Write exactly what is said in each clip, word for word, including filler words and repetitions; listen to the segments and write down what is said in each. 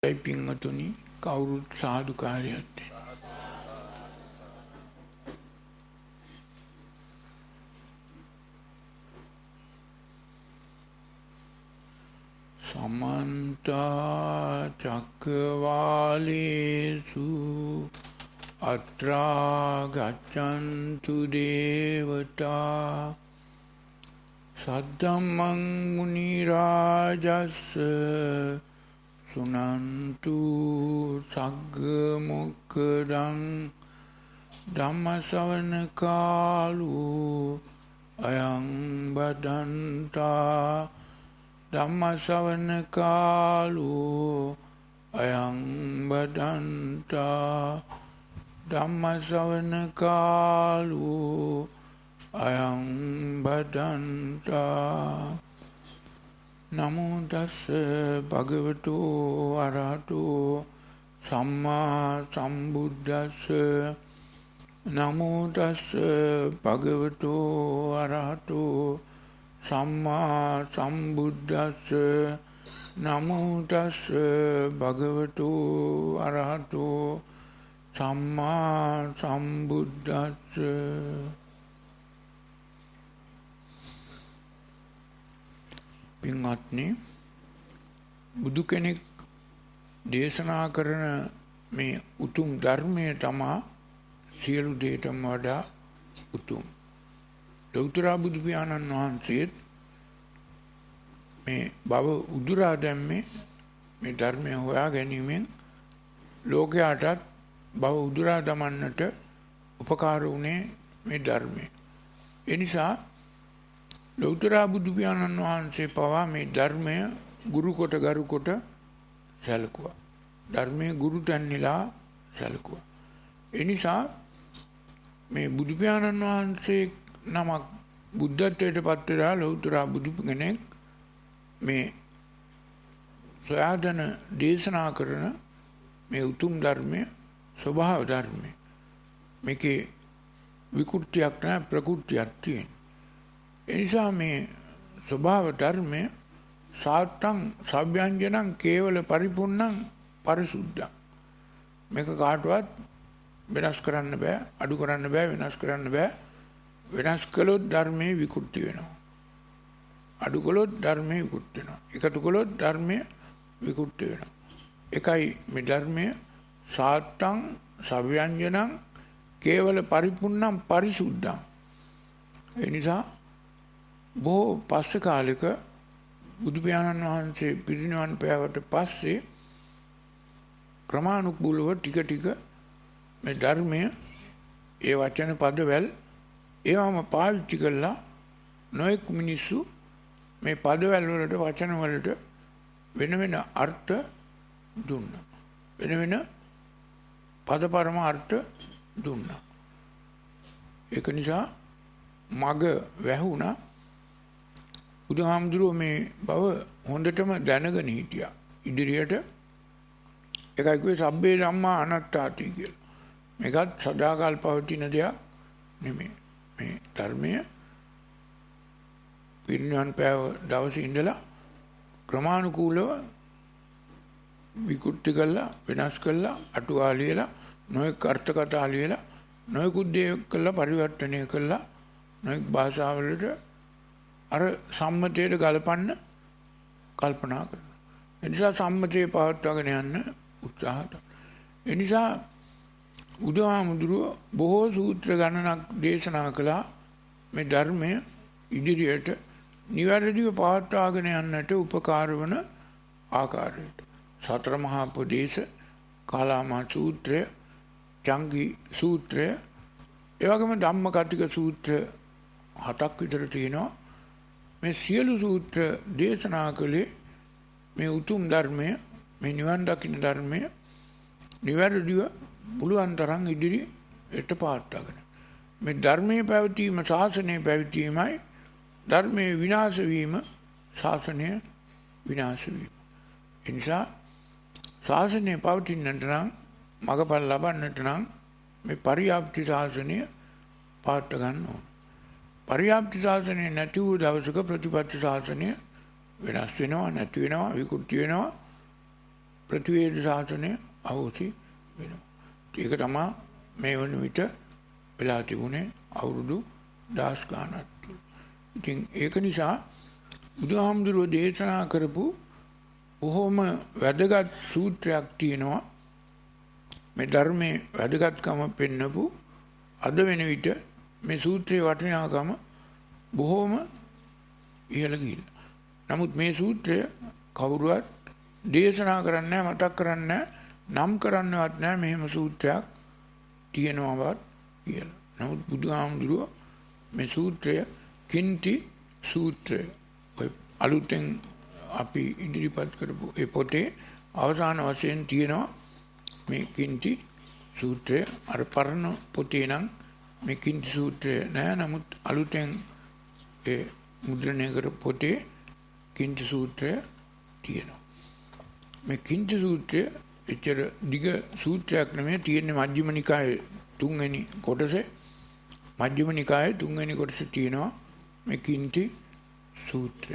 පින්වතුනි කවුරුත් සාදුකාරයත් සමන්ත චක්කවාලේසු අත්‍රා ගච්ඡන්තු දේවතා සද්දම්මං මුනි රාජස්ස සුනන්තු සග්ග මොක්ඛදං ධම්ම ශ්‍රවණ කාලෝ අයං බදන්තා ධම්ම ශ්‍රවණ කාලෝ අයං බදන්තා ධම්ම ශ්‍රවණ කාලෝ අයං බදන්තා නමෝ තස්ස භගවතු අරහතෝ සම්මා සම්බුද්දස්ස නමෝ තස්ස භගවතු අරහතෝ සම්මා සම්බුද්දස්ස නමෝ තස්ස භගවතු අරහතෝ සම්මා සම්බුද්දස්ස පින්වත්නි බුදු කෙනෙක් දේශනා කරන මේ උතුම් ධර්මය තමා සියලු දේටම වඩා උතුම්. ලෞතර බුදු පියාණන් වහන්සේත් මේ භව උදුරා දැම්මේ මේ ධර්මය හොයා ගැනීමෙන් ලෝකයාටත් භව උදුරා දමන්නට උපකාර වුණේ මේ ධර්මය. ඒ නිසා ලෞතර බුදු පියාණන් වහන්සේ පවා මේ ධර්මය ගුරු කොට ගරු කොට සැලකුවා. ධර්මයේ ගුරු තැන්නිලා සැලකුවා. ඒ නිසා මේ බුදු පියාණන් වහන්සේ නමක් බුද්ධත්වයට පත් වෙලා ලෞතර බුදු කෙනෙක් මේ සොයාදන දේශනා කරන මේ උතුම් ධර්මය ස්වභාව ධර්මය. මේකේ විකෘතියක් නැහැ ප්‍රකෘතියක් තියෙනවා. එනිසා මේ ස්වභාව ධර්මය සාත්තං සව්‍යංජනං කේවල පරිපූර්ණං පරිසුද්ධං. මේක කාටවත් වෙනස් කරන්න බෑ, අඩු කරන්න බෑ, වෙනස් කරන්න බෑ. වෙනස් කළොත් ධර්මයේ විකෘති වෙනවා. අඩු කළොත් ධර්මයේ විකෘති වෙනවා. එකතු කළොත් ධර්මයේ විකෘති වෙනවා. එකයි මේ ධර්මය සාත්තං සව්‍යංජනං කේවල පරිපූර්ණං පරිසුද්ධං. ඒ නිසා බොහෝ පස්සේ කාලෙක බුදු පියාණන් වහන්සේ පිරිනිවන් පෑවට පස්සේ ක්‍රමානුකූලව ටික ටික මේ ධර්මය ඒ වචන පදවල ඒවම පාවිච්චි කළා. නොඑක් මිනිස්සු මේ පදවල වලට වචන වලට වෙන වෙන අර්ථ දුන්නා. වෙන වෙන පද පරමාර්ථ දුන්නා. ඒක නිසා මග වැහුණා. බුදුහාමුදුරුවෝ මේ බව හොඳටම දැනගෙන හිටියා. ඉදිරියට එකයි කිව්වේ සබ්බේ ධම්මා අනාත්තාති කියලා. මේකත් සදාකාල පවතින දෙයක් නෙමෙයි. මේ ධර්මය පිරිනිවන් පෑව දවසේ ඉඳලා ක්‍රමානුකූලව විකෘති කළා, වෙනස් කළා, අටුවා ලියලා, නොයෙක් අර්ථ කතා ලියලා, නොයෙකුත් දේ කළා පරිවර්තනය කළා. නොයෙක් භාෂාවලට අර සම්මතයට ගලපන්න කල්පනා කරනවා. ඒ නිසා සම්මතයේ පවත්වාගෙන යන්න උත්සාහ කරනවා. ඒ නිසා බුදුහාමුදුරුවෝ බොහෝ සූත්‍ර ගණනක් දේශනා කළා මේ ධර්මය ඉදිරියට නිවැරදිව පවත්වාගෙන යන්නට උපකාර වන ආකාරයට. සතර මහා උපදේශ, කාලාමා සූත්‍රය, චංගි සූත්‍රය, ඒ වගේම ධම්මකටික සූත්‍ර හතක් විතර තියෙනවා. මේ සියලු සූත්‍ර දේශනා කළේ මේ උතුම් ධර්මය, මේ නිවන් දකින්න ධර්මය නිවැරදිව පුළුවන් තරම් ඉදිරියට පවත්වාගෙන. මේ ධර්මයේ පැවතීම ශාසනයේ පැවතීමයි, ධර්මයේ විනාශ වීම ශාසනය විනාශ වීම. ඒ නිසා ශාසනය පවතින්නට නම්, මඟපල් ලබන්නට නම් මේ පරියාප්ති ශාසනය පවත්වා ගන්න ඕන. පරියාප්ති ශාසනය නැති වූ දවසක ප්‍රතිපත්ති ශාසනය වෙනස් වෙනවා, නැති වෙනවා, විකෘති වෙනවා, ප්‍රතිවේද ශාසනය අවශ්‍ය වෙනවා. ඒක තමයි මේ වන විට වෙලා තිබුණේ අවුරුදු දහස් ගාණක්. ඉතින් ඒක නිසා බුදුහාමුදුරුවෝ දේශනා කරපු බොහොම වැදගත් සූත්‍රයක් තියෙනවා. මේ ධර්මයේ වැදගත්කම පෙන්නපු අද වෙන විට මේ සූත්‍රයේ වටිනාකම බොහොම ඉහළ ගිහිල්ලා. නමුත් මේ සූත්‍රය කවුරුවත් දේශනා කරන්නේ මතක් කරන්නේ නම් කරන්නවත් නැහැ මෙහෙම සූත්‍රයක් තියෙනවවත් කියලා. නමුත් බුදුහාමුදුරුවෝ මේ සූත්‍රය කින්ති සූත්‍රය ඔය අලුතෙන් අපි ඉදිරිපත් කරපු ඒ පොතේ අවසාන වශයෙන් තියෙනවා මේ කින්ති සූත්‍රය. අර පරණ පොතේ නම් මේ කින්ති සූත්‍රය නෑ. නමුත් අලුතෙන් ඒ මුද්‍රණය කරපු පොතේ කින්ති සූත්‍රය තියෙනවා. මේ කින්ති සූත්‍රය එච්චර දිග සූත්‍රයක් නෙමෙයි. තියෙන්නේ මජ්ක්‍ධිම නිකායේ තුන්වෙනි කොටසේ. මජ්ක්‍ධිම නිකායේ තුන්වෙනි කොටසේ තියෙනවා මේ කින්ති සූත්‍රය.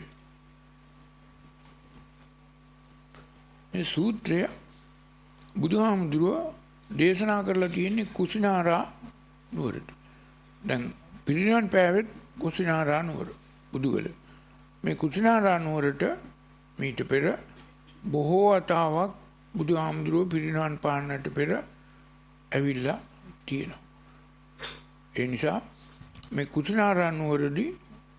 මේ සූත්‍රය බුදුහාමුදුරුවෝ දේශනා කරලා තියෙන්නේ කුසිනාරා නුවරට. දැන් පිරිනිවන් පෑවෙත් කුසිනාරා නුවර බුදුවල. මේ කුසිනාරා නුවරට මීට පෙර බොහෝ වතාවක් බුදුහාමුදුරුවෝ පිරිනිවන් පාන්නට පෙර ඇවිල්ලා තියෙනවා. ඒ නිසා මේ කුසිනාරා නුවරදී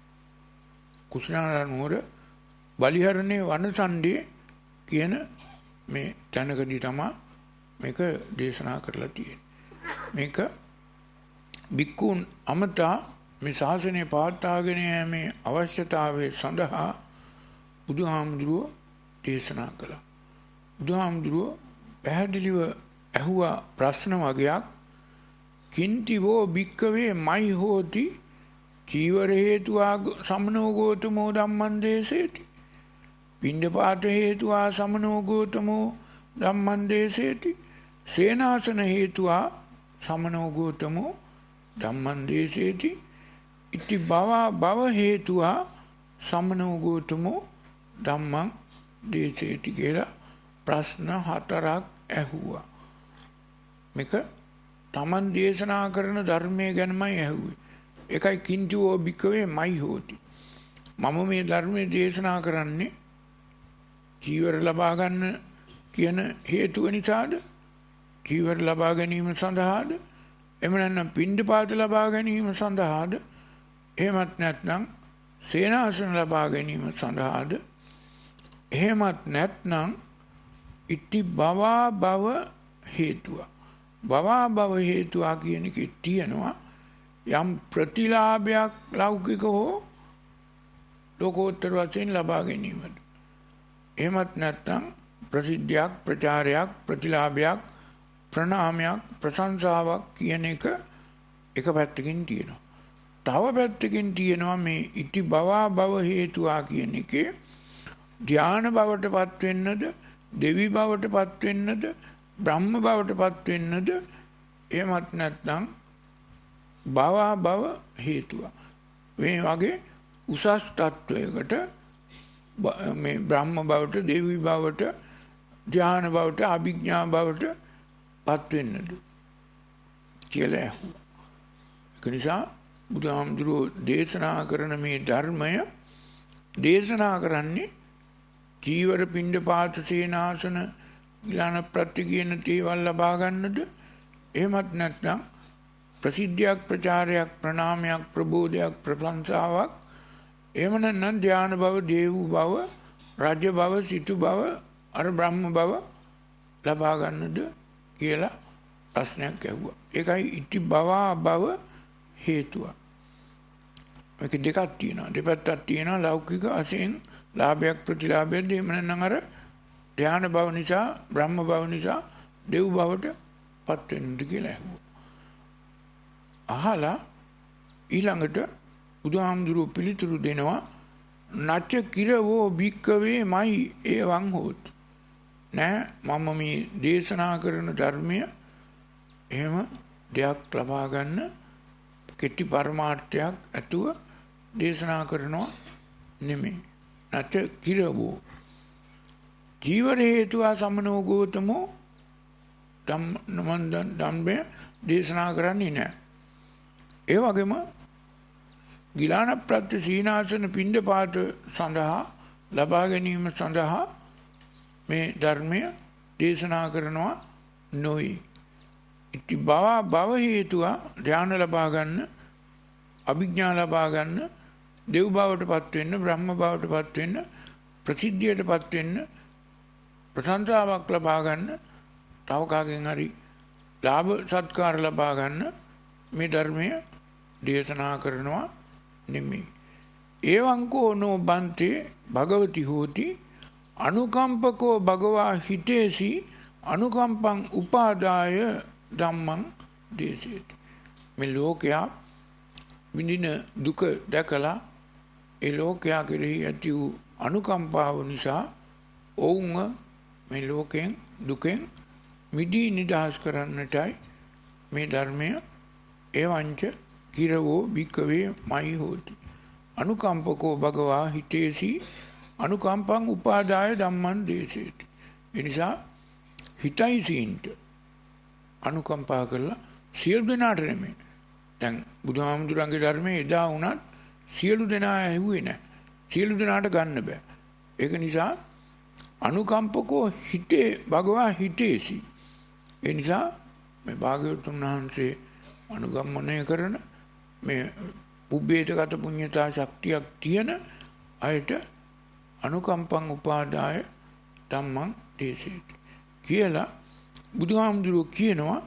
කුසිනාරා නුවර බලිහරණේ වනසණ්ඩේ කියන මේ තැනකදී තමයි මේක දේශනා කරලා තියෙන්නේ. මේක බික්කුන් අමතා මේ ශාසනය පවත්වාගෙන යෑමේ අවශ්‍යතාවය සඳහා බුදුහාමුදුරුවෝ දේශනා කළා. බුදුහාමුදුරුවෝ පැහැදිලිව ඇහුවා ප්‍රශ්න වගයක්. කින්තිවෝ භික්කවේ මයි හෝති චීවර හේතුවා සමනෝ ගෝතමෝ ධම්මං දේශේති. පිණ්ඩපාත හේතුවා සමනෝ ගෝතමෝ ධම්මං දේශේති. සේනාසන හේතුවා සමනෝ ගෝතමෝ ධම්මං දේශේති. ඉති භවා භව හේතුවා සමනෝ ගෝතමෝ ධම්මං දේශේති කියලා ප්‍රශ්න හතරක් ඇහුවා. මේක තමන් දේශනා කරන ධර්මයේ ගැනමයි ඇහුවේ. ඒකයි කිංචුෝ භික්කවේ මයි හෝති. මම මේ ධර්මයේ දේශනා කරන්නේ චීවර ලබා ගන්න කියන හේතුව නිසාද? චීවර ලබා ගැනීම සඳහාද? එහෙම නැත්නම් පිණ්ඩපාත ලබා ගැනීම සඳහාද? එහෙමත් නැත්නම් සේනාසන ලබා ගැනීම සඳහාද? එහෙමත් නැත්නම් ඉති භවා භව හේතුව. භවා භව හේතුව කියන එකේ තියෙනවා යම් ප්‍රතිලාභයක් ලෞකික හෝ ලෝකෝත්තර වශයෙන් ලබා ගැනීමද. එහෙමත් නැත්නම් ප්‍රසිද්ධියක්, ප්‍රචාරයක්, ප්‍රතිලාභයක්, ප්‍රණාමයක්, ප්‍රශංසාවක් කියන එක එක පැත්තකින් තියෙනවා. තව පැත්තකින් තියෙනවා මේ ඉති භවා භව හේතුවා කියන එකේ ධ්‍යාන බවට පත් වෙන්නද, දෙවි බවට පත් වෙන්නද, බ්‍රහ්ම බවට පත් වෙන්නද, එහෙමත් නැත්නම් භවා භව හේතුවා. මේ වගේ උසස් තත්වයකට මේ බ්‍රහ්ම බවට, දෙවි බවට, ධ්‍යාන බවට, අභිඥා බවට පත් වෙන්නද කියලා ඇහුවා. ඒක නිසා බුදුහාමුදුරුවෝ දේශනා කරන මේ ධර්මය දේශනා කරන්නේ චීවර පිණ්ඩපාත සේනාසන ඥාන ප්‍රත්‍ය කියන තේවල් ලබා ගන්නද, එහෙමත් නැත්නම් ප්‍රසිද්ධියක්, ප්‍රචාරයක්, ප්‍රණාමයක්, ප්‍රබෝධයක්, ප්‍රශංසාවක්, එහෙම නැත්නම් ධ්‍යාන බව, දේව බව, රාජ්‍ය බව, සිටු බව, අර බ්‍රහ්ම බව ලබා ගන්නද කියලා ප්‍රශ්නයක් ඇහුවා. ඒකයි ඉති භවා භව හේතුව. මේක දෙකක් තියෙනවා. දෙපැත්තක් තියෙනවා. ලෞකික වශයෙන් ලාභයක්, ප්‍රතිලාභයක්, එහෙම නැත්නම් අර ධ්‍යාන බව නිසා, බ්‍රහ්ම බව නිසා දෙව් බවට පත් වෙන්නද කියලා ඇහුවා. අහලා ඊළඟට බුදුහාමුදුරුවෝ පිළිතුරු දෙනවා නච්ච කිරවෝ භික්කවේ මයි ඒවං හෝති. නෑ, මම මේ දේශනා කරන ධර්මය එහෙම දෙයක් ලබා ගන්න කෙටි පරමාර්ථයක් ඇතුව දේශනා කරනවා නෙමෙයි. නච්ච කිරවෝ ජීවර හේතුවා සමනෝ ගෝතමෝ ධම්ම ධම්මය දේශනා කරන්නේ නැහැ. ඒ වගේම ගිලාන ප්‍රත්‍ය සීනාසන පිණ්ඩපාත සඳහා ලබා ගැනීම සඳහා මේ ධර්මය දේශනා කරනවා නොයි. ඉති භව භව හේතුවා ධ්‍යාන ලබා ගන්න, අභිඥා ලබා ගන්න, දෙව් බවට පත් වෙන්න, බ්‍රහ්ම බවට පත් වෙන්න, ප්‍රසිද්ධියට පත් වෙන්න, ප්‍රශංසාවක් ලබා ගන්න, තව කාගෙන් හරි ලාභ සත්කාර ලබා ගන්න මේ ධර්මය දේශනා කරනවා නෙමෙයි. ඒවංකෝ නෝ බන්තේ භගවති හෝති අනුකම්පකෝ භගවා හිතේසි අනුකම්පං උපාදාය ධම්මං දේශේති. මේ ලෝකයා විඳින දුක දැකලා ඒ ලෝකයා කෙරෙහි ඇති වූ අනුකම්පාව නිසා ඔවුන්ව මේ ලෝකෙන් දුකෙන් මිදී නිදහස් කරන්නටයි මේ ධර්මය එවංච කිරවෝ භික්කවේ මයි හෝති. අනුකම්පකෝ භගවා හිතේසි අනුකම්පං උපාදාය ධම්මං දේශේති. එනිසා හිතයිසීන්ට අනුකම්පා කරලා සියලු දෙනාට නෙමෙයි. දැන් බුදුහාමුදුරන්ගේ ධර්මයේ එදා වුණත් සියලු දෙනා ඇහුවේ නැහැ. සියලු දෙනාට ගන්න බෑ. ඒක නිසා අනුකම්පකෝ හිතේ භගවා හිතේසි. ඒ නිසා මේ භාග්‍යවතුන් වහන්සේ අනුගමනය කරන මේ පුබ්බේතගත පුඤ්ඤතා ශක්තියක් තියෙන අයට අනුකම්පං උපාදාය ධම්මං දේශේති කියලා බුදුහාමුදුරුවෝ කියනවා.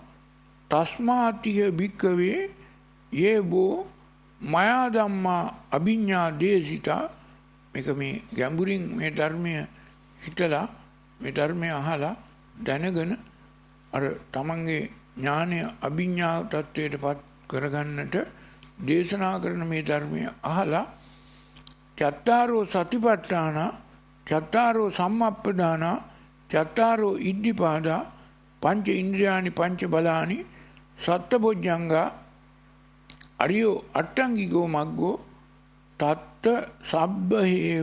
තස්මාතිය භික්කවේ යේබෝ මයා ධම්මා අභිඤ්ඤා දේශිතා. මේක මේ ගැඹුරින් මේ ධර්මය හිතලා මේ ධර්මය අහලා දැනගෙන අර තමන්ගේ ඥානය අභිඥා තත්වයට පත් කරගන්නට දේශනා කරන මේ ධර්මය අහලා චත්තාරෝ සතිපට්ඨාන චත්තාරෝ සම්මප්පදාන චත්තාරෝ ඉද්ධිපාදා පංච ඉන්ද්‍රියානි පංච බලානි සත්තබොජ්ජංගා අරියෝ අට්ටංගිකෝ මග්ගෝ තත්ත සබ්බහේව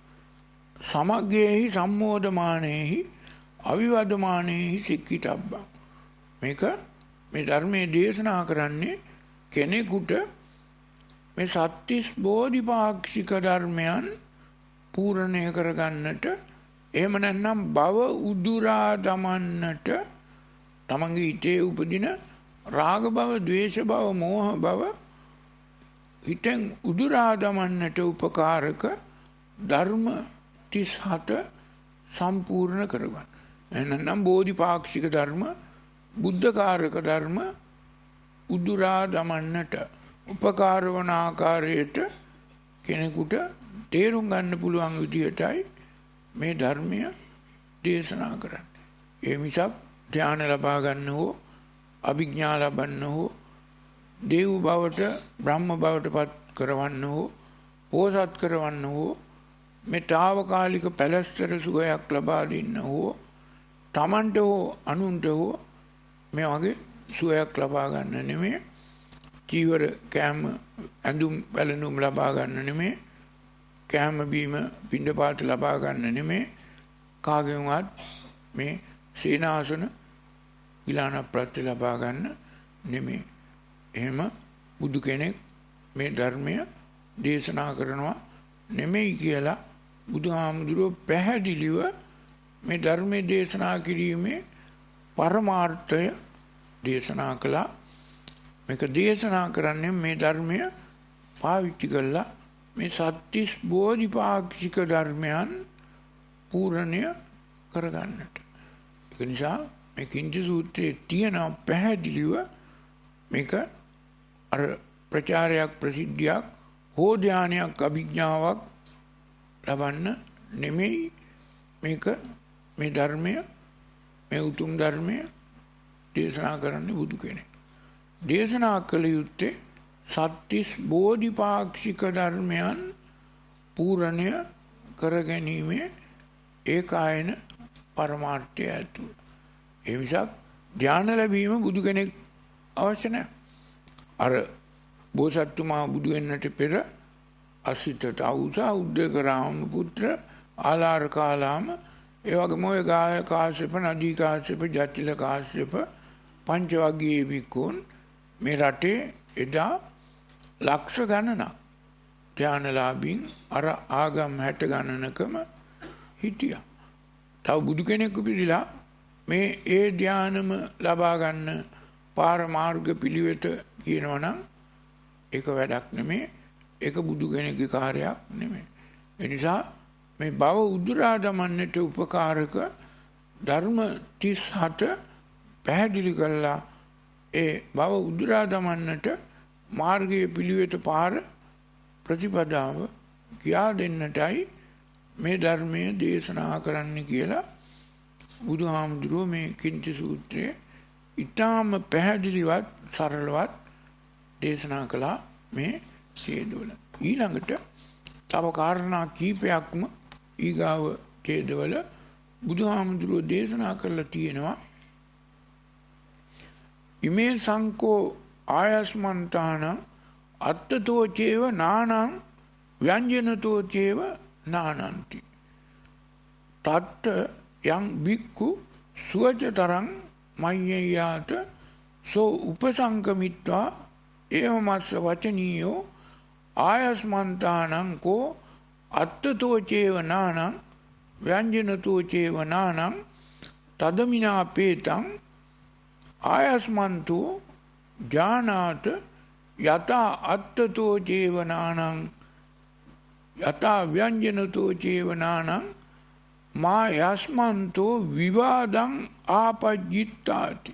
සමග්ගේහි සම්මෝධමානේහි අවිවදමානේහි සික්ඛිතබ්බං. මේක මේ ධර්මයේ දේශනා කරන්නේ කෙනෙකුට මේ සත්‍තිස් බෝධිපාක්ෂික ධර්මයන් පූර්ණය කරගන්නට, එහෙම නැත්නම් භව උදුරා දමන්නට, තමන්ගේ හිතේ උපදින රාග භව, ද්වේෂ භව, මෝහ භව හිතෙන් උදුරා දමන්නට උපකාරක ධර්ම තිස් හත සම්පූර්ණ කරගන්න. එහෙනම් බෝධිපාක්ෂික ධර්ම, බුද්ධකාරක ධර්ම උදුරා දමන්නට උපකාර වන ආකාරයට කෙනෙකුට තේරුම් ගන්න පුළුවන් විදියටයි මේ ධර්මය දේශනා කරන්නේ. ඒ මිසක් ධ්‍යාන ලබා ගන්න හෝ අභිඥා ලබන්න හෝ දේව බවට බ්‍රහ්ම බවට පත් කරවන්න හෝ පෝසත් කරවන්න හෝ මේ తాවකාලික පැලැස්තර සුවයක් ලබා දෙන්න හෝ තමන්ට හෝ අනුන්ට හෝ මේ වගේ සුවයක් ලබා ගන්න නෙමෙයි. චීවර කෑම ඇඳුම් පැළඳුම් ලබා ගන්න නෙමෙයි. කෑම බීම පිණ්ඩපාත ලබා ගන්න නෙමෙයි. කාගෙන්වත් මේ සීනාසන ගිලාන ප්‍රත්‍ය ලබා ගන්න නෙමෙයි. එහෙම බුදු කෙනෙක් මේ ධර්මය දේශනා කරනවා නෙමෙයි කියලා බුදුහාමුදුරුවෝ පැහැදිලිව මේ ධර්මයේ දේශනා කිරීමේ පරමාර්ථය දේශනා කළා. මේක දේශනා කරන්නේ මේ ධර්මය පාවිච්චි කරලා මේ සත්‍තිස් බෝධිපාක්ෂික ධර්මයන් පූර්ණය කරගන්නට. ඒක නිසා මේ කිංච සූත්‍රයේ තියෙන පැහැදිලිව මේක අර ප්‍රචාරයක්, ප්‍රසිද්ධියක්, හෝ ධානයක්, අභිඥාවක් ලබන්න නෙමෙයි. මේක මේ ධර්මය, මේ උතුම් ධර්මය දේශනා කරන්නේ බුදු කෙනෙක්. දේශනා කළ යුත්තේ සත්‍තිස් බෝධිපාක්ෂික ධර්මයන් පූර්ණය කර ගැනීමේ ඒකායන පරමාර්ථය ඇතුව. ඒ මිසක් ධ්‍යාන ලැබීම බුදු කෙනෙක් අවශ්‍ය නැහැ. අර බෝසත්තුමා බුදු වෙන්නට පෙර අසිත තවුසා උද්දක රාම පුත්‍ර ආලාර කාලාම ඒ වගේම ඔය ගාය කාශ්‍යප, නදී කාශ්‍යප, ජටිල කාශ්‍යප පංචවග්ගීය භික්ඛූන් මේ රටේ එදා ලක්ෂ ගණනක් ධානලාභීන් අර ආගම් හැට ගණනකම හිටියා. තව බුදු කෙනෙකු පිළිලා මේ ඒ ධානම ලබා ගන්න පාරමාර්ග පිළිවෙත කියනවා නම් ඒක වැඩක් නෙමෙයි. ඒක බුදු කෙනෙකුගේ කාර්යයක් නෙමෙයි. ඒ නිසා මේ භව උදුරා දමන්නට උපකාරක ධර්ම තිස් හත පැහැදිලි කළා. ඒ භව උදුරා දමන්නට මාර්ගයේ පිළිවෙත පාර ප්‍රතිපදාව කියා දෙන්නටයි මේ ධර්මයේ දේශනා කරන්න කියලා බුදුහාමුදුරුවෝ මේ කිංච සූත්‍රයේ ඊටාම පැහැදිලිවත් සරලවත් දේශනා කළා මේ ඡේදවල. ඊළඟට තව කාරණා කීපයක්ම ඊගාව ඡේදවල බුදුහාමුදුරුවෝ දේශනා කරලා තියෙනවා. ඉමේ සංකෝ ආයස්මන්තාන අත්තතෝ චේව නානං ව්‍යංජනතෝ චේව නානන්ති තත්ත යං බික්ඛු සුවචතරං මඤ්ඤයාත සෝ උපසංකමිත්වා ඒවමස්ස වචනීයෝ ආයස්මන්තානං කෝ අත්තතෝ චේව නානං ව්‍යංජනතෝ චේව නානං තදමිනා පේතං ආයස්මන්තෝ ජානාත යතා අත්තතෝ චේව නානං යතා ව්‍යංජනතෝ චේව නානං මා යස්මන්තෝ විවාදං ආපජ්ජිත්තාති.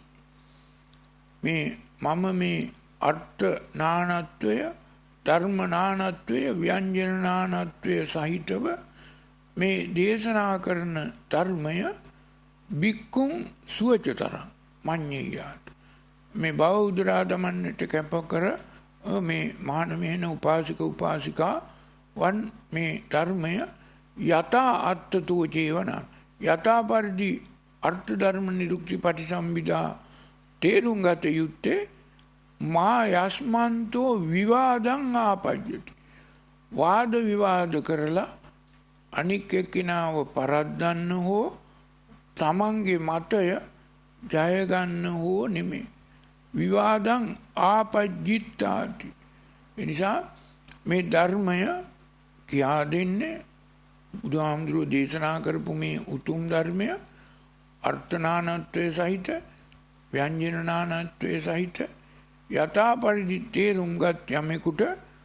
මේ මම මේ අර්ථ නානත්වය, ධර්ම නානත්වය, ව්‍යංජන නානත්වය සහිතව මේ දේශනා කරන ධර්මය බික්කුන් සුවචතරං මඤ්ඤයාත. මේ භව උදුරා දමන්නට කැප කර මේ මහානමේන උපාසික උපාසිකා වන් මේ ධර්මය යතා අත්තතෝ චේවන යතා පරිදි අර්ථ ධර්ම නිරුක්ති පටිසම්භිදා තේරුම් ගත යුත්තේ මා යස්මන්තෝ විවාදං ආපජ්ජති. වාද විවාද කරලා අනික් එක්කිනාව පරද්දන්න හෝ තමන්ගේ මතය ජය ගන්න හෝ නෙමෙයි. විවාදං ආපජ්ජිත්තාති. එනිසා මේ ධර්මය කියා දෙන්නේ බුදුහාමුදුරුවෝ දේශනා කරපු මේ උතුම් ධර්මය අර්ථනානත්වය සහිත, ව්‍යංජනනානත්වය සහිත යථා පරිදි තේරුම් ගත් යමෙකුට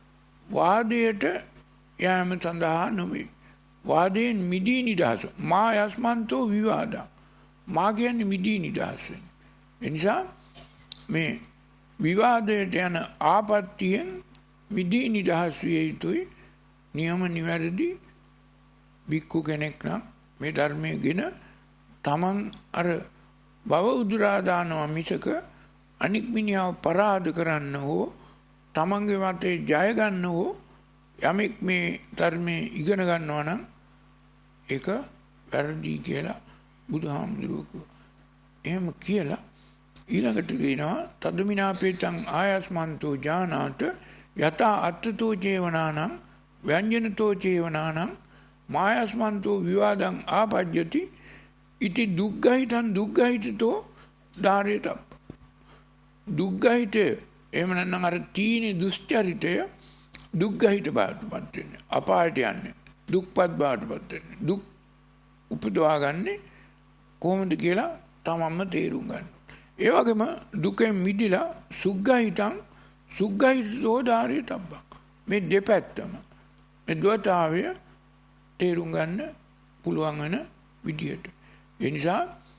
වාදයට යෑම සඳහා නොවේ. වාදයෙන් මිදී නිදහස. මා යස්මන්තෝ විවාදං. මා කියන්නේ මිදී නිදහස. එනිසා මේ විවාදයට යන ආපත්තියෙන් මිදී නිදහස් විය යුතුයි. නියම නිවැරදි බික්කු කෙනෙක් නම් මේ ධර්මයේ ගෙන තමන් අර භව උදුරා දානවා මිසක අනික් මිනිහව පරාද කරන්න හෝ තමන්ගේ මතේ ජය ගන්න හෝ යමෙක් මේ ධර්මයේ ඉගෙන ගන්නවා නම් ඒක වැරදි කියලා බුදුහාමුදුරුවෝ එහෙම කියලා ඊළඟට කියනවා තදමිනාපේතං ආයස්මන්තෝ ජානාත යතා අත්තතෝ චේවනානං ව්‍යංජනතෝ චේවනානං මායස්මන්තෝ විවාදං ආපජ්ජති ඉති දුක්ගහිතං දුක්ගහිතතෝ ධාරේතප්ප. දුක්ගහිතය එහෙම නැත්නම් අර තීනි දුස්චරිතය දුක්ගහිත බවටපත් වෙන්නේ. අපායට යන්නේ. දුක්පත් බවටපත් වෙන්නේ. දුක් උපදවා ගන්නේ කොහොමද කියලා තමන්ම තේරුම් ගන්න. ඒ වගේම දුකෙන් මිදිලා සුග්ගහිතං සුග්ගහිතෝ ධාරේතප්ප. මේ දෙපැත්තම මේ ද්වතාවය තේරුම් ගන්න පුළුවන් වෙන විදියට. ඒ නිසා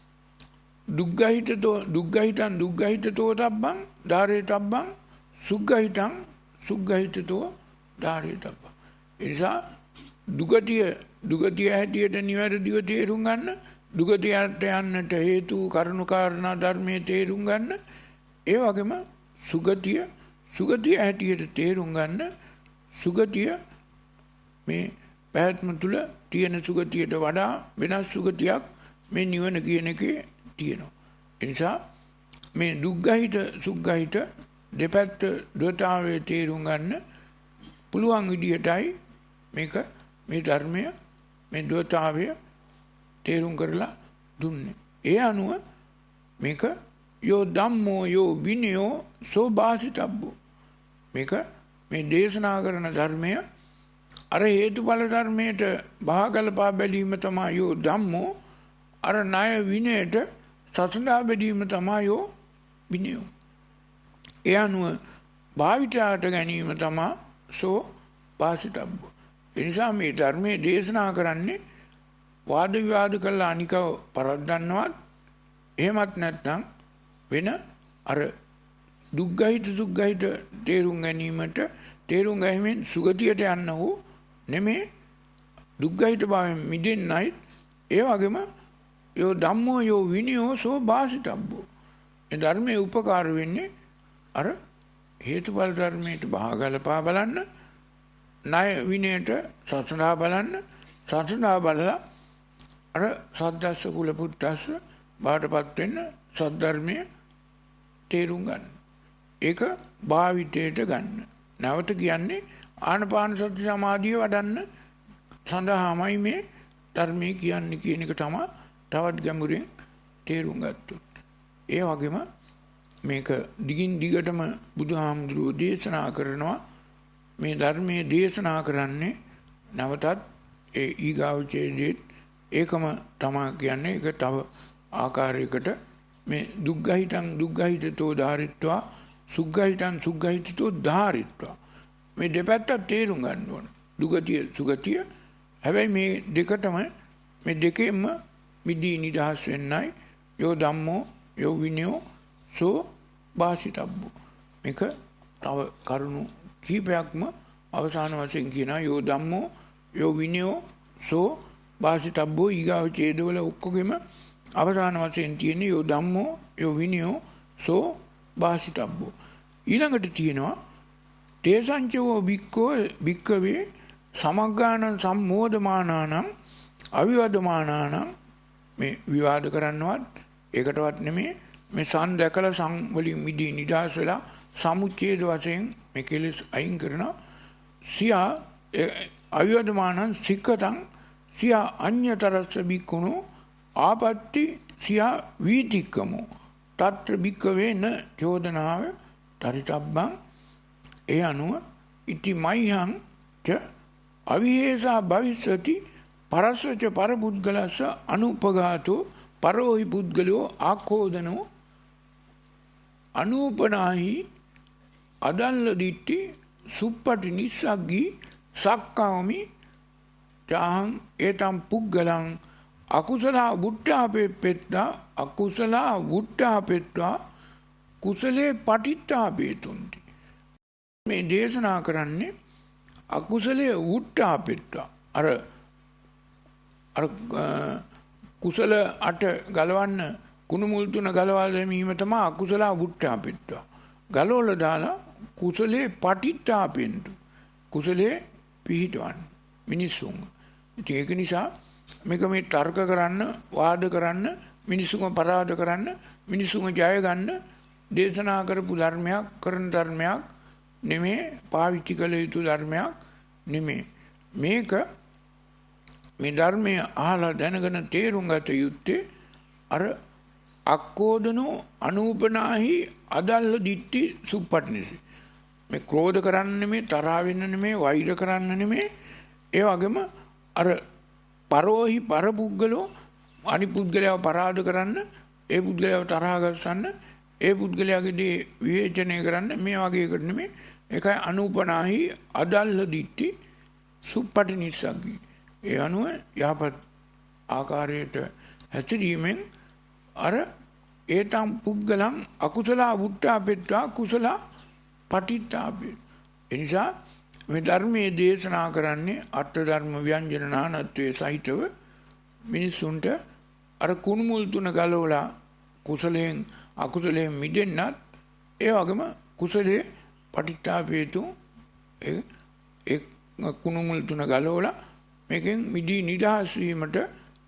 දුක්ගහිතතෝ දුක්ගහිතං දුක්ගහිතතෝ තබ්බං ධාරේතබ්බං සුග්ගහිතං සුග්ගහිතතෝ ධාරේතබ්බං. ඒ නිසා දුගතිය දුගතිය හැටියට නිවැරදිව තේරුම් ගන්න, දුගතියට යන්නට හේතු කරුණු කාරණා ධර්මයේ තේරුම් ගන්න, ඒ වගේම සුගතිය සුගතිය හැටියට තේරුම් ගන්න, සුගතිය මේ පැවැත්ම තුළ තියෙන සුගතියට වඩා වෙනස් සුගතියක් මේ නිවන කියන එකේ තියෙනවා. ඒ නිසා මේ දුක්ගහිත සුග්ගහිත දෙපැත්ත ද්වතාවයේ තේරුම් ගන්න පුළුවන් විදියටයි මේක මේ ධර්මය මේ ද්වතාවය තේරුම් කරලා දුන්නේ. ඒ අනුව මේක යෝ ධම්මෝ යෝ විනයෝ සෝ බාසිතබ්බෝ. මේක මේ දේශනා කරන ධර්මය අර හේතුඵල ධර්මයට බහගලපා බැලීම තමයි යෝ ධම්මෝ. අර ණය විනයට සසඳා බැලීම තමයි යෝ විනයෝ. ඒ අනුව භාවිතයට ගැනීම තමයි සෝ බාසිතබ්බෝ. ඒ නිසා මේ ධර්මයේ දේශනා කරන්නේ වාද විවාද කළා අනිකව පරද්දන්නවත් එහෙමත් නැත්නම් වෙන අර දුක්ගහිත සුග්ගහිත තේරුම් ගැනීමට තේරුම් ගැනීමෙන් සුගතියට යන්න හෝ නෙමේ දුක්ගහිත භාවයෙන් මිදෙන්නයි. ඒ වගේම යෝ ධම්මෝ යෝ විනයෝ සෝ බාසිතබ්බෝ. ඒ ධර්මයේ උපකාර වෙන්නේ අර හේතුඵල ධර්මයට බහගලපා බලන්න, ණය විනයට සසඳා බලන්න, සසඳා බලලා අර සද්දස්ස කුල පුත්තස්ස බාටපත් වෙන්න සද්ධර්මයේ තේරුම් ගන්න. ඒක භාවිතයට ගන්න. නැවත කියන්නේ ආනපාන සති සමාධිය වඩන්න සඳහාමයි මේ ධර්මයේ කියන්නේ කියන එක තමයි තවත් ගැඹුරින් තේරුම් ගත්තොත්. ඒ වගේම මේක දිගින් දිගටම බුදුහාමුදුරුවෝ දේශනා කරනවා. මේ ධර්මයේ දේශනා කරන්නේ නැවතත් ඒ ඊගාව ඡේදයේ ඒකම තමයි කියන්නේ. ඒක තව ආකාරයකට මේ දුක්ගහිතං දුක්ගහිතතෝ ධාරිත්වා සුග්ගහිතං සුග්ගහිතතෝ ධාරිත්වා. මේ දෙපැත්ත තේරුම් ගන්න ඕන. දුගතිය සුගතිය. හැබැයි මේ දෙකටම මේ දෙකෙන්ම මිදී නිදහස් වෙන්නයි යෝ ධම්මෝ යෝ විනයෝ සෝ බාසිතබ්බෝ. මේක තව කරුණු කීපයක්ම අවසාන වශයෙන් කියනවා යෝ ධම්මෝ යෝ විනයෝ සෝ බාසිතබ්බෝ. ඊගාව ඡේදවල ඔක්කොගෙම අවසාන වශයෙන් තියෙන යෝ ධම්මෝ යෝ විනයෝ සෝ බාසිතබ්බෝ. ඊළඟට තියෙනවා තේසංචෝ බික්කෝ බික්කවේ සමග්ගානං සම්මෝධමානානං අවිවදමානානං. මේ විවාද කරන්නවත් ඒකටවත් නෙමේ. මේ සන් දැකලා සම් වලින් මිදී නිදහස් වෙලා සමුච්ඡේද වශයෙන් මේ කෙලෙස් අයින් කරනවා. සියා අවිවදමානං සික්කතං සියා අඤ්‍යතරස්ස බික්කුණෝ ආපත්‍ති සියා වීතික්කමෝ තත්‍ර බික්කවේ න චෝදනාව තරිතබ්බං. ඒ අනුව ඉති මයිහං ච අවිහේසා භවිස්සති පරස්සච පරපුද්ගලස්ස අනුපගාතෝ පරෝහි පුද්ගලෝ ආක්ඛෝදනෝ අනූපනාහි අදල්ල දිට්ටි සුප්පටි නිස්සග්ගී සක්කාමි චාහං ඒතම් පුද්ගලං අකුසලා වුට්ටාපෙප්පෙත්තා අකුසලා වුට්ටාපෙත්වා කුසලේ පටිච්චාපේතුන්ති. මේ දේශනා කරන්නේ අකුසලයේ වුට්ටාපෙත්වා. අර අර කුසල අට ගලවන්න කුණු මුල් තුන ගලවා දැමීම තමයි අකුසලා වුට්ටාපෙත්වා. ගලවල දාලා කුසලේ පටිච්චාපෙන්තු. කුසලේ පිහිටවන්න මිනිසුන්. ඒක නිසා මේක මේ තර්ක කරන්න, වාද කරන්න, මිනිසුන්ව පරාද කරන්න, මිනිසුන්ව ජය ගන්න දේශනා කරපු ධර්මයක්, කරන ධර්මයක් නෙමේ, පාවිච්චි කළ යුතු ධර්මයක් නෙමේ. මේක මේ ධර්මය අහලා දැනගෙන තේරුම් ගත යුත්තේ අර අක්කෝදනෝ අනූපනාහි අදල්ල දිට්ටි සුප්පට්නිසි. මේ ක්‍රෝධ කරන්න නෙමේ, තරහ වෙන්න නෙමේ, වෛර කරන්න නෙමේ. ඒ වගේම අර පරෝහි පරපුද්ගලෝ අනි පුද්ගලයාව පරාද කරන්න, ඒ පුද්ගලයාව තරහ ගස්සන්න, ඒ පුද්ගලයාගේ දේ විවේචනය කරන්න මේ වගේ එකට නෙමේ. ඒකයි අනූපනාහි අදල්ල දිට්ටි සුප්පටි නිස්සග්ගී. ඒ අනුව යහපත් ආකාරයට හැසිරීමෙන් අර ඒතම් පුද්ගලං අකුසලා වුට්ටාපෙත්වා කුසලා පටිච්චාපේ. එනිසා මේ ධර්මයේ දේශනා කරන්නේ අර්ථ ධර්ම ව්‍යංජන නානත්වයේ සහිතව මිනිසුන්ට අර කුණු මුල් තුන ගලවලා කුසලයෙන් අකුසලයෙන් මිදෙන්නත්, ඒ වගේම කුසලයේ පටිච්චාපේතු ඒ කුණු මුල් තුන ගලවලා මේකෙන් මිදී නිදහස් වීමට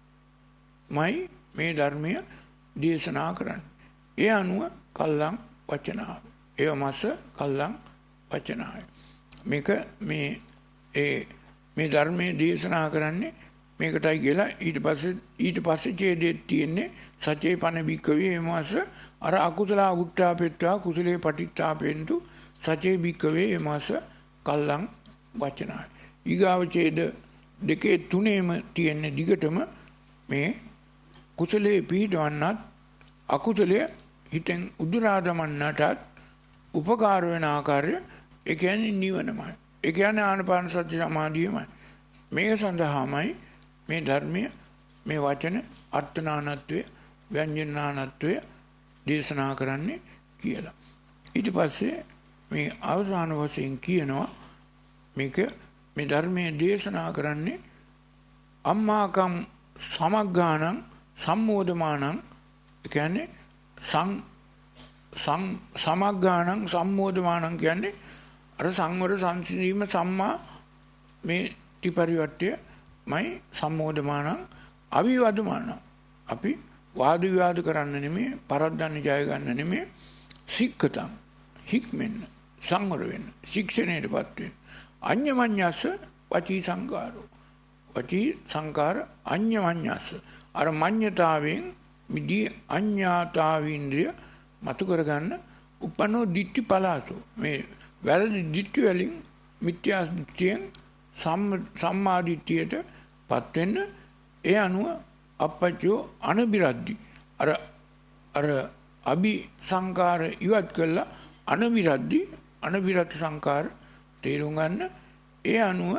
මයි මේ ධර්මය දේශනා කරන්නේ. ඒ අනුව කල්ලං වචනාව. ඒව මාස කල්ලං වචනාය. මේක මේ ඒ මේ ධර්මයේ දේශනා කරන්නේ මේකටයි කියලා ඊට පස්සේ ඊට පස්සේ ඡේදෙත් තියෙන්නේ සචේ පන බික්කවේ එමස අර අකුසල උට්ඨාපෙත්වා කුසලේ පටිච්චාපෙන්තු සචේ බික්කවේ එමස කල්ලං වචනයි. ඊගාව ඡේද දෙකේ තුනේම තියෙන්නේ දිගටම මේ කුසලේ පිහිටවන්නත් අකුසලයේ හිතෙන් උදුරා දමන්නටත් උපකාර වෙන ආකාරය ඒ කියන්නේ නිවනමයි. ඒ කියන්නේ ආනාපාන සති සමාධියමයි. මේ සඳහාමයි මේ ධර්මය මේ වචන අර්ථනානත්වය ව්‍යංජනානත්වය දේශනා කරන්නේ කියලා. ඊට පස්සේ මේ අවසාන වශයෙන් කියනවා මේක මේ ධර්මයේ දේශනා කරන්නේ අම්මාකම් සමග්ගානං සම්මෝධමානං කියන්නේ සං සං සමග්ගානං සම්මෝධමානං කියන්නේ අර සංවර සංසිඳීම සම්මා මේ ත්‍රිපරිවර්තයමයි සම්මෝධමානං අවිවාදමානං. අපි වාද විවාද කරන්න නෙමෙයි පරද්දන්න ජය ගන්න නෙමෙයි සික්කතං හික්මෙන්න සංවර වෙන්න ශික්ෂණයටපත් වෙන්න. අඤ්ඤමඤ්ඤස්ස වචී සංකාරෝ වචී සංකාර අඤ්ඤමඤ්ඤස්ස අර මඤ්ඤතාවෙන් මිදී අඤ්ඤාතාවීන්ද්‍රිය මතු කරගන්න උපනෝ දිට්ඨි පලාසෝ මේ වැරදි දිට්ඨි වලින් මිත්‍යා දිට්ඨියෙන් සම්මා දිට්ඨියටපත් වෙන්න ඒ අනුව අපච්චෝ අනබිරද්දි අර අර අභි සංකාර ඉවත් කළා අනබිරද්දි අනබිරත් සංකාර තේරුම් ගන්න ඒ අනුව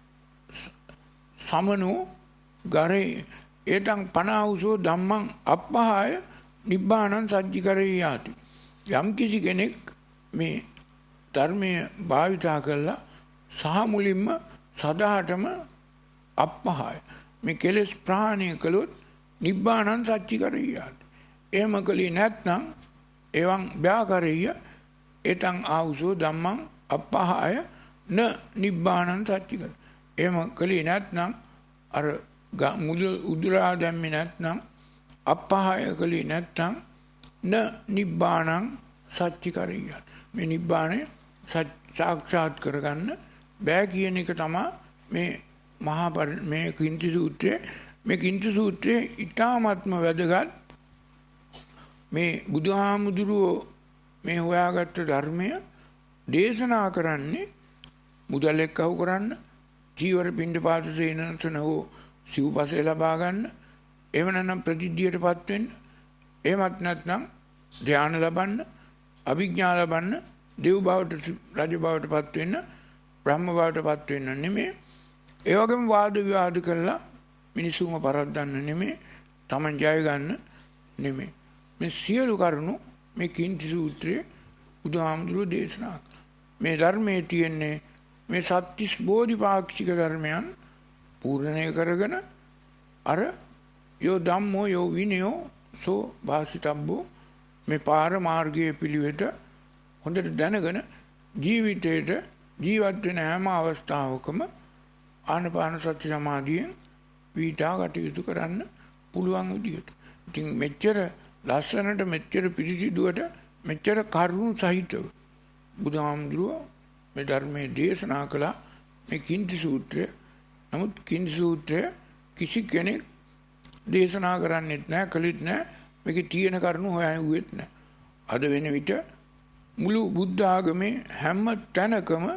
සමනෝ ගරේ ඒතං පනාවුසෝ ධම්මං අප්පහාය නිබ්බානං සජ්ජිකරේ යාති. යම් කිසි කෙනෙක් මේ ධර්මයේ භාවිතා කළා සහ මුලින්ම සදාටම අප්පහාය මේ කෙලෙස් ප්‍රහාණය කළොත් නිබ්බානං සජ්ජිකරේ යාති. එහෙම කළේ නැත්නම් එවං බ්‍යාකරේය ඒතං ආවුසෝ ධම්මං අප්පහාය න නිබ්බානං සජ්ජිකරේ. එහෙම කළේ නැත්නම් අර මුදු උදුරා දැම්මේ නැත්නම් අපහාය කළේ නැත්නම් න නිබ්බානං සච්චිකරිය. මේ නිබ්බාණය සාක්ෂාත් කරගන්න බෑ කියන එක තමයි මේ මහා මේ කිංති සූත්‍රයේ මේ කිංති සූත්‍රයේ ඊටාත්ම වැදගත් මේ බුදුහාමුදුරුවෝ මේ හොයාගත්ත ධර්මය දේශනා කරන්නේ මුදල් එක්කව කරන්න ජීවර පිණ්ඩපාත සේනසන හෝ සිව්පසේ ලබා ගන්න එහෙම නැත්නම් ප්‍රතිද්ධියටපත් වෙන්න එහෙමත් නැත්නම් ධ්‍යාන ලබන්න අභිඥා ලබන්න දෙව් බවට රජ බවටපත් වෙන්න බ්‍රහ්ම බවටපත් වෙන්න නෙමෙයි ඒ වගේම වාද විවාද කරලා මිනිසුන්ව පරද්දන්න නෙමෙයි තමන් ජය ගන්න නෙමෙයි මේ සියලු කරුණු මේ කිංති සූත්‍රයේ බුදුහාමුදුරුවෝ දේශනා මේ ධර්මයේ තියෙන්නේ මේ සත්‍තිස් බෝධිපාක්ෂික ධර්මයන් පූර්ණණය කරගෙන අර යෝ ධම්මෝ යෝ විනයෝ සෝ වාසිතබ්බෝ මේ පාර මාර්ගයේ පිළිවෙත හොඳට දැනගෙන ජීවිතේට ජීවත් වෙන හැම අවස්ථාවකම ආනාපාන සති සමාධියෙන් වීටා කටයුතු කරන්න පුළුවන් විදියට. ඉතින් මෙච්චර ලස්සනට මෙච්චර පිළිසිදුවට මෙච්චර කරුණු සහිතව බුදුහාමුදුරුවෝ මේ ධර්මයේ දේශනා කළා මේ කිංති සූත්‍රය. නමුත් කිංති සූත්‍රය කිසි කෙනෙක් දේශනා කරන්නේත් නැහැ කළෙත් නැහැ මේකේ තියෙන කරුණු හොයන්නෙත් නැහැ. අද වෙන විට මුළු බුද්ධ ආගමේ හැම තැනකම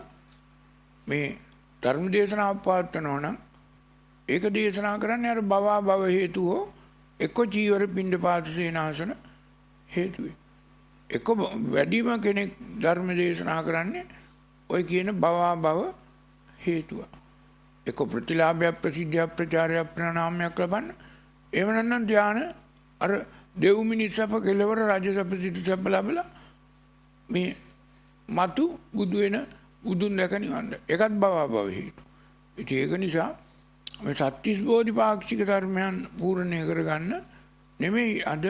මේ ධර්ම දේශනාව පවත්වනවා නම් ඒක දේශනා කරන්නේ අර භව භව හේතු හෝ එක්ක ජීවර පිණ්ඩපාත සේනාසන හේතුවේ. එක්ක වැඩිම කෙනෙක් ධර්ම දේශනා කරන්නේ ඔය කියන භව භව හේතුව. එක්ක ප්‍රතිලාභය ප්‍රසිද්ධිය ප්‍රචාරය ප්‍රණාමයක් ලබන්න. එහෙම නැත්නම් ධානය අර දෙව් මිනිස්සප කෙලවර රාජ සප සිටු සප ලැබලා මේ මතු බුදු වෙන බුදුන් දැක නිවන්න. ඒකත් භව භව හේතු. ඒක නිසා මේ සත්‍තිස් බෝධිපාක්ෂික ධර්මයන් පූර්ණණය කරගන්න නෙමෙයි අද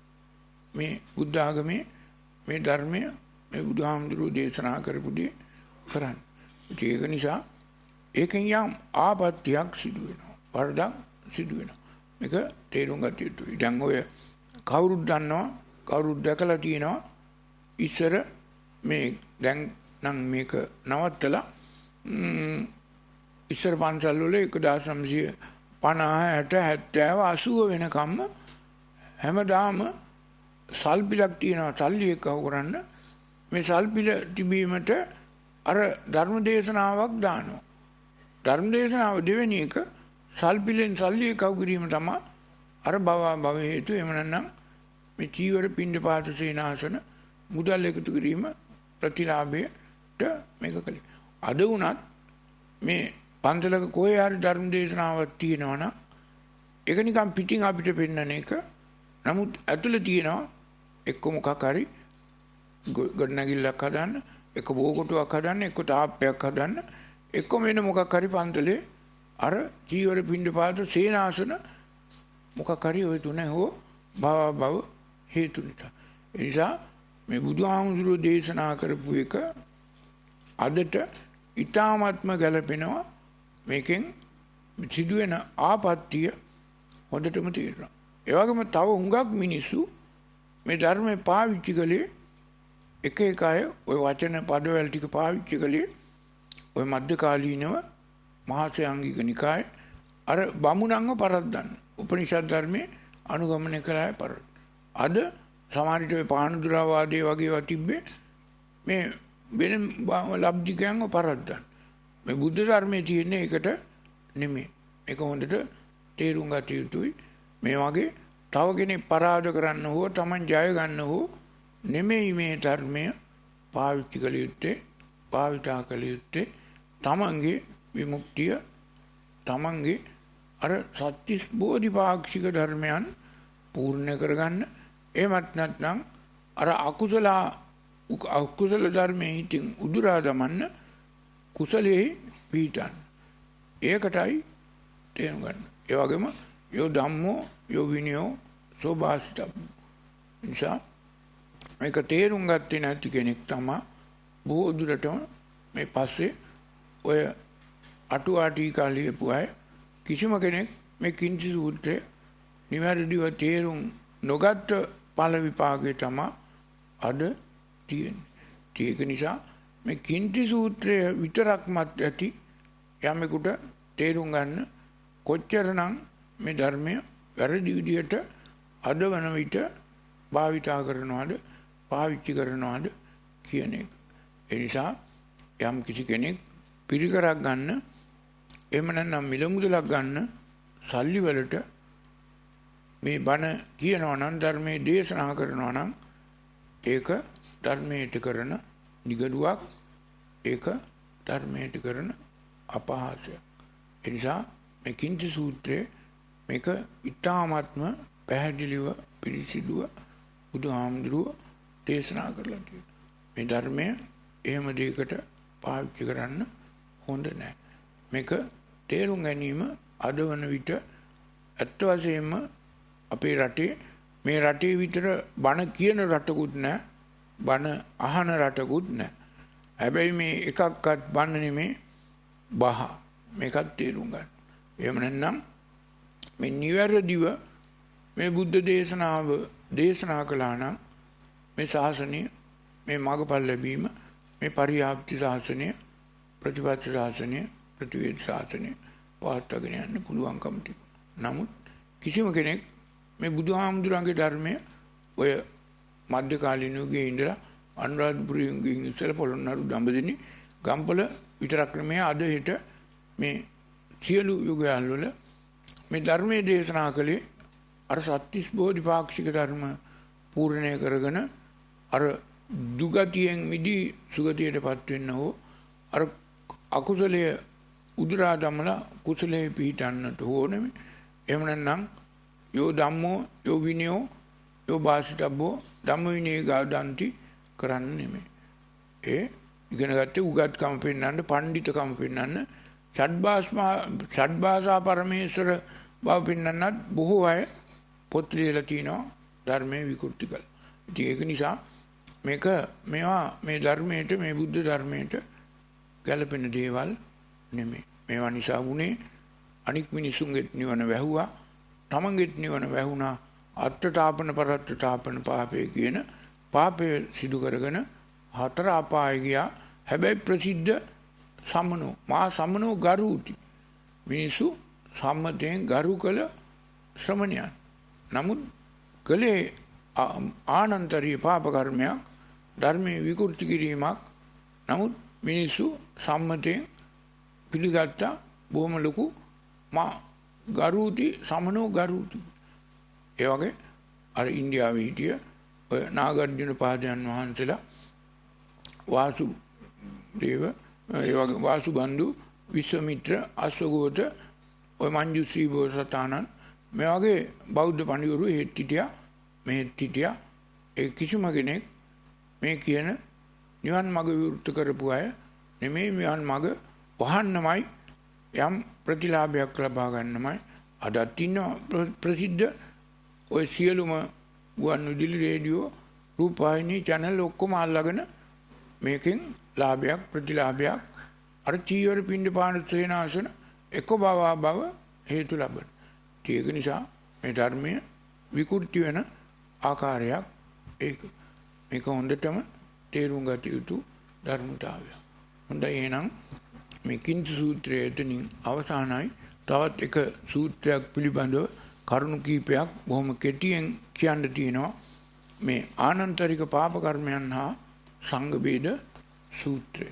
මේ බුද්ධ ආගමේ මේ ධර්මය මේ බුදුහාමුදුරුවෝ දේශනා කරපු දේ කරන්නේ. ඒක නිසා ඒකෙන් යම් ආපත්‍යක් සිදු වෙනවා. වරදක් සිදු වෙනවා. මේක තේරුම් ගත යුතුයි. දැන් ඔය කවුරුත් දන්නවා කවුරුත් දැකලා තියෙනවා ඉස්සර මේ දැන් නම් මේක නවත්තලා ඉස්සර පන්සල් වල එක දහස් නවසිය පනහ හැට හැත්තෑව අසූව වෙනකම්ම හැමදාම සල්පිලක් තියෙනවා සල්ලි එක්කව කරන්න. මේ සල්පිල තිබීමට අර ධර්ම දේශනාවක් දානවා. ධර්ම දේශනාව දෙවෙනි එක සල්පිලෙන් සල්ලි එක්කව කිරීම තමයි අර භව භව හේතු. එහෙම නැත්නම් මේ චීවර පිණ්ඩපාත සේනාසන මුදල් එකතු කිරීම ප්‍රතිලාභයට මේක කලේ. අද වුණත් මේ පන්සලක කොහේ හරි ධර්ම දේශනාවක් තියෙනවා නම් ඒක නිකන් පිටින් අපිට පෙන්නන එක. නමුත් ඇතුළේ තියෙනවා එක්ක මොකක් හරි ගොඩනැගිල්ලක් හදන්න, එක්ක බෝකොටුවක් හදන්න, එක්ක තාප්පයක් හදන්න, එක්ක මෙන්න මොකක් හරි පන්සලේ අර චීවර පිණ්ඩපාත සේනාසන මොකක් හරි ඔය තුන හෝ භව භව හේතු නිසා. ඒ නිසා මේ බුදුහාමුදුරුවෝ දේශනා කරපු එක අදට ඊ타ත්ම ගැලපෙනවා. මේකෙන් සිදුවෙන ආපත්‍ය හොඳටම තේරෙනවා. ඒ වගේම තව හුඟක් මිනිස්සු මේ ධර්මයේ පාවිච්චි කළේ එක එක අය ওই වචන පදවල ටික පාවිච්චි කළේ ওই මධ්‍යකාලීනව මහාසංඝික නිකායේ අර බමුණන්ව පරද්දන්න. උපනිෂද් ධර්මයේ අනුගමනය කළාය පරද්ද. අද සමහර විට ඔය පානදුරාවාදයේ වගේ ඒවා තිබ්බේ මේ වෙන ලබ්ධිකයන්ව පරද්දන්න. මේ බුද්ධ ධර්මයේ තියෙන්නේ ඒකට නෙමෙයි. ඒක හොඳට තේරුම් ගත යුතුයි. මේ වගේ තව කෙනෙක් පරාද කරන්න හෝ Taman ජය ගන්න හෝ නෙමෙයි මේ ධර්මය පාවිච්චි කළ යුත්තේ, භාවිතා කළ යුත්තේ Tamanගේ විමුක්තිය, Tamanගේ අර සත්‍තිස් බෝධිපාක්ෂික ධර්මයන් පූර්ණ කරගන්න. එහෙමත් නැත්නම් අර අකුසල අකුසල ධර්මයේ හිතින් උදුරා දමන්න කුසලයේ පිහිටන්න. ඒකටයි තේරුම් ගන්න. ඒ වගේම යෝ ධම්මෝ යෝ විනයෝ සෝභාසිතබ්බෝ. නිසා මේක තේරුම් ගත්තේ නැති කෙනෙක් තමයි බොහෝ දුරටම මේ පස්සේ ඔය අටුවා ටීකා ලියපු අය කිසිම කෙනෙක් මේ කිංචි සූත්‍රය නිවැරදිව තේරුම් නොගත් ඵල විපාකේ තමයි අද තියෙන්නේ. ඒක නිසා මේ කිංචි සූත්‍රය විතරක්මත් ඇති යමෙකුට තේරුම් ගන්න කොච්චරනම් මේ ධර්මය වැරදි විදියට අද වන විට භාවිතා කරනවාද පාවිච්චි කරනවාද කියන එක. ඒ නිසා යම් කිසි කෙනෙක් පිරිකරක් ගන්න එහෙම නැත්නම් මිල මුදලක් ගන්න සල්ලි වලට මේ බණ කියනවා නම් ධර්මයේ දේශනා කරනවා නම් ඒක ධර්මයට කරන නිගඩුවක්, ඒක ධර්මයට කරන අපහාසයක්. ඒ නිසා මේ කිංචි සූත්‍රයේ මේක ඊ타මාත්ම පැහැදිලිව පිළිසිදුව බුදුහාමුදුරුවෝ දේශනා කරලා තියෙනවා. මේ ධර්මය එහෙම දෙයකට පාවිච්චි කරන්න හොඳ නැහැ. මේක තේරුම් ගැනීම අද වන විට ඇත්ත වශයෙන්ම අපේ රටේ මේ රටේ විතර බණ කියන රටකුත් නැහැ, බණ අහන රටකුත් නැහැ. හැබැයි මේ එකක්වත් බණ නෙමේ බහ. මේකත් තේරුම් ගන්න. එහෙම නැත්නම් මේ නිවැරදිව මේ බුද්ධ දේශනාව දේශනා කළා නම් මේ ශාසනය, මේ මාර්ගඵල ලැබීම, මේ පරිහාප්ති ශාසනය, ප්‍රතිපත්ති ශාසනය, ප්‍රතිවේද ශාසනය පවත්වාගෙන යන්න පුළුවන්කම තිබුණා. නමුත් කිසිම කෙනෙක් මේ බුදුහාමුදුරන්ගේ ධර්මය ඔය මධ්‍ය කාලීන යුගයේ ඉඳලා අනුරාධපුරයෙන් ඉස්සෙල්ලා පොළොන්නරු දඹදිවි ගම්පල විතරක් නෙමෙයි අද හෙට මේ සියලු යුගයන් වල මේ ධර්මයේ දේශනා කළේ අර සත්‍තිස් බෝධිපාක්ෂික ධර්ම පූර්ණය කරගෙන අර දුගතියෙන් මිදී සුගතියටපත් වෙන්න හෝ අර අකුසලයේ උදුරා දමලා කුසලයේ පිහිටන්නට ඕනේ. එහෙම නැත්නම් යෝ ධම්මෝ යෝ විනයෝ යෝ වාසිතබ්බෝ ධම්ම විනය ගාදන්ති කරන්න නෙමෙයි. ඒ ඉගෙන ගත්තේ උගත්කම පෙන්වන්න, පඬිතුකම පෙන්වන්න, ෂඩ්භාෂා ෂඩ්භාෂා පරමේශ්වර බව පෙන්වන්නත් බොහෝ අය පොත් ලියලා තිනවා ධර්මයේ විකෘති කළ. ඉතින් ඒක නිසා මේක මේවා මේ ධර්මයට, මේ බුද්ධ ධර්මයට ගැලපෙන දේවල් නෙමෙයි. මේවා නිසා වුණේ අනික් මිනිසුන්ගෙත් නිවන වැහුවා, තමන්ගෙත් නිවන වැහුණා. අත්ථතාපන පරත්ථතාපන පාපේ කියන පාපය සිදු කරගෙන හතර අපාය ගියා. හැබැයි ප්‍රසිද්ධ සමනෝ මා සමනෝ ගරුති මිනිසු සම්මතයෙන් ගරු කළ ශ්‍රමණයන්. නමුත් කලේ ආනන්තරීය පාප කර්මයක් ධර්මයේ විකෘති කිරීමක්. නමුත් මිනිස්සු සම්මතයෙන් පිළිගත්තා බොහොම ලොකු මා ගරුති සමනෝ ගරුති. ඒ වගේ අර ඉන්දියාවේ හිටිය ඔය නාගර්ජුන පාදයන් වහන්සේලා වාසුදේව ඒ වගේ වාසුබන්දු විශ්වමිත්‍ර අශ්වගෝත ඔය මංජුශ්‍රී බෝසතාණන් මේ වගේ බෞද්ධ පඬිවරු හේත් හිටියා මෙහෙත් හිටියා. ඒ කිසිම කෙනෙක් මේ කියන නිවන් මඟ විවෘත කරපු අය නෙමෙයි. නිවන් මඟ වහන්නමයි යම් ප්‍රතිලාභයක් ලබා ගන්නමයි. අදත් ඉන්න ප්‍රසිද්ධ ඔය සියලුම ගුවන් විදුලි රේඩියෝ රූපවාහිනී channel ඔක්කොම අල්ලගෙන මේකෙන් ලාභයක් ප්‍රතිලාභයක් අර චීවර පිණ්ඩපාත සේනාසන එක බව බව හේතු ලබන. ඒක නිසා මේ ධර්මයේ විකෘති වෙන ආකාරයක් ඒක මේක හොඳටම තේරුම් ගත යුතු ධර්මතාවය. හොඳයි එහෙනම් මේ කිංච සූත්‍රයේ එතනින් අවසానයි. තවත් එක සූත්‍රයක් පිළිබඳව කරුණු කීපයක් බොහොම කෙටියෙන් කියන්න තියෙනවා. මේ ආනන්තරික පාප කර්මයන් හා සංඝ බේද සූත්‍රය.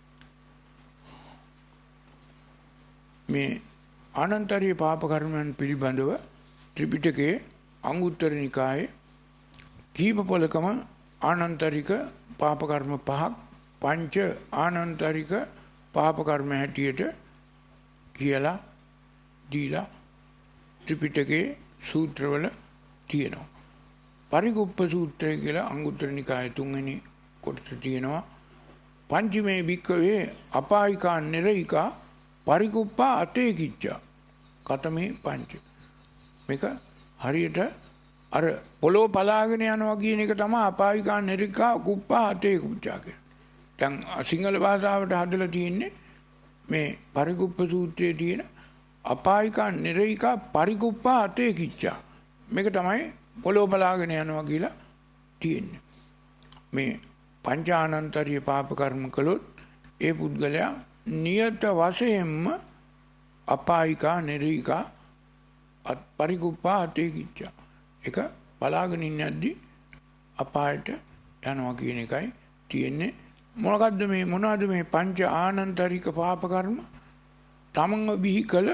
මේ ආනන්තරිය පාප කර්මයන් පිළිබඳව ත්‍රිපිටකයේ අංගුත්තර නිකායේ කීප පොලකම ආනන්තරික පාප කර්ම පහක් පංච ආනන්තරික පාප කර්ම හැටියට කියලා දීලා ත්‍රිපිටකයේ සූත්‍රවල තියෙනවා. පරිගුප්ප සූත්‍රය කියලා අංගුත්තර නිකායේ තුන්වෙනි කොටස තියෙනවා. පංචමේ භික්ඛවේ අපායිකා නිරයිකා පරිකුප්පා අතේ කිච්චා කතමේ පංච. මේක හරියට අර පොළොව පලාගෙන යනවා කියන එක තමයි අපායිකා නිරිකා කුප්පා අතේ කුච්චා කියන්නේ. දැන් සිංහල භාෂාවට හදලා තියෙන්නේ මේ පරිකුප්ප සූත්‍රයේ තියෙන අපායිකා නිරිකා පරිකුප්පා අතේ කිච්චා. මේක තමයි පොළොව පලාගෙන යනවා කියලා තියෙන්නේ. මේ පංචානන්තරීය පාප කර්ම කළොත් ඒ පුද්ගලයා නියත වශයෙන්ම අපායිකා නිරීකා පරිකුප්පා අතේ කිච්චා. එක බලාගෙන ඉන්නද්දි අපායට යනවා කියන එකයි තියෙන්නේ. මොකද්ද මේ මොනවද මේ පංච ආනන්තරික පාප කර්ම? තමන්ව බිහි කළ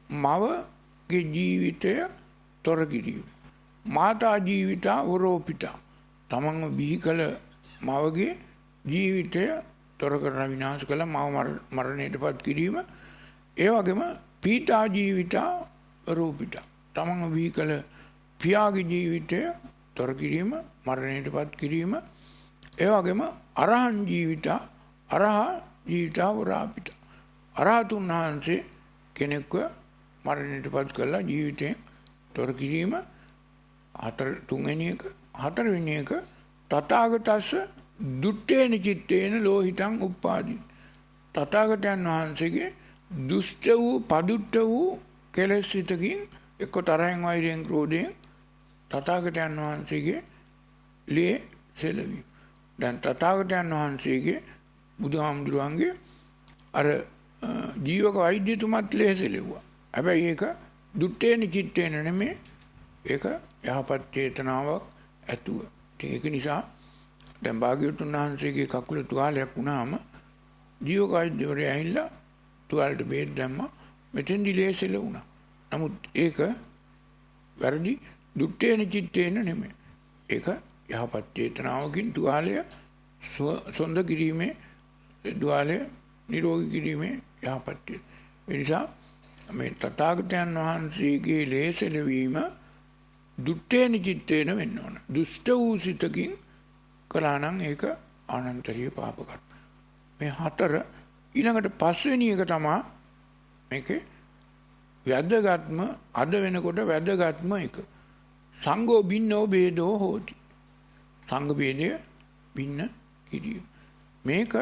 මවගේ ජීවිතය තොර කිරීම. මාතා ජීවිතා වරෝපිතා. තමන්ව බිහි කළ මවගේ ජීවිතය තොර කරන විනාශ කළ මව මරණයටපත් කිරීම. ඒ වගේම පීතා ජීවිතා රූපිතා. තමන්ව බිහි කළ පියාගේ ජීවිතය තොර කිරීම මරණයටපත් කිරීම. ඒ වගේම අරහන් ජීවිතා අරහ ජීවිතා වරාපිතා. අරහතුන් වහන්සේ කෙනෙක්ව මරණයටපත් කළා ජීවිතයෙන් තොර කිරීම. හතර තුන්වෙනි එක හතරවෙනි එක තථාගතස්ස දුට්ඨේන චිත්තේන ලෝහිතං උප්පාදි. තථාගතයන් වහන්සේගේ දුෂ්ට වූ පදුට්ට වූ කෙලෙස් සිතකින් එක්ක තරහෙන් වෛරයෙන් ක්‍රෝධයෙන් තථාගතයන් වහන්සේගේ ලේ සෙලවි. දැන් තථාගතයන් වහන්සේගේ බුදුහාමුදුරුවන්ගේ අර ජීවක වෛද්‍යතුමත් ලේ සෙලෙව්වා. හැබැයි ඒක දුට්ඨේන චිත්තේන නෙමෙයි. ඒක යහපත් චේතනාවක් ඇතුව. ඒක නිසා දැන් භාග්‍යවතුන් වහන්සේගේ කකුල තුවාලයක් වුණාම ජීවක වෛද්‍යවරයා ඇවිල්ලා තුවාලෙට බේත් දැම්මා. මෙතෙන්දි ලේසෙල වුණා. නමුත් ඒක වැරදි දුට්ඨේන චිත්තේන නෙමෙයි. ඒක යහපත් චේතනාවකින් තුවාලය සොඳ කිරීමේ තුවාලය නිරෝගී කිරීමේ යහපත්. ඒ නිසා මේ තථාගතයන් වහන්සේගේ ලේසෙල වීම දුට්ඨේන චිත්තේන වෙන්න ඕන. දුෂ්ට වූ සිතකින් කළා නම් ඒක ආනන්තරීය පාප කර්ම. මේ හතර ඊළඟට පස්වෙනි එක තමයි මේකේ වැදගත්ම අද වෙනකොට වැදගත්ම එක. සංඝෝ බින්නෝ ભેදෝ හෝති. සංඝ ભેදය බින්න කිරීම. මේක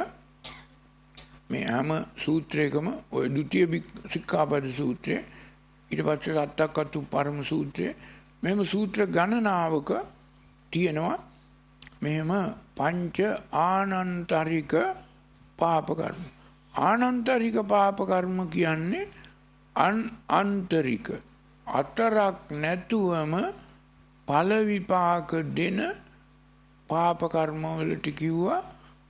මේ හැම සූත්‍රයකම ඔය ဒုတိ ය සික්ඛාපද සූත්‍රය ඊට පස්සේ රත්තකතු පරම සූත්‍රය මෙහෙම සූත්‍ර ගණනාවක තියෙනවා මෙහෙම පංච ආනන්තරික පාප කර්ම. ආනන්තරික පාප කර්ම කියන්නේ අන් අන්තරික අතරක් නැතුවම ඵල විපාක දෙන පාප කර්ම වලට කිව්වා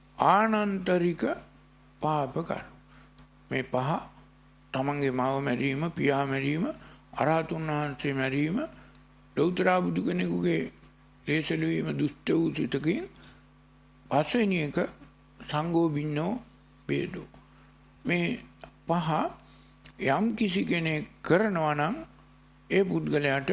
ආනන්තරික පාප කර්ම. මේ පහ තමන්ගේ මව මැරීම, පියා මැරීම, අරහතුන් වහන්සේ මැරීම, ලෞතර බුදු කෙනෙකුගේ දේශල වීම දුෂ්ට වූ සිතකින් පස්වෙනි එක සංඝෝ බින්නෝ බේදෝ. මේ පහ යම් කිසි කෙනෙක් කරනවා නම් ඒ පුද්ගලයාට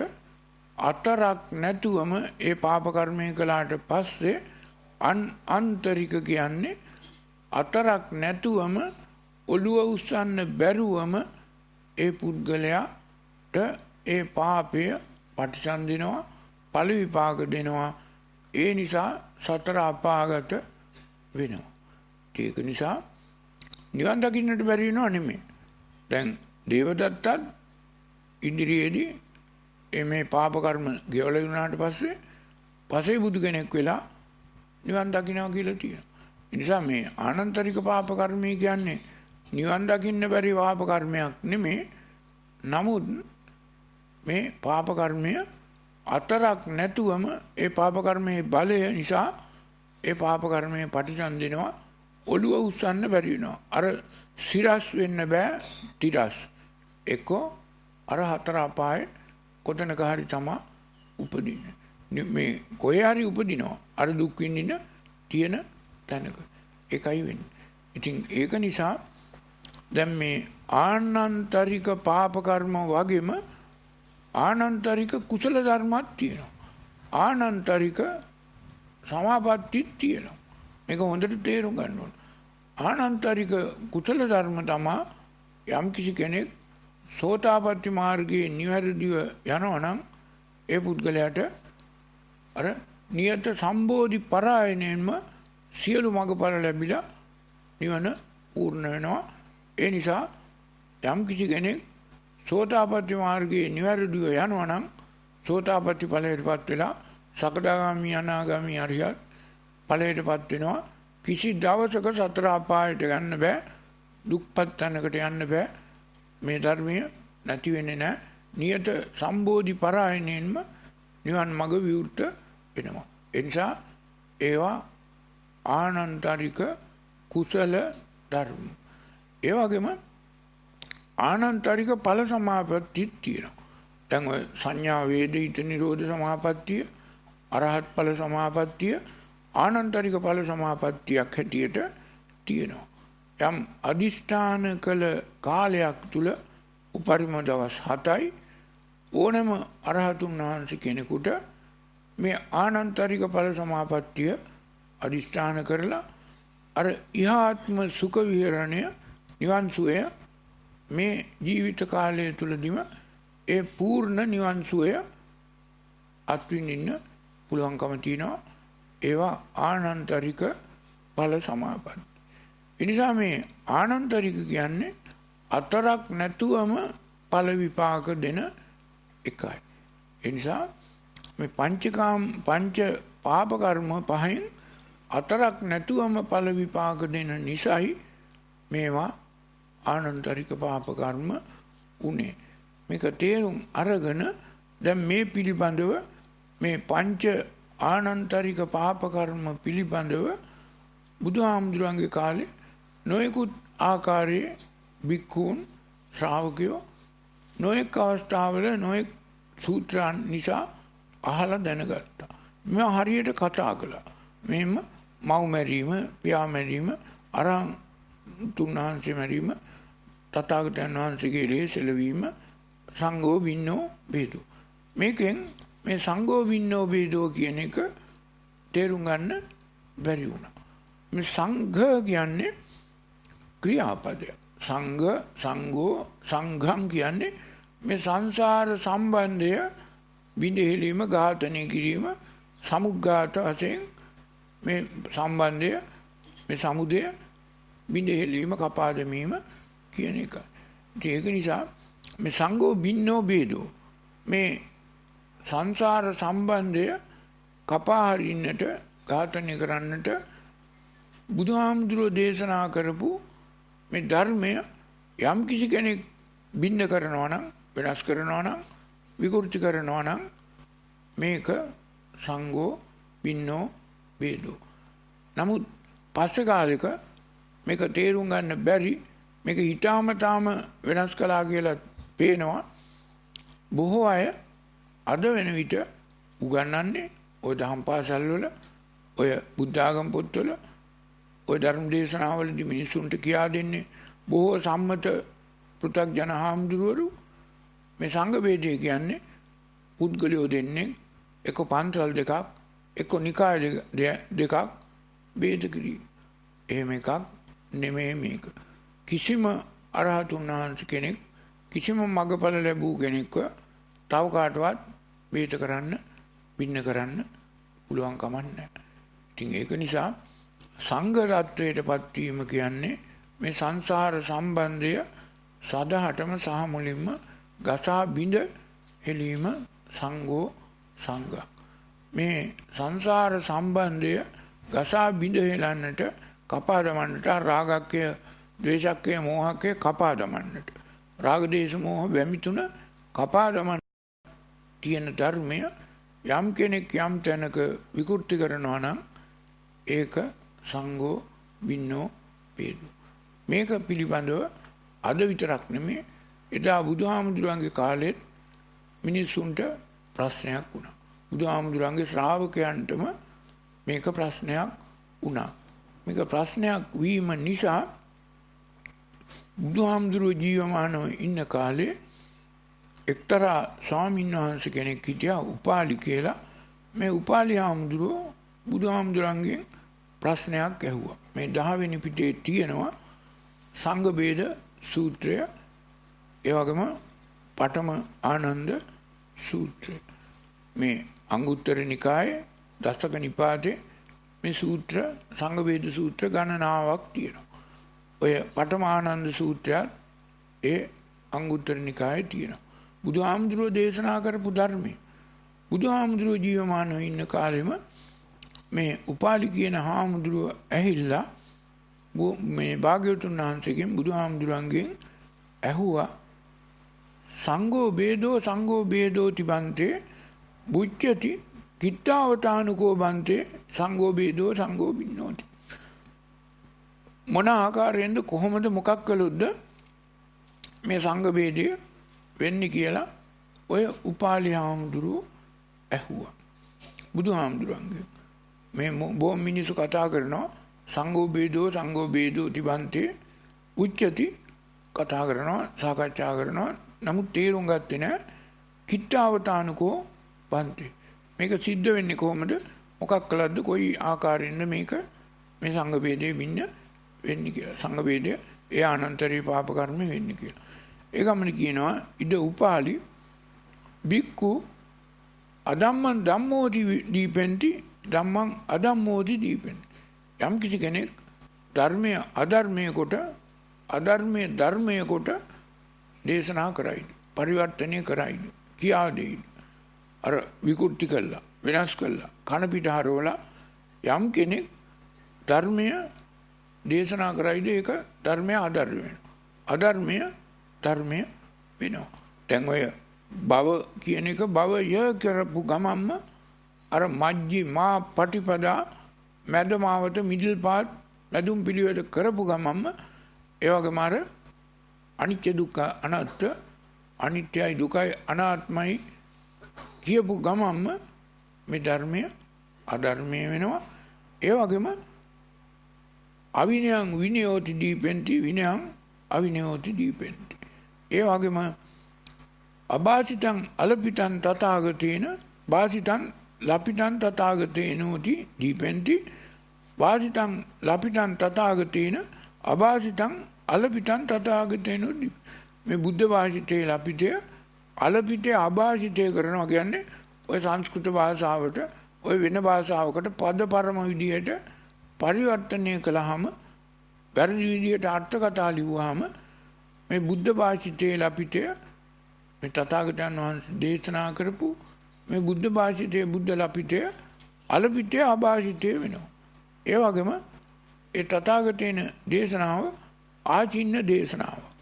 අතරක් නැතුවම ඒ පාප කර්මය කළාට පස්සේ අන් අන්තරික කියන්නේ අතරක් නැතුවම ඔළුව උස්සන්න බැරුවම ඒ පුද්ගලයාට ඒ පාපය පටිසන්ධිනවා, ඵල විපාක දෙනවා. ඒ නිසා සතර අපාගත වෙනවා. ඒක නිසා නිවන් දකින්නට බැරි වෙනව නෙමෙයි. දැන් දේවදත්තත් ඉදිරියේදී මේ පාප කර්ම ගෙවලා වුණාට පස්සේ පසේ බුදු කෙනෙක් වෙලා නිවන් දකින්නවා කියලා තියෙනවා. ඒ නිසා මේ ආනන්තරික පාප කර්මය කියන්නේ නිවන් දකින්න බැරි පාප කර්මයක් නෙමෙයි. නමුත් මේ පාප කර්මය අතරක් නැතුවම ඒ පාප කර්මයේ බලය නිසා ඒ පාප කර්මයේ පටිසන්ධිනවා, ඔළුව උස්සන්න බැරි වෙනවා. අර සිරස් වෙන්න බෑ තිරස්. එක්කෝ අර හතර අපායේ කොතනක හරි තමා උපදින්නේ. මේ කොහේ හරි උපදිනවා. අර දුක් විඳින තියෙන තැනක. ඒකයි වෙන්නේ. ඉතින් ඒක නිසා දැන් මේ ආනන්තරික පාප කර්ම වගේම ආනන්තරික කුසල ධර්මත් තියෙනවා. ආනන්තරික සමාපත්තිත් තියෙනවා. මේක හොඳට තේරුම් ගන්න ඕන. ආනන්තරික කුසල ධර්ම තමයි යම් කිසි කෙනෙක් සෝතාපට්ටි මාර්ගයේ නිවැරදිව යනවා නම් ඒ පුද්ගලයාට අර නියත සම්බෝධි පරායනයෙන්ම සියලු මඟඵල ලැබිලා නිවන පූර්ණ වෙනවා. ඒ නිසා යම් කිසි කෙනෙක් සෝතාපට්ටි මාර්ගයේ නිවැරදිව යනවා නම් සෝතාපට්ටි ඵලයටපත් වෙලා සකදාගාමි අනාගාමි අරියත් ඵලයටපත් වෙනවා. කිසි දවසක සතර අපායට යන්න බෑ. දුක්පත් තැනකට යන්න බෑ. මේ ධර්මය නැති වෙන්නේ නැහැ. නියත සම්බෝධි පරායනයෙන්ම නිවන් මඟ විවෘත වෙනවා. ඒ නිසා ඒවා ආනන්තරික කුසල ධර්ම. ඒ වගේම ආනන්තරික ඵල සමාපත්තිය තියෙනවා. දැන් ඔය සංඥා වේදිත නිරෝධ සමාපත්තිය, අරහත් ඵල සමාපත්තිය ආනන්තරික ඵල සමාපත්තියක් හැටියට තියෙනවා. යම් අදිෂ්ඨාන කළ කාලයක් තුල උපරිම දවස් හතයි ඕනම අරහතුන් වහන්සේ කෙනෙකුට මේ ආනන්තරික ඵල සමාපත්තිය අදිෂ්ඨාන කරලා අර ඉහාත්ම සුඛ විහරණය නිවන් සුවය මේ ජීවිත කාලය තුලදීම ඒ පූර්ණ නිවන් සුවය අත්විඳින්න පුළුවන්කම තියෙනවා. ඒවා ආනන්තරික ඵල සමාපatti. එනිසා මේ ආනන්තරික කියන්නේ අතරක් නැතුවම ඵල විපාක දෙන එකයි. එනිසා මේ පංචකාම පංච පාප කර්ම පහෙන් අතරක් නැතුවම ඵල විපාක දෙන නිසායි මේවා ආනන්තරික පාප කර්ම උනේ. මේක තේරුම් අරගෙන දැන් මේ පිළිබඳව මේ පංච ආනන්තරික පාප කර්ම පිළිබඳව බුදුහාමුදුරන්ගේ කාලේ නොයෙකුත් ආකාරයේ භික්ඛූන් ශ්‍රාවකයෝ නොයෙක් අවස්ථාවල නොයෙක් සූත්‍රයන් නිසා අහලා දැනගත්තා. මේ හරියට කතා කළා. මෙහෙම මව් මැරීම, පියා මැරීම, අරහන් තුන්වහන්සේ මැරීම, තථාගතයන් වහන්සේගේ ලේසල වීම, සංඝෝ වින්නෝ බේදෝ. මේකෙන් මේ සංඝෝ වින්නෝ බේදෝ කියන එක තේරුම් ගන්න බැරි වුණා. මේ සංඝ කියන්නේ ක්‍රියාපදය. සංඝ, සංඝෝ, සංඝං කියන්නේ මේ සංසාර සම්බන්ධය බිඳහෙලීම, ඝාතනය කිරීම, සමුග්ඝාත වශයෙන් මේ සම්බන්ධය, මේ සමුදය බිඳහෙලීම, කපා දැමීම කියන එක. ඒක නිසා මේ සංඝෝ බින්නෝ බේදෝ මේ සංසාර සම්බන්ධය කපා හරින්නට, ඝාතනය කරන්නට බුදුහාමුදුරුවෝ දේශනා කරපු මේ ධර්මය යම් කිසි කෙනෙක් බින්න කරනවා නම් වෙනස් කරනවා නම් විකෘති කරනවා නම් මේක සංඝෝ බින්නෝ වේදෝ. නමුත් පස්සේ කාලෙක මේක තේරුම් ගන්න බැරි මේක හිතාමතාම වෙනස් කළා කියලා පේනවා. බොහෝ අය අද වෙන විට උගන්වන්නේ ඔය දහම් පාසල් වල ඔය බුද්ධ ආගම පොත්වල ඔය ධර්ම දේශනාවලදී මිනිසුන්ට කියා දෙන්නේ බොහෝ සම්මත පෘථග්ජන හාමුදුරුවරු මේ සංඝ වේදය කියන්නේ පුද්ගලයෝ දෙන්නේ එක පන්සල් දෙකක් එක නිකාය දෙකක් වේද කිරී. එහෙම එකක් නෙමෙයි මේක. කිසිම අරහතුන් වහන්සේ කෙනෙක් කිසිම මඟඵල ලැබූ කෙනෙක්ව තව කාටවත් වේද කරන්න බින්න කරන්න පුළුවන් කමක් නැහැ. ඉතින් ඒක නිසා සංඝ රත්වයට පත්වීම කියන්නේ මේ සංසාර සම්බන්ධය සදහටම සහ මුලින්ම ගසා බිඳ හෙලීම සංඝෝ සංඝ. මේ සංසාර සම්බන්ධය ගසා බිඳ හෙලන්නට කපා දමන්නට රාගක්කය ද්වේෂක්කය මෝහක්කය කපා දමන්නට රාග දේශ මෝහ වැමි තුන කපා දමන්න තියෙන ධර්මය යම් කෙනෙක් යම් තැනක විකෘති කරනවා නම් ඒක සංඝෝ බින්නෝ වේදෝ. මේක පිළිබඳව අද විතරක් නෙමෙයි එදා බුදුහාමුදුරන්ගේ කාලෙත් මිනිස්සුන්ට ප්‍රශ්නයක් වුණා. බුදුහාමුදුරන්ගේ ශ්‍රාවකයන්ටම මේක ප්‍රශ්නයක් වුණා. මේක ප්‍රශ්නයක් වීම නිසා බුදුහාමුදුරුවෝ ජීවමානව ඉන්න කාලේ එක්තරා ස්වාමීන් වහන්සේ කෙනෙක් හිටියා උපාලි කියලා. මේ උපාලි හාමුදුරුවෝ බුදුහාමුදුරන්ගෙන් ප්‍රශ්නයක් ඇහුවා. මේ දහවෙනි පිටේ තියෙනවා සංඝ බේද සූත්‍රය, ඒ වගේම පඨම ආනන්ද සූත්‍රය. මේ අංගුත්තර නිකායේ දසක නිපාතේ මේ සූත්‍ර සංඝ බේද සූත්‍ර ගණනාවක් තියෙනවා. ඔය පඨම ආනන්ද සූත්‍රයත් ඒ අංගුත්තර නිකායේ තියෙනවා. බුදුහාමුදුරුවෝ දේශනා කරපු ධර්මයේ බුදුහාමුදුරුවෝ ජීවමානව ඉන්න කාලෙම මේ උපාලි කියන හාමුදුරුවෝ ඇහිල්ලා මේ භාග්‍යවතුන් වහන්සේගෙන් බුදුහාමුදුරන්ගෙන් ඇහුවා සංඝෝ බේදෝ සංඝෝ බේදෝ තිබන්තේ බුච්චති කිත්තාවතානුකෝ බන්තේ සංඝෝ බේදෝ සංඝෝ බින්නෝති. මොන ආකාරයෙන්ද කොහොමද මොකක් කළොත්ද මේ සංඝ බේදය වෙන්නේ කියලා ඔය උපාලි හාමුදුරුවෝ ඇහුවා බුදුහාමුදුරන්ගෙන්. මේ බොහෝ මිනිස්සු කතා කරනවා සංඝෝ බේදෝ සංඝෝ බේදෝ තිබන්තේ උච්චති කතා කරනවා සාකච්ඡා කරනවා. නමුත් තේරුම් ගත්තේ නැහැ කිත්තාවතානුකෝ බන්තේ. මේක සිද්ධ වෙන්නේ කොහොමද මොකක් කළාද කොයි ආකාරයෙන්ද මේක මේ සංඝ බේදේ බින්න වෙන්නේ කියලා. සංඝ බේදය ඒ අනන්තරී පාප කර්ම වෙන්නේ කියලා. ඒ ගමන කියනවා ඉද උපාලි බික්කු අදම්මන් ධම්මෝති දීපෙන්ති ධම්මං අදම්මෝති දීපෙන්ති. යම් කිසි කෙනෙක් ධර්මය අධර්මය කොට අධර්මය ධර්මය කොට දේශනා කරයිද පරිවර්තනය කරයිද කියා දෙයිද අර විකෘති කළා වෙනස් කළා කන පිට හරවලා යම් කෙනෙක් ධර්මය දේශනා කරයිද ඒක ධර්මය අධර්ම වෙනවා. අධර්මය ධර්මය වෙනවා. දැන් ඔය භව කියන එක භවය කරපු ගමම්ම අර මජ්ජි මා පටිපදා මැදමාවත මිඩල් පාත් මැදුම් පිළිවෙල කරපු ගමම්ම ඒ වගේම අර අනිත්‍ය දුක්ඛ අනාත්ම අනිත්‍යයි දුකයි අනාත්මයි කියපු ගමම්ම මේ ධර්මය අධර්මය වෙනවා. ඒ වගේම අවිනයං විනයෝති දීපෙන්ති විනයං අවිනයෝති දීපෙන්ති. ඒ වගේම අභාසිතං අලපිතං තථාගතේන භාසිතං ලපිතං තථාගතේනෝති දීපෙන්ති වාසිතං ලපිතං තථාගතේන අභාසිතං අලපිතං තථාගතේනෝ දීප. මේ බුද්ධ භාෂිතේ ලපිතය අලපිතේ අභාසිතය කරනවා කියන්නේ ඔය සංස්කෘත භාෂාවට ඔය වෙන භාෂාවකට පද පරම විදියට පරිවර්තනය කළාම වැරදි විදියට අර්ථ කතා ලිව්වාම මේ බුද්ධ භාෂිතේ ලපිතය මේ තථාගතයන් වහන්සේ දේශනා කරපු මේ බුද්ධ භාෂිතයේ බුද්ධ ලපිතය අලපිතය අභාෂිතය වෙනවා. ඒ වගේම ඒ තථාගතයන් දේශනාව ආචින්න දේශනාව.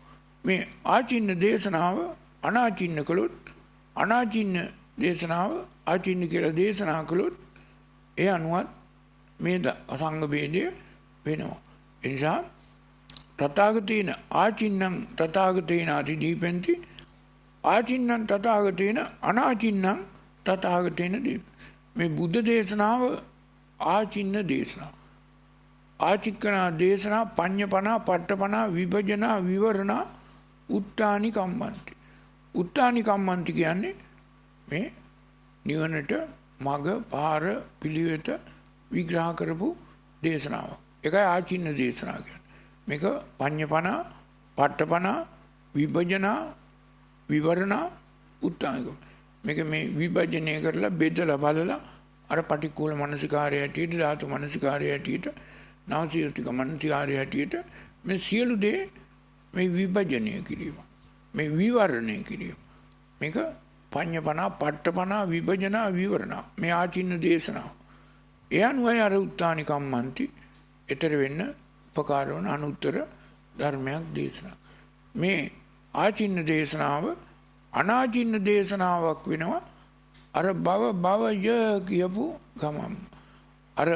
මේ ආචින්න දේශනාව අනාචින්න කළොත් අනාචින්න දේශනාව ආචින්න කියලා දේශනා කළොත් ඒ අනුවත් මේ සංඝ ભેදය වෙනවා. ඒ නිසා තථාගතේන ආචින්නම් තථාගතේන අතිදීපෙන්ති ආචින්නම් තථාගතේන අනාචින්නම් තථාගතේන දීප. මේ බුද්ධ දේශනාව ආචින්න දේශනාව. ආචික්කනා දේශනා පඤ්ඤපනා පට්ඨපනා විභජනා විවරණා උත්තානි කම්මන්ති. උත්තානි කම්මන්ති කියන්නේ මේ නිවනට මඟ පාර පිළිවෙත විග්‍රහ කරපු දේශනාව. ඒකයි ආචින්න දේශනාව කියන්නේ. මේක පඤ්ඤපනා පට්ඨපනා විභජනා විවරණා උත්තානි. මේක මේ විභජනය කරලා බෙදලා බලලා අර පටික්කුල මනසිකාරය ඇටියට ධාතු මනසිකාරය ඇටියට නාසියතික මනසිකාරය ඇටියට මේ සියලු දේ මේ විභජනය කිරීම මේ විවරණය කිරීම මේක පඤ්ඤපනා පට්ඨපනා විභජනා විවරණා මේ ආචින්න දේශනාව. ඒ අනුවයි අර උත්තානි කම්මන්ති ඊතර වෙන්න උපකාර වන අනුත්තර ධර්මයක් දේශනා. මේ ආචින්න දේශනාව අනාචින්න දේශනාවක් වෙනවා. අර භව භවය කියපු ගමම් අර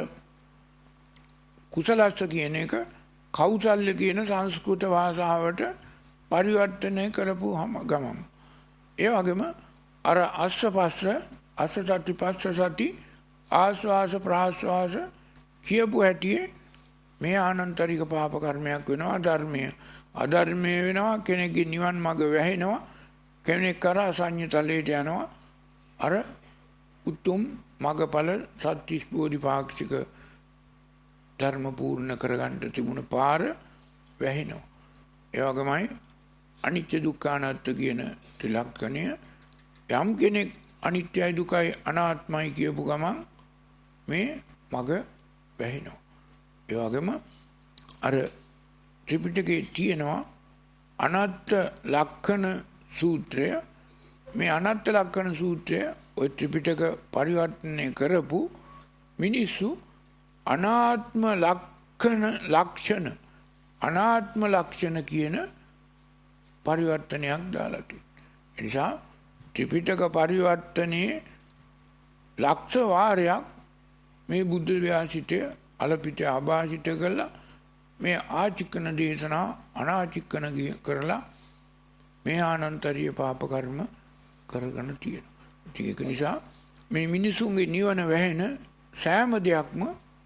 කුසලස්ස කියන එක කෞසල්‍ය කියන සංස්කෘත භාෂාවට පරිවර්තනය කරපු ගමම් ඒ වගේම අර අස්ස පස්ස අස්ස සති පස්ස සති ආස්වාස ප්‍රාස්වාස කියපු හැටියේ මේ ආනන්තරික පාප කර්මයක් වෙනවා. අධර්මය අධර්මය වෙනවා. කෙනෙක්ගේ නිවන් මඟ වැහෙනවා. කෙනෙක් කරා සංයතලයට යනවා. අර උතුම් මගඵල සත්‍තිස් බෝධිපාක්ෂික ධර්ම පූර්ණ කරගන්න තිබුණ පාර වැහෙනවා. ඒ වගේමයි අනිත්‍ය දුක්ඛ අනාත්ම කියන ත්‍රිලක්ෂණය යම් කෙනෙක් අනිත්‍යයි දුකයි අනාත්මයි කියපු ගමන් මේ මග වැහෙනවා. ඒ වගේම අර ත්‍රිපිටකයේ තියෙනවා අනාත්ම ලක්ෂණ සූත්‍රය. මේ අනාත්ම ලක්ෂණ සූත්‍රය ඔය ත්‍රිපිටක පරිවර්තනය කරපු මිනිස්සු අනාත්ම ලක්ෂණ ලක්ෂණ අනාත්ම ලක්ෂණ කියන පරිවර්තනයක් දාලා තියෙනවා. ඒ නිසා ත්‍රිපිටක පරිවර්තනයේ ලක්ෂ වාරයක් මේ බුද්ධ ව්‍යාසිතය අලපිට ආభాෂිත කළා. මේ ආචික්කන දේශනා අනාචික්කන කරලා මේ ආනන්තරීය පාප කර්ම කරගෙන තියෙනවා. ඒක නිසා මේ මිනිසුන්ගේ නිවන වැහෙන සෑම දෙයක්ම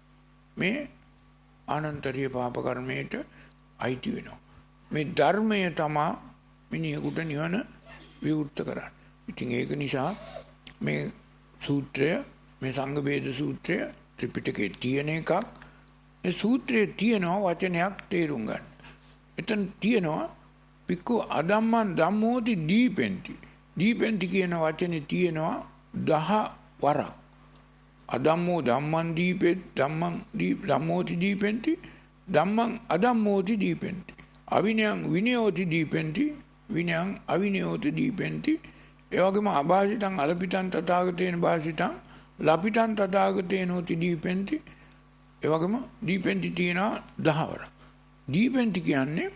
මේ ආනන්තරීය පාප කර්මයට අයිති වෙනවා. මේ ධර්මය තමයි මිනිහෙකුට නිවන විවෘත කරන්නේ. ඉතින් ඒක නිසා මේ සූත්‍රය මේ සංඝ ભેද සූත්‍රය ත්‍රිපිටකයේ තියෙන එකක්. මේ සූත්‍රයේ තියෙනවා වචනයක් තේරුම් ගන්න. එතන තියෙනවා පික්කු අදම්මන් ධම්මෝති දීපෙන්ති. දීපෙන්ති කියන වචනේ තියෙනවා දහ වරක්. අදම්මෝ ධම්මං දීපෙත් ධම්මං දීප ධම්මෝති දීපෙන්ති ධම්මං අදම්මෝති දීපෙන්ති අවිනයං විනයෝති දීපෙන්ති විනයං අවිනයෝති දීපෙන්ති. ඒ වගේම අභාසිතං අලපිතං තථාගතේන භාසිතං ලපිතං තථාගතේනෝති දීපෙන්ති. ඒ වගේම දීපෙන්ති තියෙනවා දහවර. දීපෙන්ති කියන්නේ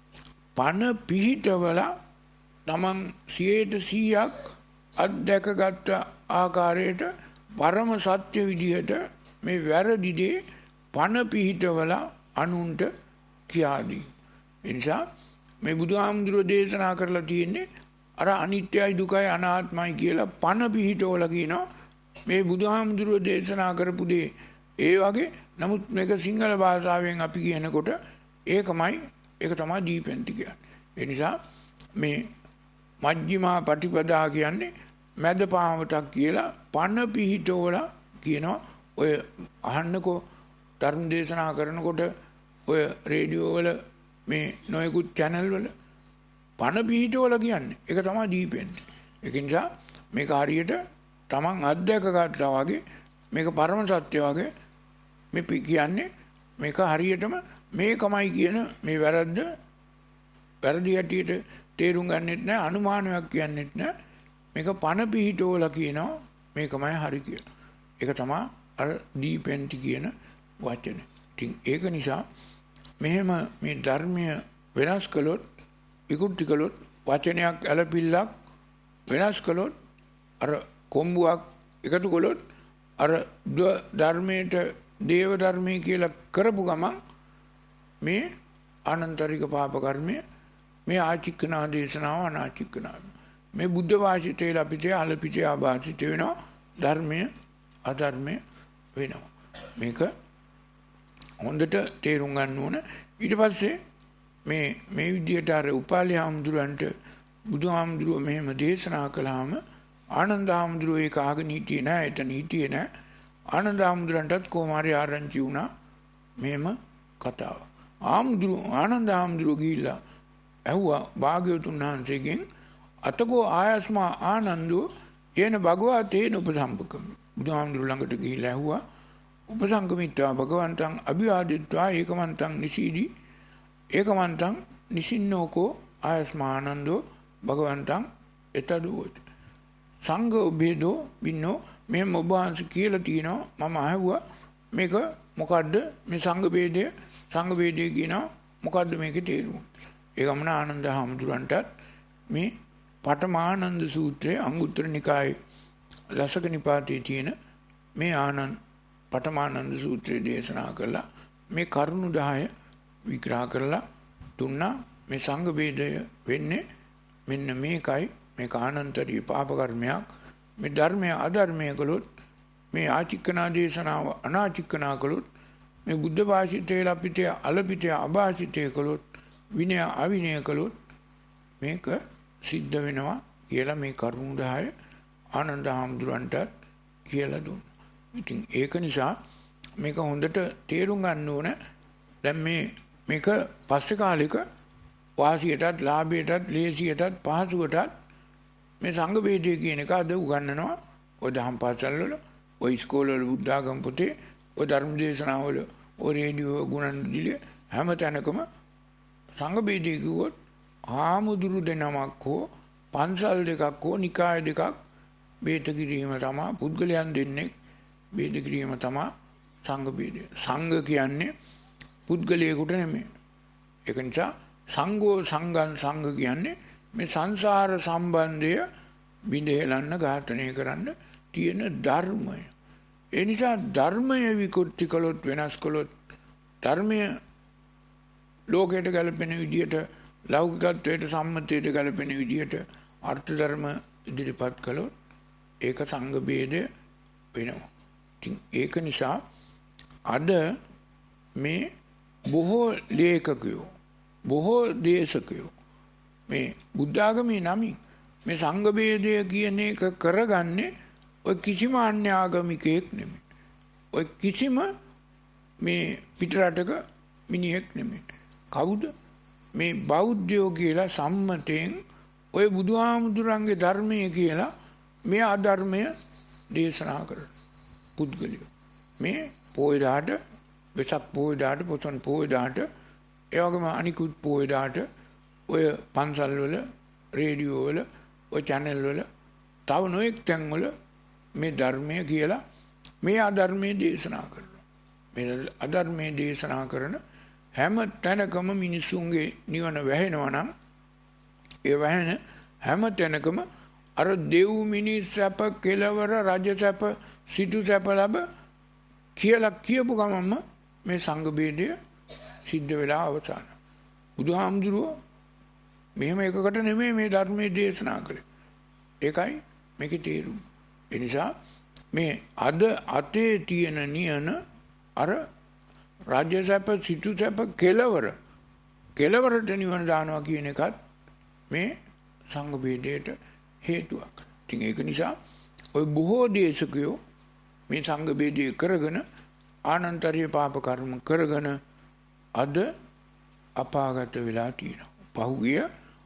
පන පිහිටවල තමන් සියයට සීයක් අත්දැකගත් ආකාරයට පරම සත්‍ය විදිහට මේ වැරදි දේ පන පිහිටවල අනුන්ට කියා දී. ඒ නිසා මේ බුදුහාමුදුරුවෝ දේශනා කරලා තියෙන්නේ අර අනිත්‍යයි දුකයි අනාත්මයි කියලා පන පිහිටවල කියනවා. මේ බුදුහාමුදුරුවෝ දේශනා කරපු දේ ඒ වගේ. නමුත් මේක සිංහල භාෂාවෙන් අපි කියනකොට ඒකමයි ඒක තමයි දීපෙන්ති කියන්නේ. ඒ නිසා මේ මජ්ක්‍ධිමා පටිපදා කියන්නේ මැද පාවතක් කියලා පන පිහිටවල කියනවා. ඔය අහන්නකෝ ධර්ම දේශනා කරනකොට ඔය රේඩියෝ වල මේ නොයෙකුත් channel වල පන පිහිටවල කියන්නේ ඒක තමයි දීපෙන්ති. ඒක නිසා මේක හරියට Taman අධ්‍යයක ගන්නවා වගේ මේක පරම සත්‍ය වගේ මේ කියන්නේ මේක හරියටම මේකමයි කියන මේ වැරද්ද වැරදි හැටියට තේරුම් ගන්නෙත් නැහැ අනුමානයක් කියන්නෙත් නැහැ. මේක පන පිහිටෝලා කියනවා මේකමයි හරි කියලා. ඒක තමයි අර දීපෙන්ති කියන වචනේ. ඉතින් ඒක නිසා මෙහෙම මේ ධර්මය වෙනස් කළොත් විකෘති කළොත් වචනයක් ඇලපිල්ලක් වෙනස් කළොත් අර කොම්බුවක් එකතු කළොත් අර ධර්මයට දේව ධර්මයේ කියලා කරපු ගමන් මේ ආනන්තරික පාප කර්මය මේ ආචික්කනා දේශනාව අනාචික්කනා මේ බුද්ධ වාසිතේ ලපිතේ අලපිතේ ආභාසිත වෙනවා ධර්මය අධර්මය වෙනවා මේක හොඳට තේරුම් ගන්න ඕන ඊට පස්සේ මේ මේ විදියට අර උපාලි හාමුදුරන්ට බුදුහාමුදුරුවෝ මෙහෙම දේශනා කළාම ආනන්ද හාමුදුරුවෝ ඒක ආගෙන හිටියේ නෑ එතන හිටියේ නෑ ආනන්ද හාමුදුරන්ටත් කොහොම හරි ආරංචි වුණා මෙහෙම කතාව හාමුදුරුවෝ ආනන්ද හාමුදුරුවෝ ගිහිල්ලා ඇහුවා භාග්‍යවතුන් වහන්සේගෙන් අතකෝ ආයස්මා ආනන්දෝ යේන භගවා තේන උපසම්පකම් බුදුහාමුදුරුවෝ ළඟට ගිහිල්ලා ඇහුවා උපසංගමිත්වා භගවන්තං අභිවාදිත්වා ඒකමන්තං නිසීදී ඒකමන්තං නිසින්නෝකෝ ආයස්මා ආනන්දෝ භගවන්තං එතදුවොත් සංඝ උභේදෝ බින්නෝ මේ ඔබ වහන්සේ කියලා තියෙනවා මම අහුවා මේක මොකද්ද මේ සංඝ ભેදය සංඝ ભેදය කියනවා මොකද්ද මේකේ තේරුම ඒ ගමන ආනන්ද හාමුදුරන්ටත් මේ පඨමානන්ද සූත්‍රයේ අංගුත්තර නිකායේ ලසක නිපාතයේ තියෙන මේ ආනන්ද පඨමානන්ද සූත්‍රය දේශනා කළා මේ කරුණු දහය විග්‍රහ කරලා දුන්නා මේ සංඝ ભેදය වෙන්නේ මෙන්න මේකයි මේ ආනන්තරීය පාප කර්මයක් මේ ධර්මය අධර්මය කළොත් මේ ආචික්කනා දේශනාව අනාචික්කනා කළොත් මේ බුද්ධ භාෂිතේ ලපිතේ අලපිතේ අභාෂිතේ කළොත් විනය අවිනය කළොත් මේක සිද්ධ වෙනවා කියලා මේ කරුණු දහය ආනන්ද හාමුදුරන්ට කියලා දුන්නා. ඉතින් ඒක නිසා මේක හොඳට තේරුම් ගන්න ඕන. දැන් මේ මේක පස්සේ කාලෙක වාසියටත් ලාභයටත් ලේසියටත් පහසුවටත් මේ සංඝ ભેදය කියන එක අද උගන්වනවා. ඔය දහම් පාසල් වල ඔය ඉස්කෝල වල බුද්ධාගම පොතේ ඔය ධර්ම දේශනාවල ඔය රේඩියෝ ගුණන්විදුලි හැම තැනකම සංඝ ભેදය කිව්වොත් ආමුදුරු දෙනමක් හෝ පන්සල් දෙකක් හෝ නිකාය දෙකක් ભેද කිරීම තමයි පුද්ගලයන් දෙන්නේ ભેද කිරීම තමයි සංඝ ભેදය. සංඝ කියන්නේ පුද්ගලයෙකුට නෙමෙයි. ඒක නිසා සංඝෝ සංඝං සංඝ කියන්නේ මේ සංසාර සම්බන්ධය බිඳහෙලන්න ඝාතනය කරන්න තියෙන ධර්මය. ඒ නිසා ධර්මය විකෘති කළොත් වෙනස් කළොත් ධර්මය ලෝකයට ගැලපෙන විදියට ලෞකිකත්වයට සම්මතයට ගැලපෙන විදියට අර්ථ ධර්ම ඉදිරිපත් කළොත් ඒක සංඝ ભેදය වෙනවා. ඉතින් ඒක නිසා අද මේ බොහෝ ලේඛකයෝ බොහෝ දේශකයෝ මේ බුද්ධාගමේ නමින් මේ සංඝ ભેදය කියන එක කරගන්නේ ඔය කිසිම අන්‍ය ආගමිකයෙක් නෙමෙයි. ඔය කිසිම මේ පිටරටක මිනිහෙක් නෙමෙයි. කවුද? මේ බෞද්ධයෝ කියලා සම්මතයෙන් ඔය බුදුහාමුදුරන්ගේ ධර්මය කියලා මේ අධර්මය දේශනා කරන පුද්ගලයෝ. මේ පොය දාට වෙසක් පොය දාට පොසොන් පොය දාට ඒ වගේම අනිකුත් පොය දාට ඔය පන්සල් වල රේඩියෝ වල ඔය channel වල තව නොඑක් තැන් වල මේ ධර්මය කියලා මේ අධර්මයේ දේශනා කරනවා. මේ අධර්මයේ දේශනා කරන හැම තැනකම මිනිසුන්ගේ නිවන වැහෙනවා නම් ඒ වැහෙන හැම තැනකම අර දෙව් මිනිස් සැප කෙලවර රජ සැප සිටු සැප ලැබ කියලා කියපු ගමන්ම මේ සංඝ ભેදය සිද්ධ වෙලා අවසාන. බුදුහාමුදුරුවෝ මෙහෙම එකකට නෙමෙයි මේ ධර්මයේ දේශනා කළේ. ඒකයි මේකේ තේරුම. ඒ නිසා මේ අද අතේ තියෙන නියන අර රාජ්‍ය සැප සිටු සැප කෙලවර කෙලවරට නිවන දානවා කියන එකත් මේ සංඝ ભેදයට හේතුවක්. ඉතින් ඒක නිසා ওই බොහෝ දේශකයෝ මේ සංඝ ભેදය කරගෙන ආනන්තරීය පාප කර්ම කරගෙන අද අපාගත වෙලා තියෙනවා. පහුගිය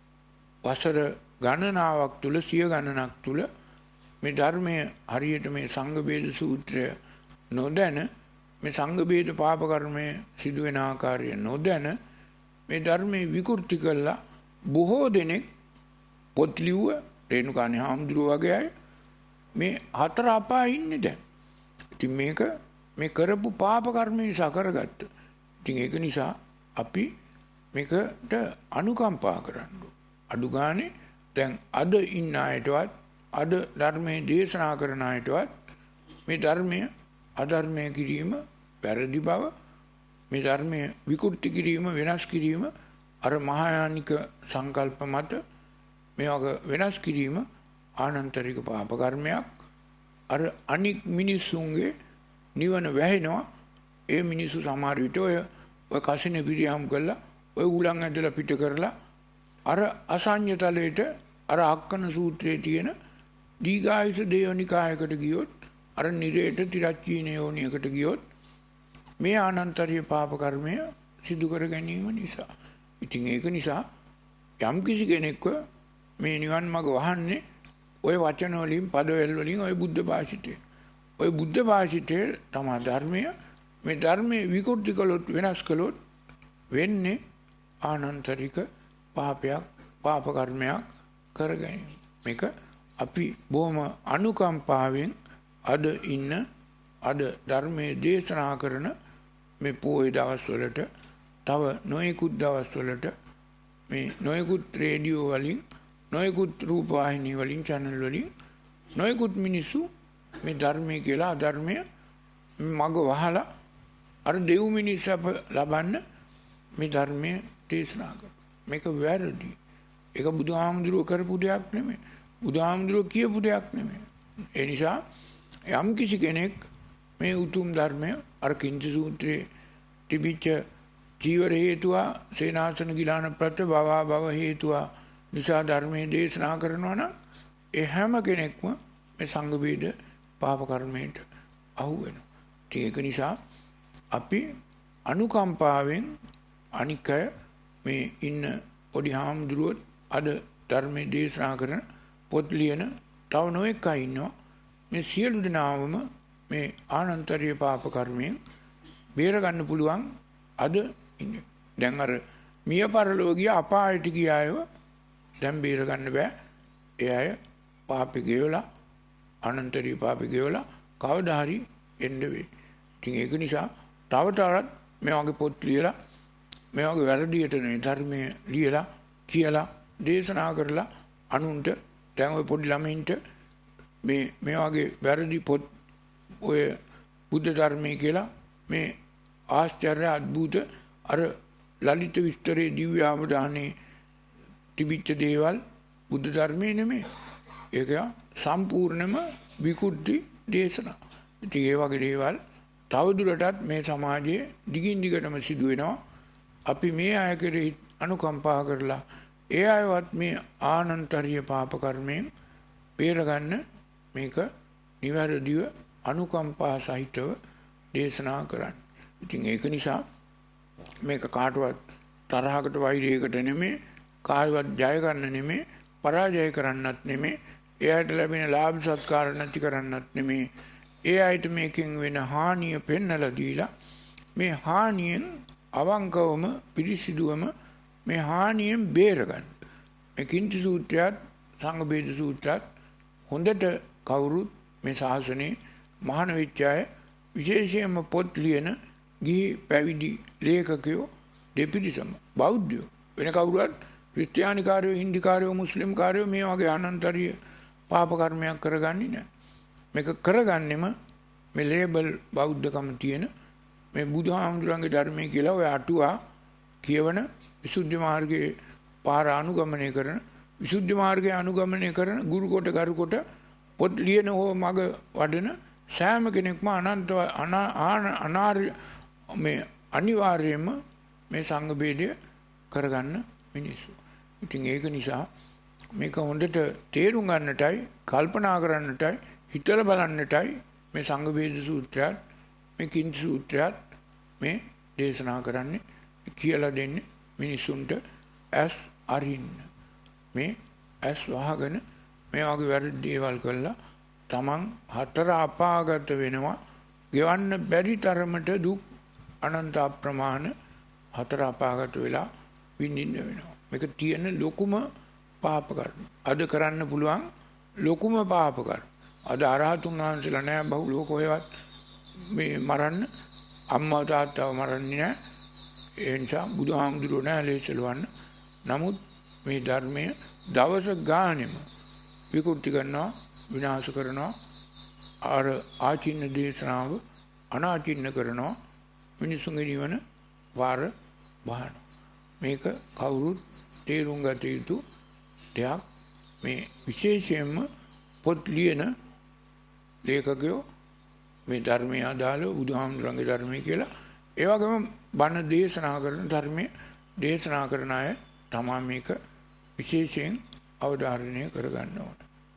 වසර ගණනාවක් තුල සිය ගණනක් තුල මේ ධර්මයේ හරියට මේ සංඝ ભેද සූත්‍රය නොදැන මේ සංඝ ભેද පාප කර්මයේ සිදුවෙන ආකාරය නොදැන මේ ධර්මයේ විකෘති කළා බොහෝ දෙනෙක් පොත් ලිව්ව රේණුකාණේ හාමුදුරුවෝ වගේ අය මේ හතර අපායේ ඉන්නේ දැන්. ඉතින් මේක මේ කරපු පාප කර්ම නිසා කරගත්ත. ඉතින් ඒක නිසා අපි මේකට අනුකම්පා කරන්න. අඩු ගානේ දැන් අද ඉන්න අයටවත් අද ධර්මයේ දේශනා කරන අයටවත් මේ ධර්මය අධර්මය කිරීම වැරදි බව, මේ ධර්මය විකෘති කිරීම වෙනස් කිරීම අර මහායානික සංකල්ප මත මේවක වෙනස් කිරීම ආනන්තරික පාප කර්මයක්. අර අනික් මිනිස්සුන්ගේ නිවන වැහෙනවා. ඒ මිනිස්සු සමහර විට ඔය ඔය කසිනේ පිරියම් කරලා ඔය උලන් ඇදලා පිට කරලා අර අසඤ්ඤතලයට අර අක්කන සූත්‍රයේ තියෙන දීඝායුෂ දේවනිකායකට ගියොත් අර නිරේට තිරච්චීන යෝනියකට ගියොත් මේ ආනන්තරිය පාප කර්මය සිදු කර ගැනීම නිසා. ඉතින් ඒක නිසා යම් කිසි කෙනෙක්ව මේ නිවන් මඟ වහන්නේ ඔය වචන වලින් පදවල වලින් ඔය බුද්ධ භාෂිතේ. ඔය බුද්ධ භාෂිතේ තමයි ධර්මය. මේ ධර්මයේ විකෘති කළොත් වෙනස් කළොත් වෙන්නේ ආනන්තරික පාපයක් පාප කර්මයක් කර ගැනීම. මේක අපි බොහොම අනුකම්පාවෙන් අද ඉන්න අද ධර්මයේ දේශනා කරන මේ පොයේ දවස්වලට තව නොයෙකුත් දවස්වලට මේ නොයෙකුත් රේඩියෝ වලින් නොයෙකුත් රූපවාහිනී වලින් channel වලින් නොයෙකුත් මිනිස්සු මේ ධර්මයේ කියලා අධර්මය මග වහලා අර දෙව් මිනිස් අප ලබන්න මේ ධර්මයේ දේශනා කරනවා. මේක වැරදි. ඒක බුදුහාමුදුරුවෝ කරපු දෙයක් නෙමෙයි. බුදුහාමුදුරුවෝ කියපු දෙයක් නෙමෙයි. ඒ නිසා යම් කිසි කෙනෙක් මේ උතුම් ධර්මය අර කිංච සූත්‍රයේ තිබිච්ච ජීවර හේතුවා සේනාසන ගිලාන ප්‍රත්‍ය භවා භව හේතුවා නිසා ධර්මයේ දේශනා කරනවා නම් ඒ හැම කෙනෙක්ම මේ සංඝ වේද පාප කර්මයට අහු වෙනවා. ඒක නිසා අපි අනුකම්පාවෙන් අනික මේ ඉන්න පොඩි හාමුදුරුවෝ අද ධර්මයේ දේශනා කරන පොත් ලියන තව නොඑක අය ඉන්නවා. මේ සියලු දෙනාම මේ ආනන්තරීය පාප කර්මයෙන් බේර ගන්න පුළුවන් අද ඉන්නේ. දැන් අර මිය පරලෝ ගිය අපායට ගිය අයව දැන් බේර ගන්න බෑ. ඒ අය පාපේ ගෙවලා ආනන්තරීය පාපේ ගෙවලා කවදා හරි එන්න වෙයි. ඉතින් ඒක නිසා තව තවත් මේ වගේ පොත් ලියලා මේ වගේ වැරදියට නේ ධර්මයේ ලියලා කියලා දේශනා කරලා අනුන්ට දැන් ඔය පොඩි ළමයින්ට මේ මේ වගේ වැරදි පොත් ඔය බුද්ධ ධර්මයේ කියලා මේ ආශ්චර්ය අద్భుත අර ලලිත විස්තරේ දිව්‍ය ආමදානේ තිබිච්ච දේවල් බුද්ධ ධර්මයේ නෙමෙයි. ඒක සම්පූර්ණම විකෘති දේශනා. ඉතින් ඒ වගේ දේවල් තවදුරටත් මේ සමාජයේ දිගින් දිගටම සිදු වෙනවා. අපි මේ අය කෙරෙහි අනුකම්පා කරලා ඒ අයවත් මේ ආනන්තරීය පාප කර්මයෙන් බේරගන්න මේක නිවැරදිව අනුකම්පා සහිතව දේශනා කරන්න. ඉතින් ඒක නිසා මේක කාටවත් තරහකට වෛරයකට නෙමෙයි, කායවත් ජය ගන්න නෙමෙයි, පරාජය කරන්නත් නෙමෙයි, ඒ අයට ලැබෙන ලාභ සත්කාර නැති කරන්නත් නෙමෙයි. ඒ අයට මේකෙන් වෙන හානිය පෙන්නලා දීලා මේ හානියෙන් අවංකවම පිරිසිදුවම මේ හානියෙන් බේරගන්න. මේ කිංච සූත්‍රයත් සංඝ බේද සූත්‍රයත් හොඳට කවුරුත් මේ ශාසනයේ මහාන වෙච්ච අය විශේෂයෙන්ම පොත් ලියන ගිහි පැවිදි ලේඛකයෝ දෙපිරිසම බෞද්ධයෝ වෙන කවුරුත් ක්‍රිස්තියානි කාර්යෝ හින්දි කාර්යෝ මුස්ලිම් කාර්යෝ මේ වගේ අනන්තරීය පාප කර්මයක් කරගන්නේ නැහැ. මේක කරගන්නෙම මේ ලේබල් බෞද්ධකම තියෙන මේ බුදුහාමුදුරන්ගේ ධර්මයේ කියලා ඔය අටුවා කියවන විසුද්ධි මාර්ගයේ පාර අනුගමනය කරන විසුද්ධි මාර්ගයේ අනුගමනය කරන ගුරු කොට ගරු කොට පොත් ලියන හෝ මග වඩන සෑම කෙනෙක්ම අනන්ත අනාර්ය මේ අනිවාර්යයෙන්ම මේ සංඝ ભેදය කරගන්න මිනිස්සු. ඉතින් ඒක නිසා මේක හොඳට තේරුම් ගන්නටයි කල්පනා කරන්නටයි හිතලා බලන්නටයි මේ සංඝ ભેද සූත්‍රයත් මේ කිංච සූත්‍රයත් මේ දේශනා කරන්නේ කියලා දෙන්නේ මිනිසුන්ට ඇස් අරින්න. මේ ඇස් වහගෙන මේ වගේ වැරදි දේවල් කළා තමන් හතර අපාගත වෙනවා. ගෙවන්න බැරි තරමට දුක් අනන්ත අප්‍රමාණ හතර අපාගත වෙලා විඳින්න වෙනවා. මේක තියෙන ලොකුම පාප කර්ම. අද කරන්න පුළුවන් ලොකුම පාප කර්ම. අද අරහතුන් වහන්සේලා නෑ බහුලව කොහෙවත් මේ මරන්න අම්මා තාත්තව මරන්නේ නෑ. ඒ නිසා බුදුහාමුදුරුවෝ නෑ ලේසලවන්න. නමුත් මේ ධර්මය දවස ගානෙම විකෘති කරනවා, විනාශ කරනවා, අර ආචින්න දේශනාව අනාචින්න කරනවා, මිනිසුන්ගේ නිවන වාර බහනවා. මේක කවුරුත් තේරුම් ගත යුතු දෙයක්. මේ විශේෂයෙන්ම පොත් ලියන ලේඛකයෝ මේ ධර්මයේ අදාළ බුදුහාමුදුරන්ගේ ධර්මයේ කියලා ඒ වගේම බණ දේශනා කරන ධර්මයේ දේශනා කරන අය තමයි මේක විශේෂයෙන් අවධාරණය කරගන්න ඕන.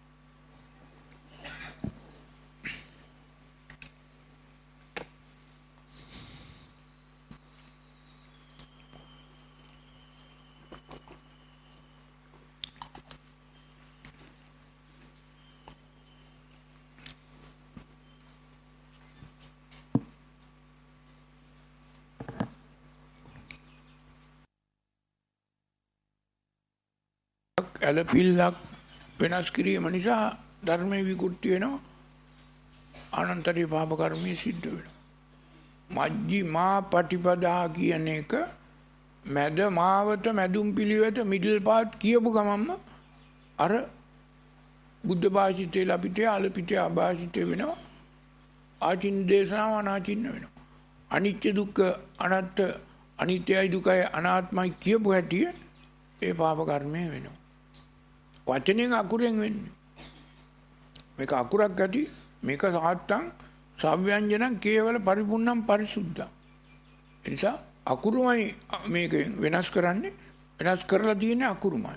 ඇලපිල්ලක් වෙනස් කිරීම නිසා ධර්මයේ විකෘති වෙනවා, අනන්තරී පාප කර්මයේ සිද්ධ වෙනවා. මජ්ක්‍ධිමා පටිපදා කියන එක මැද මාවත මැදුම් පිළිවෙත මිඩල් පාත් කියපු ගමන්ම අර බුද්ධ භාෂිතේ ලපිතේ අලපිතේ අභාෂිතේ වෙනවා. ආචින්න දේශනාව අනාචින්න වෙනවා. අනිත්‍ය දුක්ඛ අනාත්ත අනිත්‍යයි දුකයි අනාත්මයි කියපු හැටි ඒ පාප කර්මය වෙනවා. වචනෙන් අකුරෙන් වෙන්නේ. මේක අකුරක් ඇති, මේක සාත්තං සව්‍යංජනං කේවල පරිපූර්ණං පරිසුද්ධං. ඒ නිසා අකුරුමයි මේක වෙනස් කරන්නේ, වෙනස් කරලා තියෙන්නේ අකුරුමයි.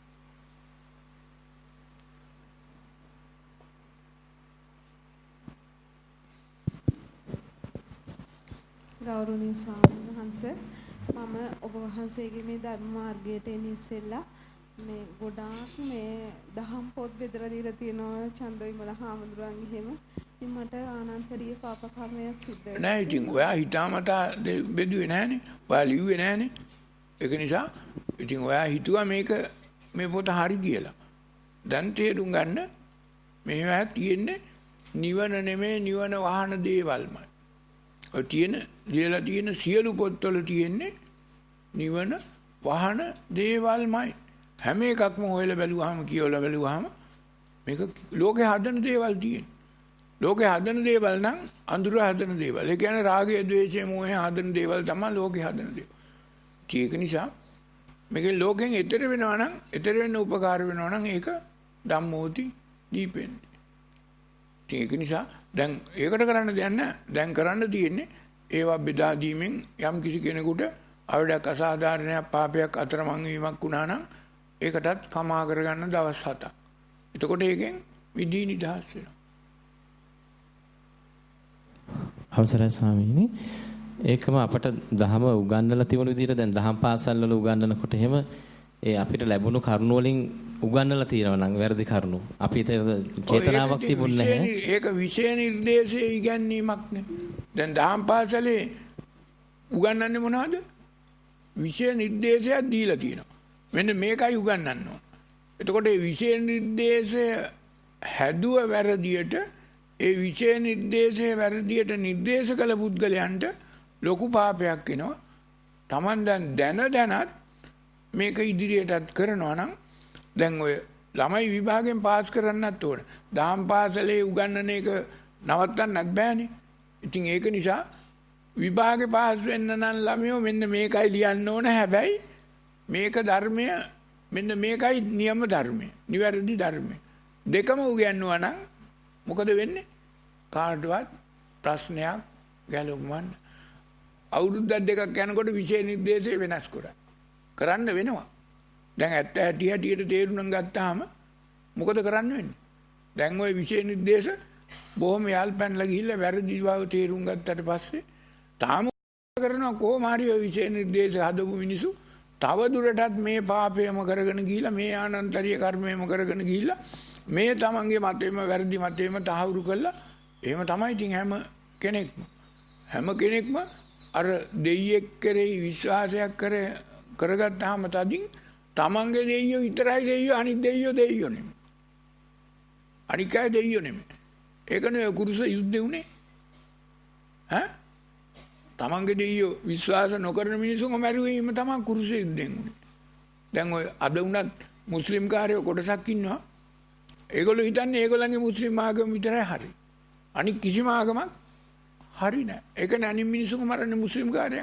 ගෞරවනීය ස්වාමීන් වහන්සේ, මම ඔබ වහන්සේගේ මේ ධර්ම මාර්ගයට එන ඉස්සෙල්ලා මේ ගොඩාක් මේ දහම් පොත් බෙදලා දීලා තියෙනවා චන්දවිමල හාමුදුරන්ගේ. එහෙම මට ආනන්තරීය පාප කර්මයක් සිද්ධ වෙනවා. නෑ ඉතින් ඔයා හිතාමතා බෙදුවේ නෑනේ. ඔයා ලිව්වේ නෑනේ. ඒක නිසා ඉතින් ඔයා හිතුවා මේක මේ පොත හරි කියලා. දැන් තේරුම් ගන්න මේවා තියෙන්නේ නිවන නෙමෙයි, නිවන වහන දේවල්මයි. ඔය තියෙන ලියලා තියෙන සියලු පොත්වල තියෙන්නේ නිවන වහන දේවල්මයි. හැම එකක්ම හොයලා බැලුවාම කියවලා බැලුවාම මේක ලෝකේ හදන දේවල් තියෙන. ලෝකේ හදන දේවල් නම් අඳුර හදන දේවල්. ඒ කියන්නේ රාගය, ද්වේෂය, මෝහය හදන දේවල් තමයි ලෝකේ හදන දේවල්. ඒක නිසා මේකෙන් ලෝකෙන් එතර වෙනවා නම්, එතර වෙන්න උපකාර වෙනවා නම් ඒක ධම්මෝති දීපෙන්නේ. ඒක නිසා දැන් ඒකට කරන්න දෙයක් නැහැ. දැන් කරන්න තියෙන්නේ ඒවා බෙදා දීමෙන් යම් කිසි කෙනෙකුට අවඩක් අසාධාරණයක්, පාපයක් අතරමං වීමක් වුණා නම් ඒකටත් කමා කරගන්න දවස් හතක්. එතකොට ඒකෙන් විදී නිදහස් වෙනවා. අවසරයි ස්වාමීනි. ඒකම අපට දහම උගන්වලා තිබුණු විදිහට දැන් දහම් පාසල් වල උගන්වනකොට එහෙම ඒ අපිට ලැබුණු කරුණු වලින් උගන්වලා තියෙනවා නම් වැරදි කරුණු. අපිට චේතනාවක් තිබුණේ නැහැ. ඒක විෂය නිර්දේශයේ ඉගැන්වීමක් නේ. දැන් දහම් පාසලේ උගන්වන්නේ මොනවද? විෂය නිර්දේශයක් දීලා තියෙනවා. මෙන්න මේකයි උගන්වන්න ඕන. එතකොට මේ විෂය නිර්දේශය හැදුව වැරදියට, ඒ විෂය නිර්දේශයේ වැරදියට නිර්දේශ කළ පුද්ගලයන්ට ලොකු පාපයක් වෙනවා. Taman දැන් දැන දැනත් මේක ඉදිරියටත් කරනවා නම් දැන් ඔය ළමයි විභාගයෙන් පාස් කරන්නත් ඕන. දහම් පාසලේ උගන්වන එක නවත්තන්නත් බෑනේ. ඉතින් ඒක නිසා විභාගේ පාස් වෙන්න නම් ළමයෝ මෙන්න මේකයි ලියන්න ඕන. හැබැයි මේක ධර්මය, මෙන්න මේකයි නියම ධර්මය, නිවැරදි ධර්මය. දෙකම උගන්වනවා නම් මොකද වෙන්නේ? කාටවත් ප්‍රශ්නයක් ගැලවුමක්. අවුරුද්දක් දෙකක් යනකොට විෂය නිර්දේශය වෙනස් කරා. කරන්න වෙනවා. දැන් ඇත්ත ඇටි හැටියට තේරුම් ගත්තාම මොකද කරන්න වෙන්නේ? දැන් ওই විෂය නිර්දේශ බොහොම යාල්පැන්ලා ගිහිල්ලා වැරදි බව තේරුම් ගත්තට පස්සේ තාම කරනවා කොහොම හරි ওই විෂය නිර්දේශ හදපු මිනිස්සු තව දුරටත් මේ පාපයම කරගෙන ගිහිල්ලා, මේ ආනන්තරීය කර්මයම කරගෙන ගිහිල්ලා මේ තමන්ගේ මතෙම වැරදි මතෙම තහවුරු කළා. එහෙම තමයි ඉතින් හැම කෙනෙක්ම හැම කෙනෙක්ම අර දෙයියෙක් කෙරෙහි විශ්වාසයක් කර කරගත්තාම තදින් තමන්ගේ දෙයියෝ විතරයි දෙයියෝ, අනිත් දෙයියෝ දෙයියෝ නෙමෙයි. අනික අය දෙයියෝ නෙමෙයි. ඒකනේ කුරුස යුද්ධේ උනේ. ඈ තමන්ගේ දෙයියෝ විශ්වාස නොකරන මිනිස්සුන්ව මැරුවීම තමයි කුරුස යුද්ධයෙන් උනේ. දැන් ඔය අද උනත් මුස්ලිම් කාරයෝ කොටසක් ඉන්නවා. ඒගොල්ලෝ හිතන්නේ ඒගොල්ලන්ගේ මුස්ලිම් ආගම විතරයි හරි. අනික කිසිම ආගමක් හරි නෑ. ඒකනේ අනිත් මිනිස්සුන්ව මරන්නේ මුස්ලිම් කාරයන්.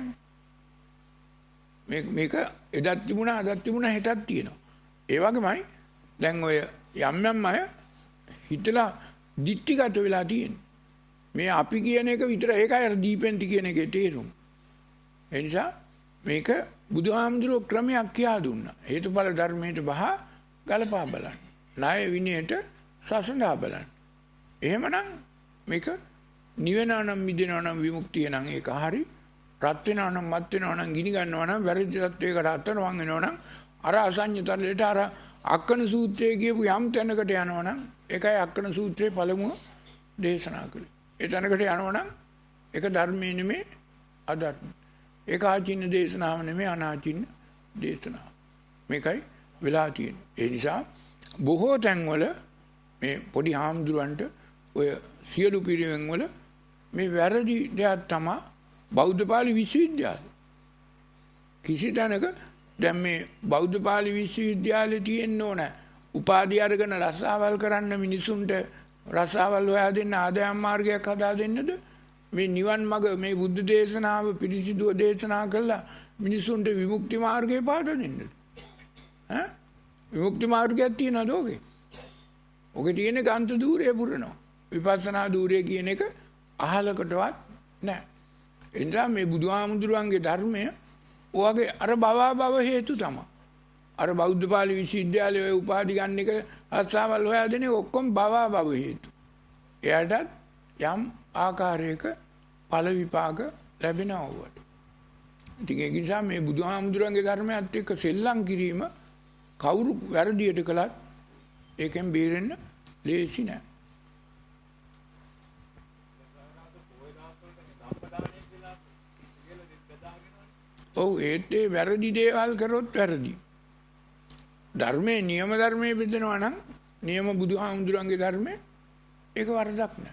මේක මේක එදත් තිබුණා අදත් තිබුණා හෙටත් තියෙනවා. ඒ වගේමයි දැන් ඔය යම් යම් අය හිතලා දික්ටිගත වෙලා තියෙන්නේ. මේ අපි කියන එක විතර ඒකයි අර දීපෙන්ටි කියන එකේ තේරුම. ඒ නිසා මේක බුදුහාමුදුරුවෝ ක්‍රමයක් කියා දුන්නා. හේතුඵල ධර්මයට බහ ගලපා බලන්න. ණය විනයට සසඳා බලන්න. එහෙමනම් මේක නිවෙනා නම් මිදෙනවා නම් විමුක්තිය නම් ඒක හරි. රත් වෙනවා නම් මත් වෙනවා නම් ගිනි ගන්නවා නම් වැරදි තත්වයකට අත්තරවන් වෙනවා නම් අර අසඤ්ඤතරලට අර අක්කන සූත්‍රයේ කියපු යම් තැනකට යනවා නම් ඒකයි අක්කන සූත්‍රයේ පළමුව දේශනා කළේ. ඒ තැනකට යනවා නම් ඒක ධර්මයේ නෙමෙයි අධර්ම. ඒක ආචින්න දේශනාව නෙමෙයි අනාචින්න දේශනාව. මේකයි වෙලා තියෙන්නේ. ඒ නිසා බොහෝ තැන්වල මේ පොඩි හාමුදුරන්ට ඔය සියලු පිරිවෙන් වල මේ වැරදි දෙයක් තමයි බෞද්ධ පාලි විශ්වවිද්‍යාලය. කිසි තැනක දැන් මේ බෞද්ධ පාලි විශ්වවිද්‍යාලේ තියෙන්න ඕන උපාධිය අරගෙන රසාවල් කරන්න මිනිසුන්ට රසාවල් හොයා දෙන්න ආදායම් මාර්ගයක් හදා දෙන්නද මේ නිවන් මඟ මේ බුද්ධ දේශනාව පිරිසිදුව දේශනා කළා මිනිසුන්ට විමුක්ති මාර්ගය පාට දෙන්නද ඈ විමුක්ති මාර්ගයක් තියනද ඔගේ ඔගේ තියෙන ගාන්ත ධූරය පුරනවා විපස්සනා ධූරය කියන එක අහලකටවත් නැහැ එනිසා මේ බුදුහාමුදුරුවන්ගේ ධර්මය ඔයගේ අර බවා බව හේතු තමයි. අර බෞද්ධ පාලි විශ්වවිද්‍යාලයේ උපාධි ගන්න එක අස්සාවල් හොයා දෙන්නේ ඔක්කොම බවා බව හේතු. එයාටත් යම් ආකාරයක ඵල විපාක ලැබෙනවා වට. ඉතින් ඒ නිසා මේ බුදුහාමුදුරන්ගේ ධර්මයත් එක්ක සෙල්ලම් කිරීම කවුරු වැරදියට කළත් ඒකෙන් බේරෙන්න ලේසි නෑ. ඔව් ඒත් ඒ වැරදි දේවල් කරොත් වැරදි. ධර්මයේ නියම ධර්මයේ බෙදනවා නම් නියම බුදුහාමුදුරන්ගේ ධර්මයේ ඒක වරදක් නෑ.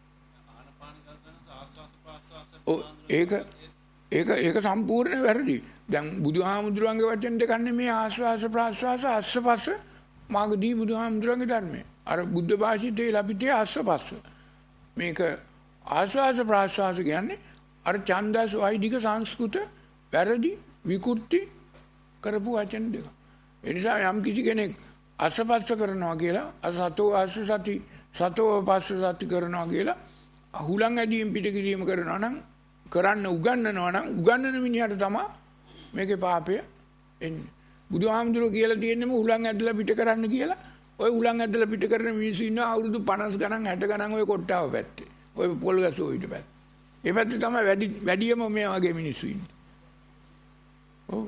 ඔව් ඒක ඒක ඒක සම්පූර්ණ වැරදි. දැන් බුදුහාමුදුරන්ගේ වචන දෙක නෙමේ ආස්වාස ප්‍රාස්වාස අස්සපස්ස මාගදී බුදුහාමුදුරන්ගේ ධර්මයේ. අර බුද්ධ භාෂිතේ ලැබිතේ අස්සපස්ස. මේක ආස්වාස ප්‍රාස්වාස කියන්නේ අර ඡන්දස් වෛදික සංස්කෘත වැරදි විකෘති කරපු වචන දෙක. ඒ නිසා යම් කිසි කෙනෙක් අසපස්ස කරනවා කියලා අසතෝ අස්ස සති සතෝ පස්ස සති කරනවා කියලා අහුලං ඇදීම් පිට කිරීම කරනවා නම් කරන්න උගන්වනවා නම් උගන්වන මිනිහට තමයි මේකේ පාපය එන්නේ. බුදුහාමුදුරුවෝ කියලා තියෙන්නේම උලං ඇදලා පිට කරන්න කියලා. ඔය උලං ඇදලා පිට කරන මිනිස්සු ඉන්නවා අවුරුදු පනස් ගණන් හැට ගණන් ඔය කොට්ටාව පැත්තේ. ඔය පොල් ගසෝ ඊට පැත්තේ. ඒ පැත්තේ තමයි වැඩි වැඩියම මේ වගේ මිනිස්සු ඉන්නේ. ඔව්.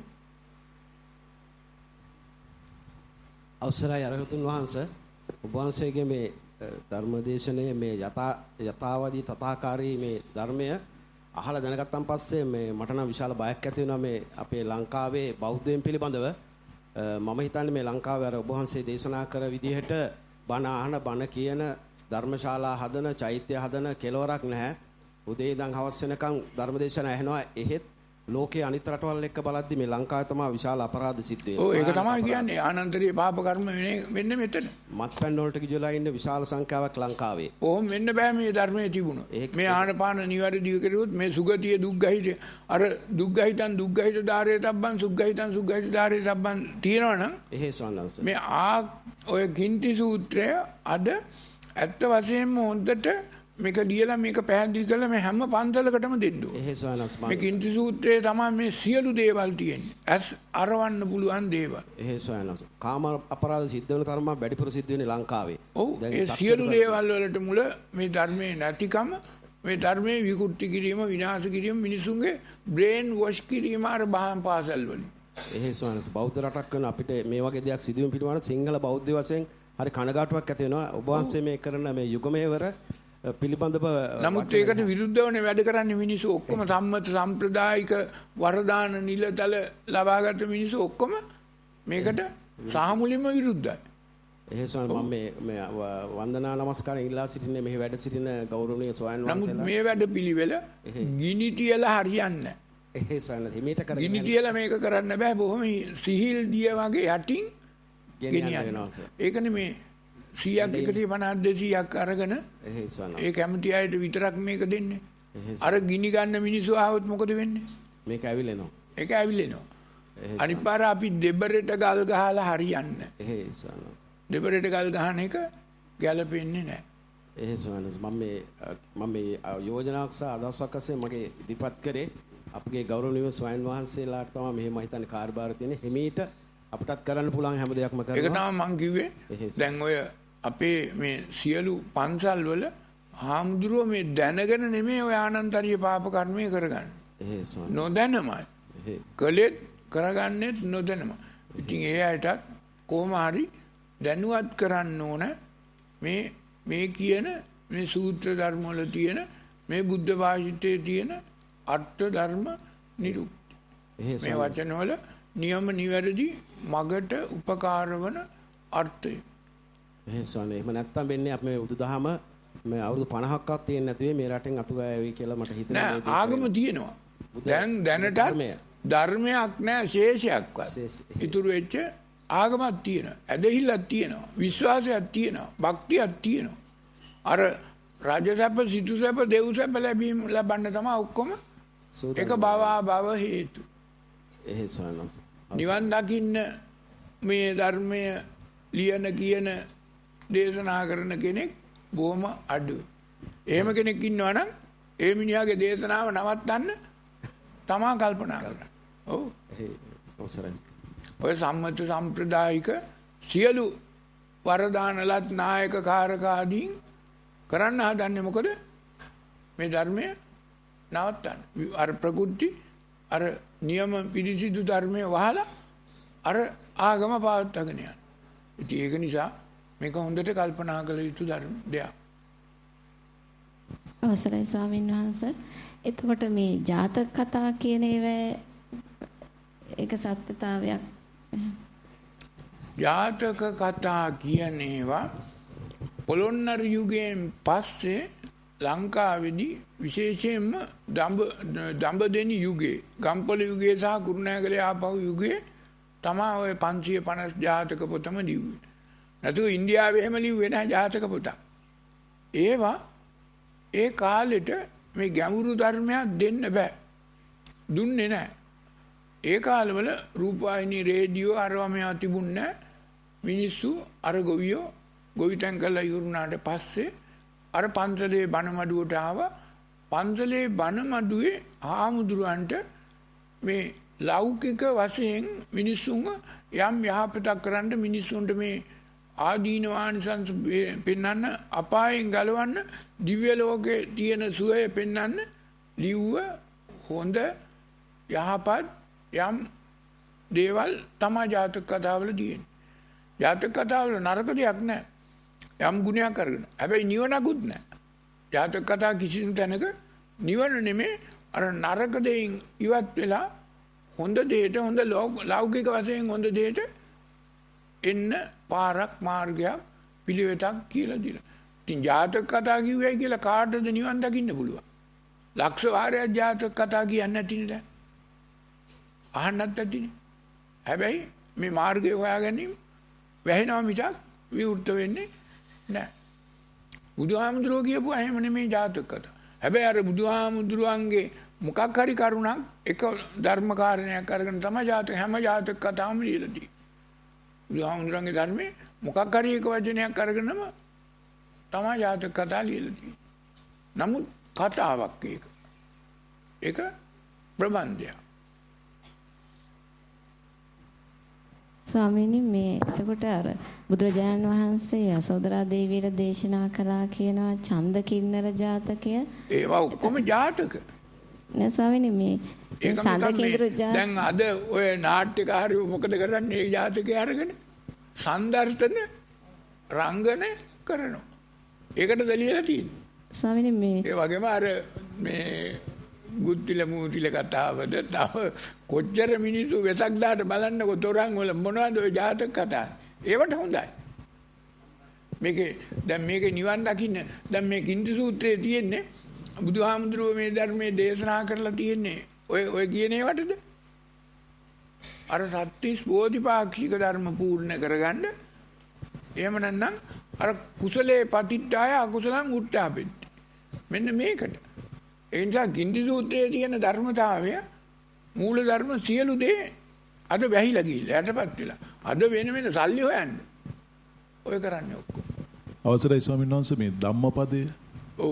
අවසරයි අරහතුන් වහන්සේ ඔබ වහන්සේගේ මේ ධර්මදේශනයේ මේ යථා යථාවාදී තථාකාරී මේ ධර්මය අහලා දැනගත්තන් පස්සේ මේ මට නම් විශාල බයක් ඇති වෙනවා මේ අපේ ලංකාවේ බෞද්ධයන් පිළිබඳව මම හිතන්නේ මේ ලංකාවේ අර ඔබ වහන්සේ දේශනා කර විදිහට බණ අහන බණ කියන ධර්මශාලා හදන චෛත්‍ය හදන කෙලවරක් නැහැ. උදේ ඉඳන් හවස වෙනකන් ධර්මදේශන ඇහෙනවා. එහෙත් ලෝකයේ අනිත් රටවල් එක්ක බලද්දි මේ ලංකාවේ තමයි විශාල අපරාධ සිද්ධ වෙන්නේ. ඔව් ඒක තමයි කියන්නේ ආනන්තරීය පාප කර්ම වෙන්නේ මෙතන. මත්පැන් වලට ගිජලා ඉන්න විශාල සංඛ්‍යාවක් ලංකාවේ. ඕම් වෙන්න බෑ මේ ධර්මයේ තිබුණා. මේ ආනපාන නිවැරදිව කෙරුවොත් මේ සුගතිය දුක්ගහිත අර දුක්ගහිතන් දුක්ගහිත ධාරයේ තබ්බන් සුග්ගහිතන් සුග්ගහිත ධාරයේ තබ්බන් තියෙනවනම් එහෙ ස්වාමීන් මේ ආ ඔය කින්ති සූත්‍රය අද ඇත්ත වශයෙන්ම හොඳට මේක ලියලා මේක පැහැදිලි කරලා මේ හැම පන්සලකටම දෙන්න ඕනේ. එහෙ ස්වාමීන් මේ කින්ති සූත්‍රයේ තමයි මේ සියලු දේවල් තියෙන්නේ. ඇස් අරවන්න පුළුවන් දේවල්. එහෙ ස්වාමීන් කාම අපරාධ සිද්ධ වෙන තරම වැඩිපුර සිද්ධ වෙන්නේ ලංකාවේ. ඔව් ඒ සියලු දේවල් වලට මුල මේ ධර්මයේ නැතිකම මේ ධර්මයේ විකෘති කිරීම විනාශ කිරීම මිනිසුන්ගේ බ්‍රේන් වොෂ් කිරීම අර බහම් පාසල් වලින්. එහෙ ස්වාමීන් බෞද්ධ රටක් වෙන අපිට මේ වගේ දෙයක් සිදුවීම පිටවන සිංහල බෞද්ධ වශයෙන් හරි කනගාටුවක් ඇති වෙනවා. ඔබ වහන්සේ මේ කරන මේ යුගමේවර පිළිබඳව නමුත් ඒකට විරුද්ධවනේ වැඩ කරන්නේ මිනිස්සු ඔක්කොම සම්මත සම්ප්‍රදායික වරදාන නිලතල ලබාගත් මිනිස්සු ඔක්කොම මේකට සාමුලින්ම විරුද්ධයි. එහෙ ස්වාමීනි මම මේ මේ වන්දනා නමස්කාරය ඉල්ලා සිටින්නේ මෙහි වැඩ සිටින ගෞරවනීය ස්වාමීන් වහන්සේලා. නමුත් මේ වැඩ පිළිවෙල ගිනි තියලා හරියන්නේ නැහැ. එහෙ ස්වාමීනි හිමීට කරගෙන ගිනි තියලා මේක කරන්න බෑ. බොහොම සිහිල් දිය වගේ යටින් ගෙනියන්න. ඒකනේ මේ සීයක් එකසිය පනහක් දෙසීයක් අරගෙන එහෙ ස්වාමීනි. ඒ කැමති අයට විතරක් මේක දෙන්නේ. අර ගිනි ගන්න මිනිස්සු ආවොත් මොකද වෙන්නේ? මේක ඇවිලෙනවා. ඒක ඇවිලෙනවා. අනිත් පාර අපි දෙබරට ගල් ගහලා හරියන්නේ. එහෙ ස්වාමීනි. දෙබරට ගල් ගහන එක ගැලපෙන්නේ නැහැ. එහෙ ස්වාමීනි මම මේ මම මේ යෝජනාවක් සහ අදහසක් අස්සේ මගේ ඉදිරිපත් කරේ අපගේ ගෞරවනීය ස්වාමීන් වහන්සේලාට තමයි මෙහෙම මම හිතන්නේ කාර්යභාර තියෙන්නේ. හිමීට අපටත් කරන්න පුළුවන් හැම දෙයක්ම කරනවා. ඒක තමයි මම කිව්වේ. දැන් ඔය අපේ මේ සියලු පන්සල් වල හාමුදුරුවෝ මේ දැනගෙන නෙමෙයි ඔය ආනන්තරීය පාප කර්මය කරගන්නේ. එහෙ ස්වාමීනි. නොදැනමයි. එහෙ. කලෙත් කරගන්නෙත් නොදැනම. ඉතින් ඒ අයටත් කොහොම හරි දැනුවත් කරන්න ඕන මේ මේ කියන මේ සූත්‍ර ධර්ම වල තියෙන මේ බුද්ධ භාෂිතයේ තියෙන අර්ථ ධර්ම නිරුක්ති. මේ වචන වල නියම නිවැරදි මගට උපකාර වන අර්ථය. එහෙ ස්වාමීනි එහෙම නැත්තම් වෙන්නේ අපි මේ බුදුදහම මේ අවුරුදු පනහක්වත් තියෙන්නේ නැතුවේ මේ රටෙන් අතුගායවි කියලා මට හිතෙනවා. නෑ ආගම තියෙනවා. දැන් දැනට ධර්මයක් නෑ ශේෂයක්වත්. ඉතුරු වෙච්ච ආගමක් තියෙනවා. ඇදහිල්ලක් තියෙනවා. විශ්වාසයක් තියෙනවා. භක්තියක් තියෙනවා. අර රාජසැප සිටුසැප දෙව්සැප ලැබීම ලබන්න තමයි ඔක්කොම එක භවා භව හේතු. එහෙ ස්වාමීනි. නිවන් දකින්න මේ ධර්මය ලියන කියන දේශනා කරන කෙනෙක් බොහොම අඩුයි. එහෙම කෙනෙක් ඉන්නවා නම් ඒ මිනිහාගේ දේශනාව නවත්තන්න තමා කල්පනා කරන්න. ඔව්. එහෙ අවසරයි. ඔය සම්මත සම්ප්‍රදායික සියලු වරදානලත් නායක කාරකාදීන් කරන්න හදන්නේ මොකද? මේ ධර්මය නවත්තන්න. අර ප්‍රකෘති අර නියම පිරිසිදු ධර්මය වහලා අර ආගම පවත්වාගෙන යන්න. ඉතින් ඒක නිසා මේක හොඳට කල්පනා කළ යුතු ධර්ම දෙයක්. අවසරයි ස්වාමීන් වහන්සේ. එතකොට මේ ජාතක කතා කියන ඒවා ඒක සත්‍යතාවයක්. ජාතක කතා කියන ඒවා පොළොන්නරු යුගයෙන් පස්සේ ලංකාවේදී විශේෂයෙන්ම දඹ දඹදෙනි යුගයේ ගම්පොළ යුගයේ සහ කුරුණෑගලේ ආපහු යුගයේ තමයි ඔය පන්සිය පනස් ජාතක පොතම ලිව්වේ. නැතුව ඉන්දියාවේ එහෙම ලිව්වේ නැහැ ජාතක පොත. ඒවා ඒ කාලෙට මේ ගැඹුරු ධර්මයක් දෙන්න බෑ. දුන්නේ නැහැ. ඒ කාලවල රූපවාහිනී රේඩියෝ අරවා මේවා තිබුණේ නැහැ. මිනිස්සු අර ගොවියෝ ගොවිතැන් කරලා ඉවරුනාට පස්සේ අර පන්සලේ බණමඩුවට ආවා. පන්සලේ බණමඩුවේ ආමුදුරන්ට මේ ලෞකික වශයෙන් මිනිස්සුන්ව යම් යහපතක් කරන්න මිනිස්සුන්ට මේ ආදීනවානිසංස පෙන්වන්න අපායෙන් ගලවන්න දිව්‍ය ලෝකේ තියෙන සුවය පෙන්වන්න ලිව්ව හොඳ යහපත් යම් දේවල් තමයි ජාතක කතාවල තියෙන්නේ. ජාතක කතාවල නරක දෙයක් නැහැ. යම් ගුණයක් අරගෙන. හැබැයි නිවනකුත් නැහැ. ජාතක කතා කිසිම තැනක නිවන නෙමෙයි අර නරක දෙයින් ඉවත් වෙලා හොඳ දෙයට හොඳ ලෞකික වශයෙන් හොඳ දෙයට එන්න පාරක් මාර්ගයක් පිළිවෙතක් කියලා දීලා. ඉතින් ජාතක කතා කිව්වයි කියලා කාටද නිවන් දකින්න පුළුවන්? ලක්ෂ වාරයක් ජාතක කතා කියන්නේ නැතිනේ දැන්. අහන්නත් ඇතිනේ. හැබැයි මේ මාර්ගය හොයාගැනීම වැහෙනවා මිසක් විවෘත වෙන්නේ නැහැ. බුදුහාමුදුරුවෝ කියපුවා එහෙම නෙමෙයි ජාතක කතා. හැබැයි අර බුදුහාමුදුරුවන්ගේ මොකක් හරි කරුණක් එක ධර්ම කාරණයක් අරගෙන තමයි ජාතක හැම ජාතක කතාවම ලියලා තියෙන්නේ. බුදුහාමුදුරන්ගේ ධර්මයේ මොකක් හරි එක වචනයක් අරගෙනම තමයි ජාතක කතා ලියලා තියෙන්නේ. නමුත් කතාවක් ඒක. ඒක ප්‍රබන්ධයක්. ස්වාමීනි මේ එතකොට අර බුදුරජාණන් වහන්සේ යසෝදරා දේවියට දේශනා කළා කියනවා ඡන්ද කින්නර ජාතකය. ඒවා ඔක්කොම ජාතක. නෑ ස්වාමීනි මේ ඡන්ද කින්නර දැන් අද ඔය නාට්‍යකාරයෝ මොකද කරන්නේ? මේ ජාතකය අරගෙන සම්දර්ශන රංගන කරනවා. ඒකට දලියලා තියෙන්නේ. ස්වාමීනි මේ ඒ වගේම අර මේ ගුත්තිල මූතිල කතාවද තව කොච්චර මිනිස්සු වෙසක් දාට බලන්නකො තොරන් වල මොනවද ඔය ජාතක කතා. ඒවට හොඳයි. මේකේ දැන් මේකේ නිවන් දකින්න දැන් මේ කිංති සූත්‍රයේ තියෙන්නේ බුදුහාමුදුරුවෝ මේ ධර්මයේ දේශනා කරලා තියෙන්නේ ඔය ඔය කියන ඒවටද? අර සත්‍තිස් බෝධිපාක්ෂික ධර්ම පූර්ණ කරගන්න. එහෙම නැත්නම් අර කුසලේ පතිට්ඨාය අකුසලං උට්ඨාපෙtti. මෙන්න මේකට. ඒ නිසා කිංති සූත්‍රයේ තියෙන ධර්මතාවය මූල ධර්ම සියලු දේ අද වැහිලා ගිහිල්ලා යටපත් වෙලා. අද වෙන වෙන සල්ලි හොයන්න. ඔය කරන්නේ ඔක්කොම. අවසරයි ස්වාමීන් වහන්සේ මේ ධම්මපදයේ. ඔව්.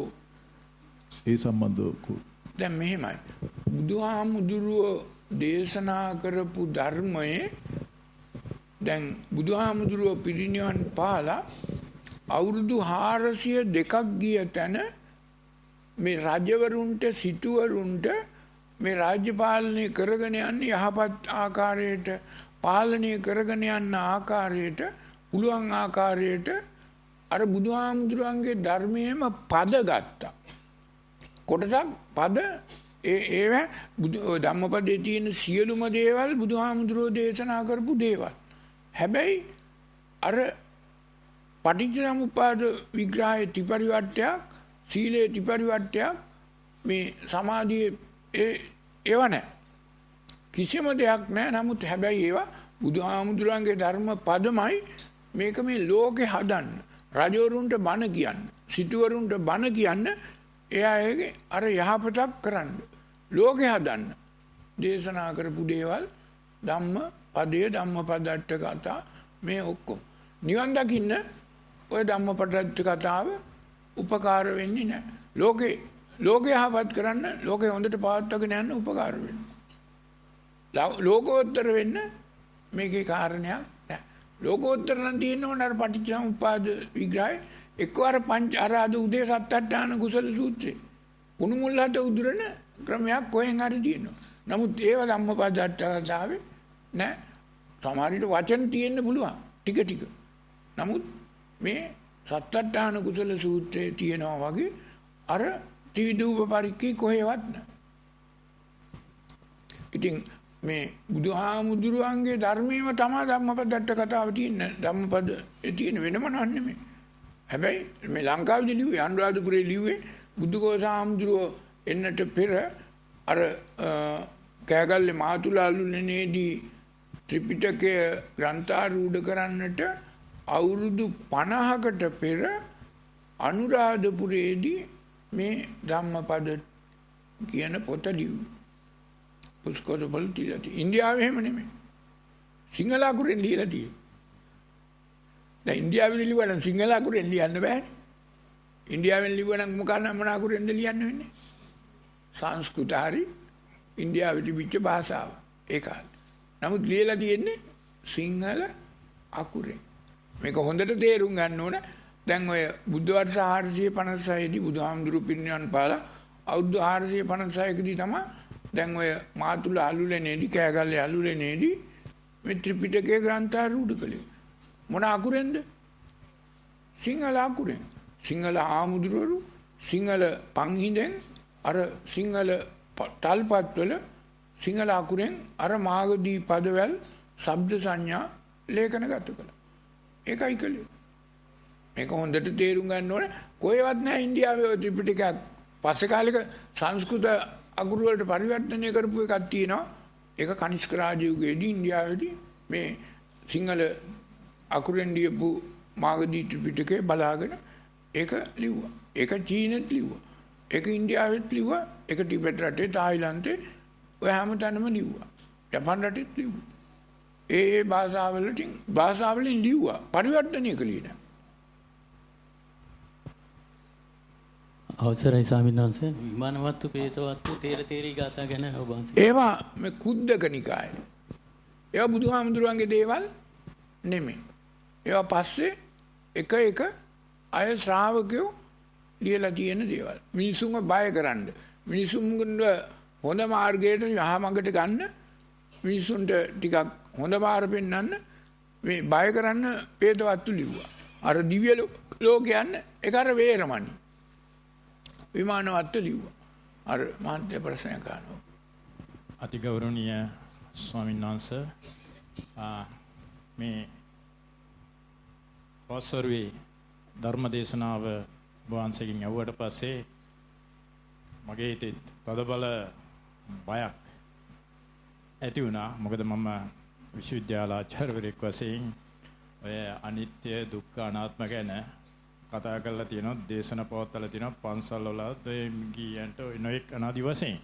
ඒ සම්බන්ධව දැන් මෙහෙමයි. බුදුහාමුදුරුවෝ දේශනා කරපු ධර්මයේ දැන් බුදුහාමුදුරුවෝ පිරිනිවන් පාලා අවුරුදු හාරසිය දෙකක් ගිය තැන මේ රජවරුන්ට සිටුවරුන්ට මේ රාජ්‍ය පාලනය කරගෙන යන්නේ යහපත් ආකාරයට පාලනය කරගෙන යන ආකාරයට පුළුවන් ආකාරයට අර බුදුහාමුදුරන්ගේ ධර්මයේම පද ගත්තා. කොටසක් පද ඒ ඒව ධම්මපදයේ තියෙන සියලුම දේවල් බුදුහාමුදුරෝ දේශනා කරපු දේවල්. හැබැයි අර පටිච්චසමුප්පාද විග්‍රහයේ ත්‍රිපරිවර්තයක් සීලේ ත්‍රිපරිවර්තයක් මේ සමාධියේ ඒ ඒව නැහැ. කිසිම දෙයක් නැහැ. නමුත් හැබැයි ඒවා බුදුහාමුදුරන්ගේ ධර්ම පදමයි මේක මේ ලෝකේ හදන්න. රජවරුන්ට බණ කියන්න. සිටුවරුන්ට බණ කියන්න. එයාගේ අර යහපතක් කරන්න. ලෝකේ හදන්න. දේශනා කරපු දේවල් ධම්ම පදයේ ධම්මපදට්ට කතා මේ ඔක්කොම. නිවන් දකින්න ඔය ධම්මපදට්ට කතාව උපකාර වෙන්නේ නැහැ. ලෝකේ ලෝකේ යහපත් කරන්න ලෝකේ හොඳට පවත්වාගෙන යන්න උපකාර වෙනවා. ලෝකෝත්තර වෙන්න මේකේ කාරණයක් නැහැ. ලෝකෝත්තර නම් තියෙන්න ඕන අර පටිච්චසමුප්පාද විග්‍රහය එක්වර පංච අර අද උදේ සත්අට්ඨාන කුසල සූත්‍රේ කුණු මුල් හත උදුරන ක්‍රමයක් කොහෙන් හරි තියෙනවා. නමුත් ඒව ධම්මපදට්ට කතාවේ නැහැ. සමහර විට වචන තියෙන්න පුළුවන් ටික ටික. නමුත් මේ සත්අට්ඨාන කුසල සූත්‍රයේ තියෙනවා වගේ අර ත්‍රිවිධූප පරික්ඛේ කොහෙවත් නැහැ. ඉතින් මේ බුදුහාමුදුරුවන්ගේ ධර්මයේම තමයි ධම්මපදට්ට කතාව තියෙන්නේ. ධම්මපද තියෙන වෙන මොනවත් නෙමෙයි. හැබැයි මේ ලංකාවේදී ලිව්වේ අනුරාධපුරේ ලිව්වේ බුදුගෝසාමුදුරුවෝ එන්නට පෙර අර කෑගල්ලේ මාතුලාලුනේදී ත්‍රිපිටකය ග්‍රන්ථාරූඪ කරන්නට අවුරුදු පනහකට පෙර අනුරාධපුරයේදී මේ ධම්මපද කියන පොත ලිව්වේ. පුස්කොතවල තියලා තියෙන්නේ. ඉන්දියාවේ එහෙම නෙමෙයි. සිංහල අකුරෙන් ලියලා තියෙන්නේ. දැන් ඉන්දියාවේ ලිව්වා නම් සිංහල අකුරෙන් ලියන්න බෑනේ. ඉන්දියාවෙන් ලිව්වා නම් මොකක්ද මොන අකුරෙන්ද ලියන්න වෙන්නේ? සංස්කෘත හරි ඉන්දියාවේ තිබිච්ච භාෂාව. ඒකයි. නමුත් ලියලා තියෙන්නේ සිංහල අකුරෙන්. මේක හොඳට තේරුම් ගන්න ඕන. දැන් ඔය බුද්ධ වර්ෂ හාරසිය පනසය දී බුදුහාමුදුරු පිරිනිවන් පාලා අවුරුදු හාරසිය පනසය දී තමයි දැන් ඔය මාතුල අලුලේනේදී කෑගල්ලේ අලුලේනේදී මේ ත්‍රිපිටකයේ ග්‍රන්ථාරූඪ කළේ. මොන අකුරෙන්ද? සිංහල අකුරෙන්. සිංහල ආමුදුරු සිංහල පංහිඳෙන් අර සිංහල තල්පත්වල සිංහල අකුරෙන් අර මාගදී පදවල ශබ්ද සංඥා ලේඛනගත කළා. ඒකයි කළේ. මේක හොඳට තේරුම් ගන්න ඕනේ. කොහෙවත් නැහැ ඉන්දියාවේ ඔය ත්‍රිපිටකයක් පස්සේ කාලෙක සංස්කෘත අකුරු වලට පරිවර්තනය කරපු එකක් තියෙනවා. ඒක කනිෂ්ක රාජයුගයේදී ඉන්දියාවේදී මේ සිංහල අකුරෙන් ලියපු මාගදී ත්‍රිපිටකය බලාගෙන ඒක ලිව්වා. ඒක චීනෙත් ලිව්වා. ඒක ඉන්දියාවෙත් ලිව්වා. ඒක ටිබෙට් රටේ තායිලන්තේ ඔය හැමතැනම ලිව්වා. ජපාන් රටෙත් ලිව්වා. ඒ ඒ භාෂාවලටින් භාෂාවලින් ලිව්වා. පරිවර්තනය කළේ නෑ. අවසරයි ස්වාමීන් වහන්සේ විමානවත්තු ප්‍රේතවත්තු තේර තේරී ගාථා ගැන ඔබ වහන්සේ ඒවා මේ කුද්දක නිකායේ ඒවා බුදුහාමුදුරුවන්ගේ දේවල් නෙමෙයි. ඒවා පස්සේ එක එක අය ශ්‍රාවකයෝ ලියලා තියෙන දේවල්. මිනිසුන්ව බය කරන්න. මිනිසුන්ව හොඳ මාර්ගයට යහමඟට ගන්න. මිනිසුන්ට ටිකක් හොඳ මාර පෙන්වන්න මේ බය කරන්න ප්‍රේතවත්තු ලිව්වා. අර දිව්‍ය ලෝකයන් ඒක අර වේරමණි. විමානවත්තු ලිව්වා. අර මාන්ත්‍ය ප්‍රශ්නයක් අහනවා. අතිගෞරවනීය ස්වාමීන් වහන්සේ මේ පොසොරුවේ ධර්ම දේශනාව වහන්සේගෙන් ඇහුවට පස්සේ මගේ හිතේ තදබල බයක් ඇති වුණා. මොකද මම විශ්වවිද්‍යාල ආචාර්යවරයෙක් වශයෙන් ඔය අනිත්‍ය දුක්ඛ අනාත්ම ගැන කතා කරලා තියෙනවා, දේශන පවත්වලා තියෙනවා පන්සල් වල ඔය ගියන්ට නොඑක් අනාදි වශයෙන්.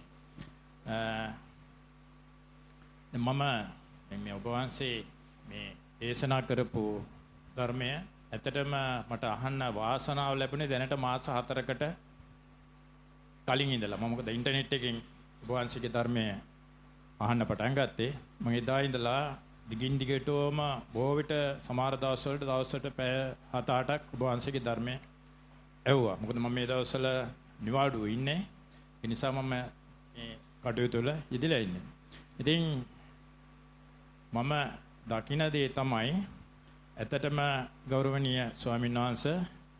මම මේ ඔබ වහන්සේ මේ දේශනා කරපු ධර්මය ඇත්තටම මට අහන්න වාසනාව ලැබුණේ දැනට මාස හතරකට කලින් ඉඳලා. මම මොකද ඉන්ටර්නෙට් එකෙන් ඔබ වහන්සේගේ ධර්මය අහන්න පටන් ගත්තේ. මම එදා ඉඳලා දිගින් දිගටම බොහෝ විට සමහර දවස් වලට දවසට පැය හත අටක් ඔබ වහන්සේගේ ධර්මය ඇහුවා. මොකද මම මේ දවස්වල නිවාඩුව ඉන්නේ. ඒ නිසා මම මේ කටයුතු වල යෙදලා ඉන්නේ. ඉතින් මම දකින දේ තමයි ඇත්තටම ගෞරවනීය ස්වාමීන් වහන්සේ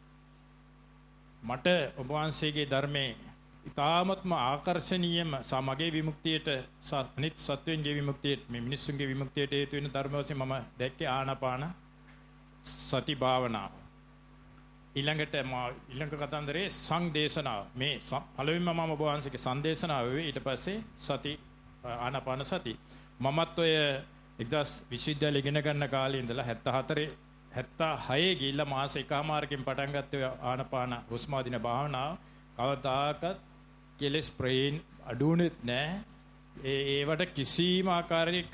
මට ඔබ වහන්සේගේ ධර්මයේ ඉතාමත්ම ආකර්ශනීයම සමගයේ විමුක්තියට අනිත් සත්වයන්ගේ විමුක්තියට මේ මිනිස්සුන්ගේ විමුක්තියට හේතු වෙන ධර්ම වශයෙන් මම දැක්කේ ආනාපාන සති භාවනාව. ඊළඟට මා ඊළඟ කතන්දරේ සංදේශනාව. මේ පළවෙනිම මම ඔබ වහන්සේගේ සංදේශනාව වෙයි. ඊට පස්සේ සති ආනාපාන සති. මමත් ඔය එක්දහස් විශ්වවිද්‍යාලේ ඉගෙන ගන්න කාලේ ඉඳලා හැත්තෑ හතරේ හැත්තෑ හයේ ගිහිල්ලා මාස එකමාරකින් පටන් ගත්තේ ආනාපාන හුස්ම අදින භාවනාව. කවදාකවත් කෙලස් ප්‍රේන් අඩුුනෙත් නැහැ. ඒ ඒවට කිසිම ආකාරයක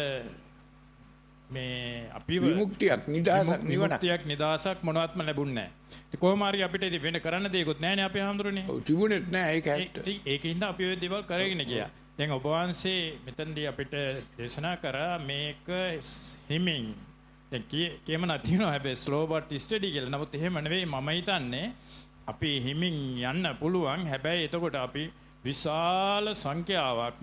මේ අපිව විමුක්තියක් නිදහසක් විමුක්තියක් නිදහසක් මොනවත්ම ලැබුණේ නැහැ. ඒ කොහොම හරි අපිට ඉතින් වෙන කරන්න දෙයක්වත් නැහැ නේ අපේ හඳුරන්නේ. ඔව් තිබුණෙත් නැහැ ඒක ඇත්ත. ඒකින්ද අපි ඔය දේවල් කරගෙන ගියා. දැන් ඔබ වහන්සේ මෙතනදී අපිට දේශනා කරා මේක හිමින් දැන් කියම නැතිනෝ හැබැයි slow but steady කියලා. නමුත් එහෙම නෙවෙයි මම හිතන්නේ අපි හිමින් යන්න පුළුවන්. හැබැයි එතකොට අපි විශාල සංඛ්‍යාවක්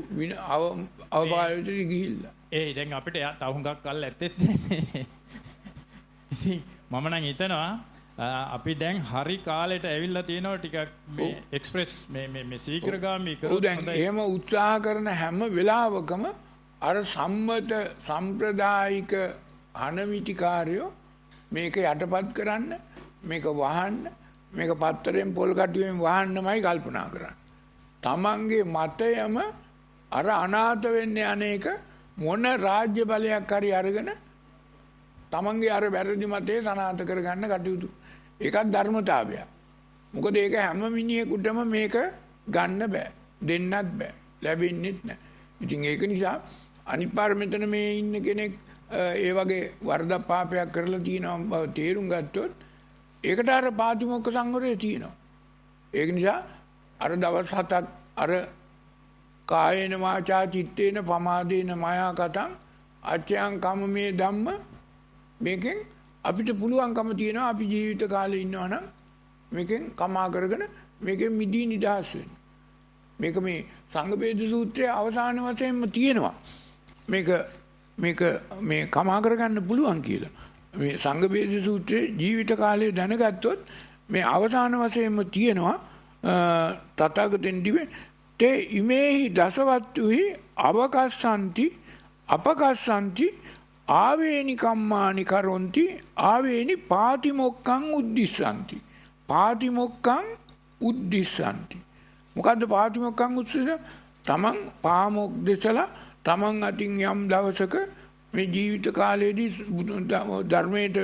අවවායයට ගිහිල්ලා ඒ දැන් අපිට තව හුඟක් කල් ඇත්තෙත් නෙමෙයි. ඉතින් මම නම් හිතනවා අපි දැන් හරි කාලෙට ඇවිල්ලා තියෙනවා ටිකක් මේ එක්ස්ප්‍රෙස් මේ මේ මේ ශීඝ්‍රගාමී කරලා දැන් එහෙම උත්සාහ කරන හැම වෙලාවකම අර සම්මත සම්ප්‍රදායික හනමිටිකාරයෝ මේක යටපත් කරන්න මේක වහන්න මේක පත්තරෙන් පොල් කටුවෙන් වහන්නමයි කල්පනා කරන්නේ. තමන්ගේ මතයම අර අනාථ වෙන්නේ අනේක මොන රාජ්‍ය බලයක් හරි අරගෙන තමන්ගේ අර වැරදි මතේ සනාථ කරගන්න කටයුතු. ඒකත් ධර්මතාවයක්. මොකද ඒක හැම මිනිහෙකුටම මේක ගන්න බෑ. දෙන්නත් බෑ. ලැබෙන්නෙත් නෑ. ඉතින් ඒක නිසා අනිත් පාර මෙතන මේ ඉන්න කෙනෙක් ඒ වගේ වරදක් පාපයක් කරලා තියෙනවා බව තේරුම් ගත්තොත් ඒකට අර පාතිමොක්ඛ සංවරය තියෙනවා. ඒක නිසා අර දවස් හතක් අර කායේන වාචා චිත්තේන පමාදේන මායා කතං අච්ඡයන් කම මේ ධම්ම මේකෙන් අපිට පුළුවන්කම තියෙනවා අපි ජීවිත කාලේ ඉන්නවා නම් මේකෙන් කමා කරගෙන මේකෙන් මිදී නිදහස් වෙන්න. මේක මේ සංඝබේද සූත්‍රයේ අවසාන වශයෙන්ම තියෙනවා. මේක මේක මේ කමා කරගන්න පුළුවන් කියලා. මේ සංඝබේද සූත්‍රයේ ජීවිත කාලය දැනගත්තොත් මේ අවසාන වශයෙන්ම තියෙනවා තථාගතයන් දිවේ තේ ඉමේහි දසවත්තුහි අවකස්සන්ති අපකස්සන්ති ආවේනි කම්මානි කරොන්ති ආවේනි පාතිමොක්ඛං උද්දිස්සන්ති පාතිමොක්ඛං උද්දිස්සන්ති. මොකද්ද පාතිමොක්ඛං උද්දිස්ස? තමන් පාමොක් දෙසලා තමන් අතින් යම් දවසක මේ ජීවිත කාලයේදී ධර්මයට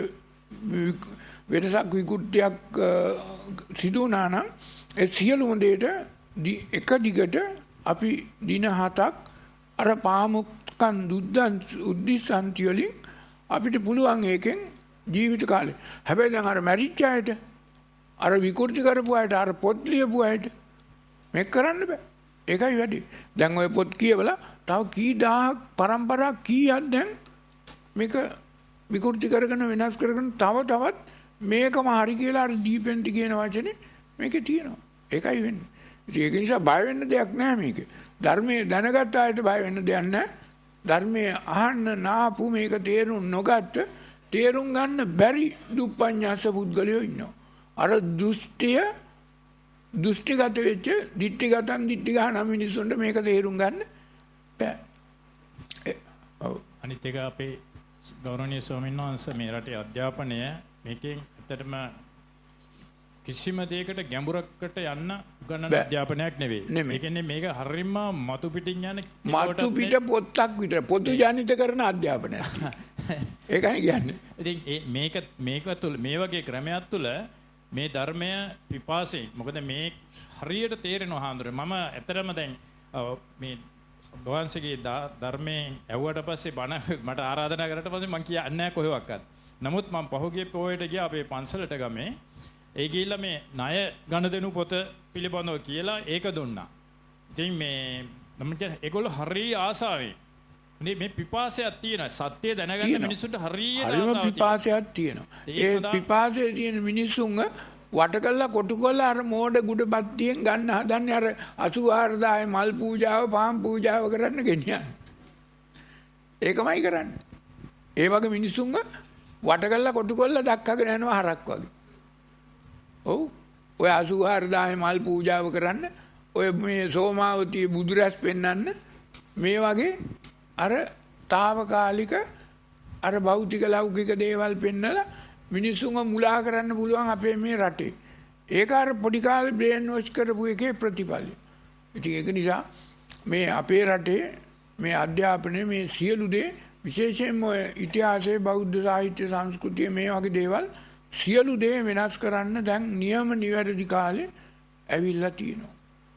වෙනසක් විකෘතියක් සිදු වුණා නම් ඒ සියලුම දෙයට එක දිගට අපි දින හතක් අර පාමුක්කන් දුද්දන් උද්දිස්සන්ති වලින් අපිට පුළුවන් ඒකෙන් ජීවිත කාලේ. හැබැයි දැන් අර මැරිච්ච අයට අර විකෘති කරපු අයට අර පොත් ලියපු අයට මේක කරන්න බෑ. ඒකයි වැඩි. දැන් ඔය පොත් කියවලා තව කී දහහක් පරම්පරා කීයක් දැන් මේක විකෘති කරගෙන වෙනස් කරගෙන තව තවත් මේකම හරි කියලා අර දීපෙන්ටි කියන වචනේ මේකේ තියෙනවා. ඒකයි වෙන්නේ. ඒක නිසා බය වෙන්න දෙයක් නැහැ මේකේ. ධර්මයේ දැනගත්ත අයට බය වෙන්න දෙයක් නැහැ. ධර්මයේ අහන්න නාපු මේක තේරුම් නොගත්ත තේරුම් ගන්න බැරි දුප්පඤ්ඤාස පුද්ගලයෝ ඉන්නවා. අර දෘෂ්ටිය දෘෂ්ටිගත වෙච්ච දිට්ඨිගතන් දිට්ඨිගහන මිනිස්සුන්ට මේක තේරුම් ගන්න බෑ. ඔව්. අනිත් එක අපේ ගෞරවනීය ස්වාමීන් වහන්සේ මේ රටේ අධ්‍යාපනය මේකෙන් ඇත්තටම කිසිම දෙයකට ගැඹුරකට යන්න උගන්වන අධ්‍යාපනයක් නෙවෙයි. ඒ කියන්නේ මේක හරියම මතු පිටින් යන මතු පිට පොත්තක් විතර පොදු ජනිත කරන අධ්‍යාපනයක්. ඒකයි කියන්නේ. ඉතින් මේක මේක තුළ මේ වගේ ක්‍රමයක් තුළ මේ ධර්මය පිපාසෙන් මොකද මේ හරියට තේරෙනවා හාමුදුරනේ. මම ඇත්තටම දැන් මේ වහන්සේගේ ධර්මයෙන් ඇහුවට පස්සේ බණ මට ආරාධනා කරලා පස්සේ මම කියන්නේ නැහැ කොහෙවත්. නමුත් මම පහුගිය පොයට ගියා අපේ පන්සලට ගමේ. ඒ ගිහිල්ලා මේ ණය ගනුදෙනු පොත පිළිබඳව කියලා ඒක දුන්නා. ඉතින් මේ මම කියන්නේ ඒගොල්ලෝ හරි ආසාවෙන් මේ මේ පිපාසයක් තියෙනවා. සත්‍ය දැනගන්න මිනිස්සුන්ට හරියට ආසාවක් තියෙනවා. පිපාසයක් තියෙනවා. ඒ පිපාසයේ තියෙන මිනිස්සුන්ව වට කළා කොටු කළා අර මෝඩ ගුඩපත්තියෙන් ගන්න හදන්නේ අර අසූහාර දාය මල් පූජාව පාම් පූජාව කරන්න ගෙනියන්නේ. ඒකමයි කරන්නේ. ඒ වගේ මිනිස්සුන්ව වට කළා කොටු කළා දක්කගෙන යනවා හරක් වගේ. ඔව් ඔය අසූහාර දාය මල් පූජාව කරන්න ඔය මේ සෝමාවතී බුදුරැස් පෙන්වන්න මේ වගේ අර తాවකාලික අර භෞතික ලෞකික දේවල් පෙන්නලා මිනිස්සුන්ව මුලා කරන්න පුළුවන් අපේ මේ රටේ. ඒක අර පොඩි කාලේ බ්‍රේන් වොෂ් කරපු එකේ ප්‍රතිඵලය. ඉතින් ඒක නිසා මේ අපේ රටේ මේ අධ්‍යාපනයේ මේ සියලු දේ විශේෂයෙන්ම ඉතිහාසයේ බෞද්ධ සාහිත්‍ය සංස්කෘතිය මේ වගේ දේවල් සියලු දේ වෙනස් කරන්න දැන් නියම නිවැරදි කාලේ ඇවිල්ලා තියෙනවා.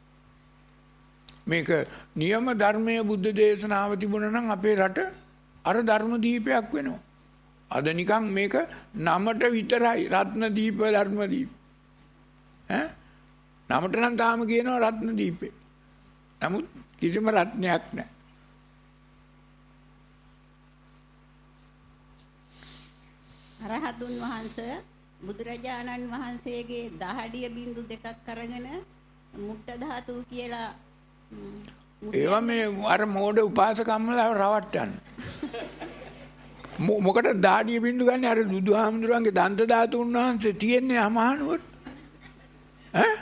මේක නියම ධර්මයේ බුද්ධ දේශනාව තිබුණා නම් අපේ රට අර ධර්ම දීපයක් වෙනවා. අද නිකන් මේක නමට විතරයි රත්නදීප ධර්මදීප. ඈ නමට නම් තාම කියනවා රත්නදීපේ. නමුත් කිසිම රත්නයක් නැහැ. අරහතුන් වහන්සේ බුදුරජාණන් වහන්සේගේ දහඩිය බින්දු දෙකක් අරගෙන මුට්ට ධාතු කියලා ඒවා මේ අර මෝඩ උපාසකම්මලා රවට්ටන්න. මොකට දාඩිය බින්දු ගන්න අර බුදුහාමුදුරන්ගේ දන්ත ධාතුන් වහන්සේ තියෙන්නේ අමහනුවට. ඈ?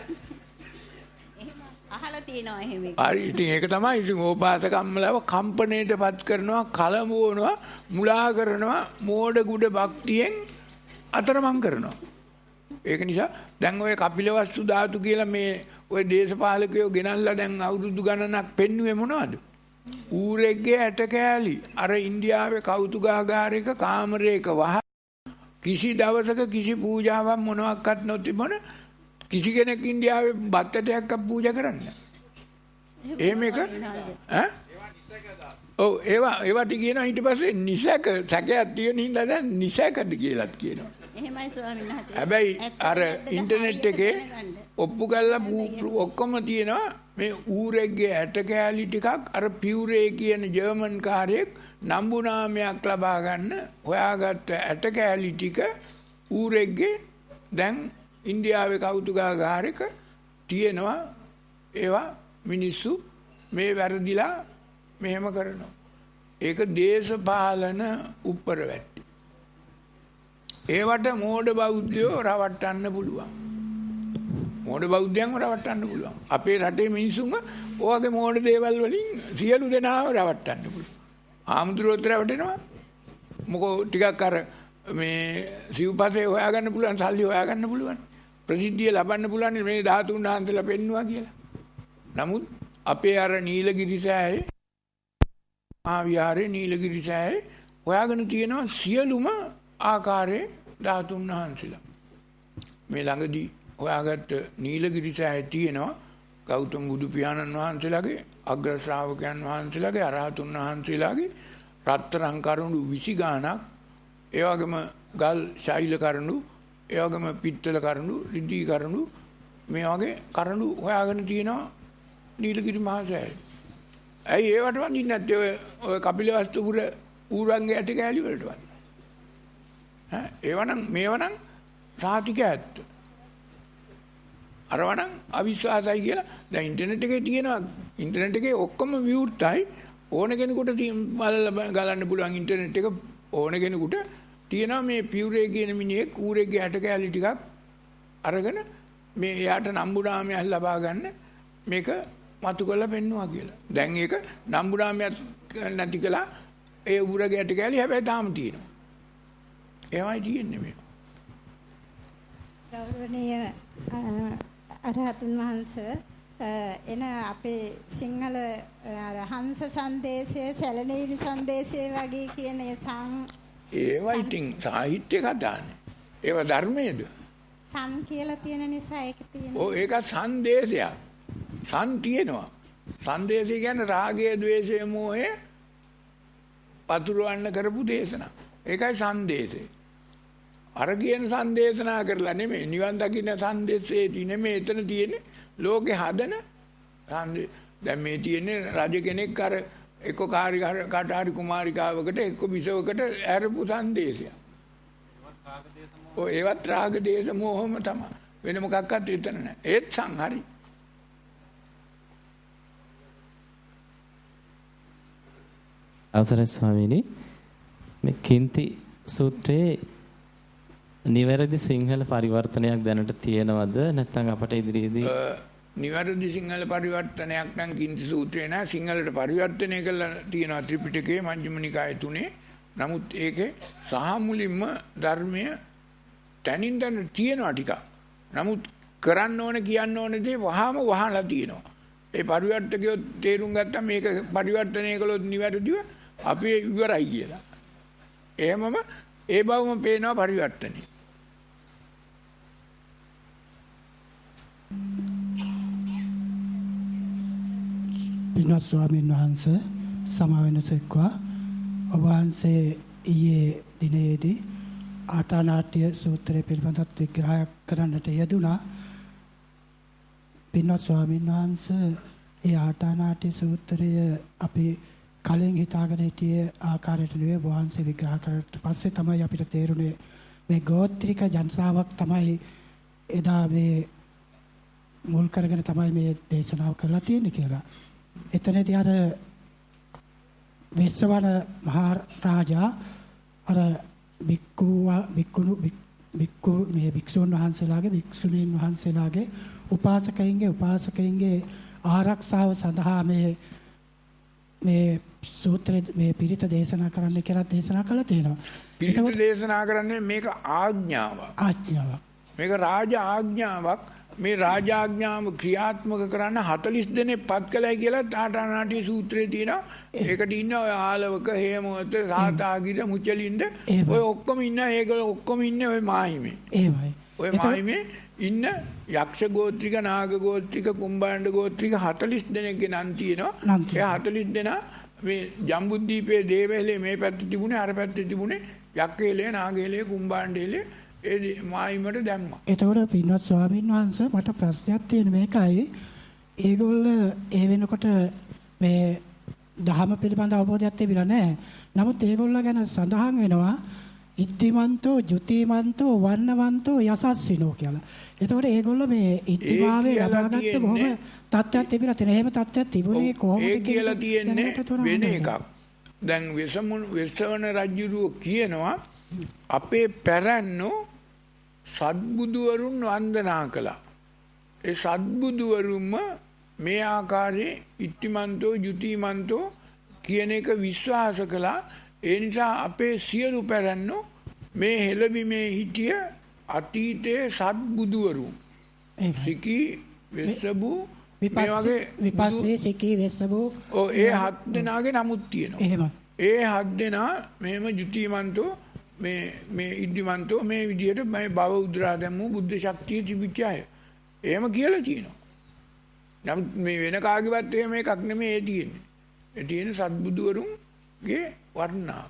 අහලා තියෙනවා එහෙම. හරි ඉතින් ඒක තමයි ඉතින් උපාසකම්මලාව කම්පණයටපත් කරනවා, කලඹවනවා, මුලා කරනවා, මෝඩ ගුඩ භක්තියෙන් අතරමං කරනවා. ඒක නිසා දැන් ඔය කපිලවස්තු ධාතු කියලා මේ ඔය දේශපාලකයෝ ගෙනල්ලා දැන් අවුරුදු ගණනක් පෙන්නුවේ මොනවද? ඌරෙක්ගේ ඇට කෑලි අර ඉන්දියාවේ කෞතුකාගාරයක කාමරයක වහ කිසි දවසක කිසි පූජාවක් මොනවාක්වත් නොතිබුණ කිසි කෙනෙක් ඉන්දියාවේ බත් ඇටයක් පූජා කරන්නේ. එහෙම එක ඈ? ඔව් ඒවා ඒවට කියනවා ඊට පස්සේ නිසක සැකයක් තියෙන හින්දා දැන් නිසකද කියලාත් කියනවා. එහෙමයි ස්වාමීන් වහන්සේ. හැබැයි අර ඉන්ටර්නෙට් එකේ ඔප්පු කරලා ඔක්කොම තියෙනවා මේ ඌරෙක්ගේ ඇට කෑලි ටිකක් අර පියුරේ කියන ජර්මන් කාර්යයක් නම්බු නාමයක් ලබා ගන්න හොයාගත්ත ඇට කෑලි ටික ඌරෙක්ගේ දැන් ඉන්දියාවේ කෞතුකාගාරයක තියෙනවා. ඒවා මිනිස්සු මේ වැරදිලා මෙහෙම කරනවා. ඒක දේශපාලන උප්පරවැට්ටි. ඒවට මෝඩ බෞද්ධයෝ රවට්ටන්න පුළුවන්. මෝඩ බෞද්ධයන්ව රවට්ටන්න පුළුවන්. අපේ රටේ මිනිස්සුන්ව ඔයගේ මෝඩ දේවල් වලින් සියලු දෙනාව රවට්ටන්න පුළුවන්. ආමුදුරොත් රවටෙනවා. මොකෝ ටිකක් අර මේ සිව්පසේ හොයාගන්න පුළුවන්, සල්ලි හොයාගන්න පුළුවන්. ප්‍රසිද්ධිය ලබන්න පුළුවන් මේ ධාතුන් වහන්සේලා පෙන්නවා කියලා. නමුත් අපේ අර නීලගිරිසෑයේ ආ විහාරේ නීලගිරිසෑයේ හොයාගෙන තියෙනවා සියලුම ආකාරයේ ධාතුන් වහන්සේලා. මේ ළඟදී හොයාගත්ත නීලගිරිසෑයේ තියෙනවා ගෞතම බුදු පියාණන් වහන්සේලාගේ අග්‍ර ශ්‍රාවකයන් වහන්සේලාගේ අරහතුන් වහන්සේලාගේ රත්තරන් කරුණු විසි ගාණක්, ඒ වගේම ගල් ශෛල කරුණු, ඒ වගේම පිත්තල කරුණු, රිදී කරුණු, මේ වගේ කරුණු හොයාගෙන තියෙනවා නීලගිරි මහසෑයේ. ඇයි ඒවට වඳින්නේ නැත්තේ ඔය ඔය කපිලවස්තුපුර ඌරන්ගේ ඇට කෑලි වලට වඳින්නේ? ඈ ඒවනම් මේවනම් සාතික ඇත්ත. අරවනම් අවිශ්වාසයි කියලා දැන් ඉන්ටර්නෙට් එකේ තියෙනවා. ඉන්ටර්නෙට් එකේ ඔක්කොම විවෘතයි. ඕන කෙනෙකුට බලලා ගලන්න පුළුවන් ඉන්ටර්නෙට් එක ඕන කෙනෙකුට තියෙනවා. මේ පියුරේ කියන මිනිහෙක් ඌරේගේ ඇට කෑලි ටිකක් අරගෙන මේ එයාට නම්බුනාමයක් ලබා ගන්න මේක මතු කරලා පෙන්නවා කියලා. දැන් ඒක නම්බුනාමයක් නැති කළා ඒ ඌරගේ ඇට කෑලි හැබැයි තාම තියෙනවා. ඒවයි තියෙන්නේ මේ. ගෞරවනීය අරහතුන් වහන්සේ එන අපේ සිංහල හංස සංදේශය සැලනීරි සංදේශය වගේ කියන ඒ සං ඒවා ඉතින් සාහිත්‍ය කතානේ. ඒවා ධර්මයේද? සං කියලා තියෙන නිසා ඒක තියෙනවා. ඔව් ඒක සංදේශයක්. සං තියෙනවා. සංදේශය කියන්නේ රාගය, ద్వේෂය, මෝහය පතුරවන්න කරපු දේශනා. ඒකයි සංදේශය. අර කියන සංදේශනා කරලා නෙමෙයි නිවන් දකින්න සංදේශයේදී නෙමෙයි එතන තියෙන්නේ ලෝකේ හදන සංදේ. දැන් මේ තියෙන්නේ රජ කෙනෙක් අර එක්ක කාටාරි කුමාරිකාවකට එක්ක බිසවකට ඇරපු සංදේශයක්. ඔය ඒවත් රාග දේශ මොහොම තමයි. වෙන මොකක්වත් එතන නැහැ. ඒත් සංහරි. අවසරයි ස්වාමීනි. මේ කින්ති සූත්‍රයේ නිවැරදි සිංහල පරිවර්තනයක් දැනට තියෙනවද නැත්නම් අපට ඉදිරියේදී නිවැරදි සිංහල පරිවර්තනයක් නම් කින්ති සූත්‍රේ නෑ. සිංහලට පරිවර්තනය කළා තියෙනවා ත්‍රිපිටකයේ මජ්ක්‍ධිම නිකායේ තුනේ. නමුත් ඒකේ සහ මුලින්ම ධර්මය තනින් තන තියෙනවා ටික. නමුත් කරන්න ඕන කියන්න ඕන දේ වහාම වහලා තියෙනවා. ඒ පරිවර්තකයෝ තේරුම් ගත්තා මේක පරිවර්තනය කළොත් නිවැරදිව අපි ඉවරයි කියලා. එහෙමම ඒ බවම පේනවා පරිවර්තනේ. පින්වත් ස්වාමීන් වහන්සේ සමාවෙනසෙක්වා ඔබ වහන්සේ ඊයේ දිනේදී ආටානාට්‍ය සූත්‍රය පිළිබඳව විග්‍රහ කරන්නට යෙදුණා. පින්වත් ස්වාමීන් වහන්සේ ඒ ආටානාට්‍ය සූත්‍රය අපි කලින් හිතාගෙන හිටියේ ආකාරයට නෙවෙයි ඔබ වහන්සේ විග්‍රහ කරලා පස්සේ තමයි අපිට තේරුනේ මේ ගෝත්‍රික ජනතාවක් තමයි එදා මේ මුල් කරගෙන තමයි මේ දේශනාව කරලා තියෙන්නේ කියලා. එතනදී අර විශ්වවන මහා රාජා අර බික්කුවා බික්කුණු බික්කු මේ භික්ෂුන් වහන්සේලාගේ භික්ෂුණීන් වහන්සේලාගේ උපාසකයින්ගේ උපාසකයින්ගේ ආරක්ෂාව සඳහා මේ මේ සූත්‍ර මේ පිරිත දේශනා කරන්න කියලා දේශනා කළා තියෙනවා. පිරිත දේශනා කරන්නේ මේක ආඥාවක්. ආඥාවක්. මේක රාජ ආඥාවක්. මේ රාජ ආඥාව ක්‍රියාත්මක කරන්න හතළිස් දෙනෙක් පත් කළයි කියලා ආටානාටි සූත්‍රයේ තියෙනවා. ඒකට ඉන්න ඔය ආලවක, හේමවත, සාතාගිර, මුචලින්ද ඔය ඔක්කොම ඉන්න ඒගොල්ලෝ ඔක්කොම ඉන්නේ ඔය මාහිමේ. එහෙමයි. ඔය මාහිමේ ඉන්න යක්ෂ ගෝත්‍රික, නාග ගෝත්‍රික, කුම්භාණ්ඩ ගෝත්‍රික හතළිස් දෙනෙක්ගේ නම් තියෙනවා. ඒ හතළිස් දෙනා මේ ජම්බුද්දීපයේ දේවහෙලේ මේ පැත්තේ තිබුණේ, අර පැත්තේ තිබුණේ යක්කේලේ, නාගේලේ, කුම්භාණ්ඩේලේ ඒ මායිමට දැම්මා. එතකොට පින්වත් ස්වාමීන් වහන්සේ මට ප්‍රශ්නයක් තියෙන මේකයි. ඒගොල්ල ඒ වෙනකොට මේ දහම පිළිබඳ අවබෝධයක් තිබිලා නැහැ. නමුත් ඒගොල්ල ගැන සඳහන් වෙනවා ඉද්ධිමන්තෝ, ජුතිමන්තෝ, වන්නවන්තෝ, යසස්සිනෝ කියලා. එතකොට ඒගොල්ල මේ ඉද්ධිභාවය ලබාගත්ත බොහොම තත්ත්වයක් තිබිලා තියෙන. එහෙම තත්ත්වයක් තිබුණේ කොහොමද? ඒ කියලා තියෙන්නේ වෙන එකක්. දැන් වෙසමුණු වෙසවන රජුරෝ කියනවා අපේ පැරැන්නෝ සත්බුදුවරුන් වන්දනා කළා. ඒ සත්බුදුවරුන්ම මේ ආකාරයේ ඉත්තිමන්තෝ, ජුතිමන්තෝ කියන එක විශ්වාස කළා. ඒ නිසා අපේ සියලු පැරැන්නෝ මේ හෙළබිමේ හිටිය අතීතයේ සත්බුදුවරුන් සිකී, වෙස්සබු මේ වගේ විපස්සී, සිකී, වෙස්සබු ඔව් ඒ හත් දෙනාගේ නමුත් තියෙනවා. එහෙම. ඒ හත් දෙනා මෙහෙම ජුතිමන්තෝ මේ මේ ඉද්ධිමන්තෝ මේ විදිහට මේ භව උද්‍රා දැම්මු බුද්ධ ශක්තිය තිබිච්ච අය. එහෙම කියලා තියෙනවා. නමුත් මේ වෙන කාගේවත් එහෙම එකක් නෙමෙයි ඒ තියෙන්නේ. ඒ තියෙන සත්බුදුවරුන්ගේ වර්ණා.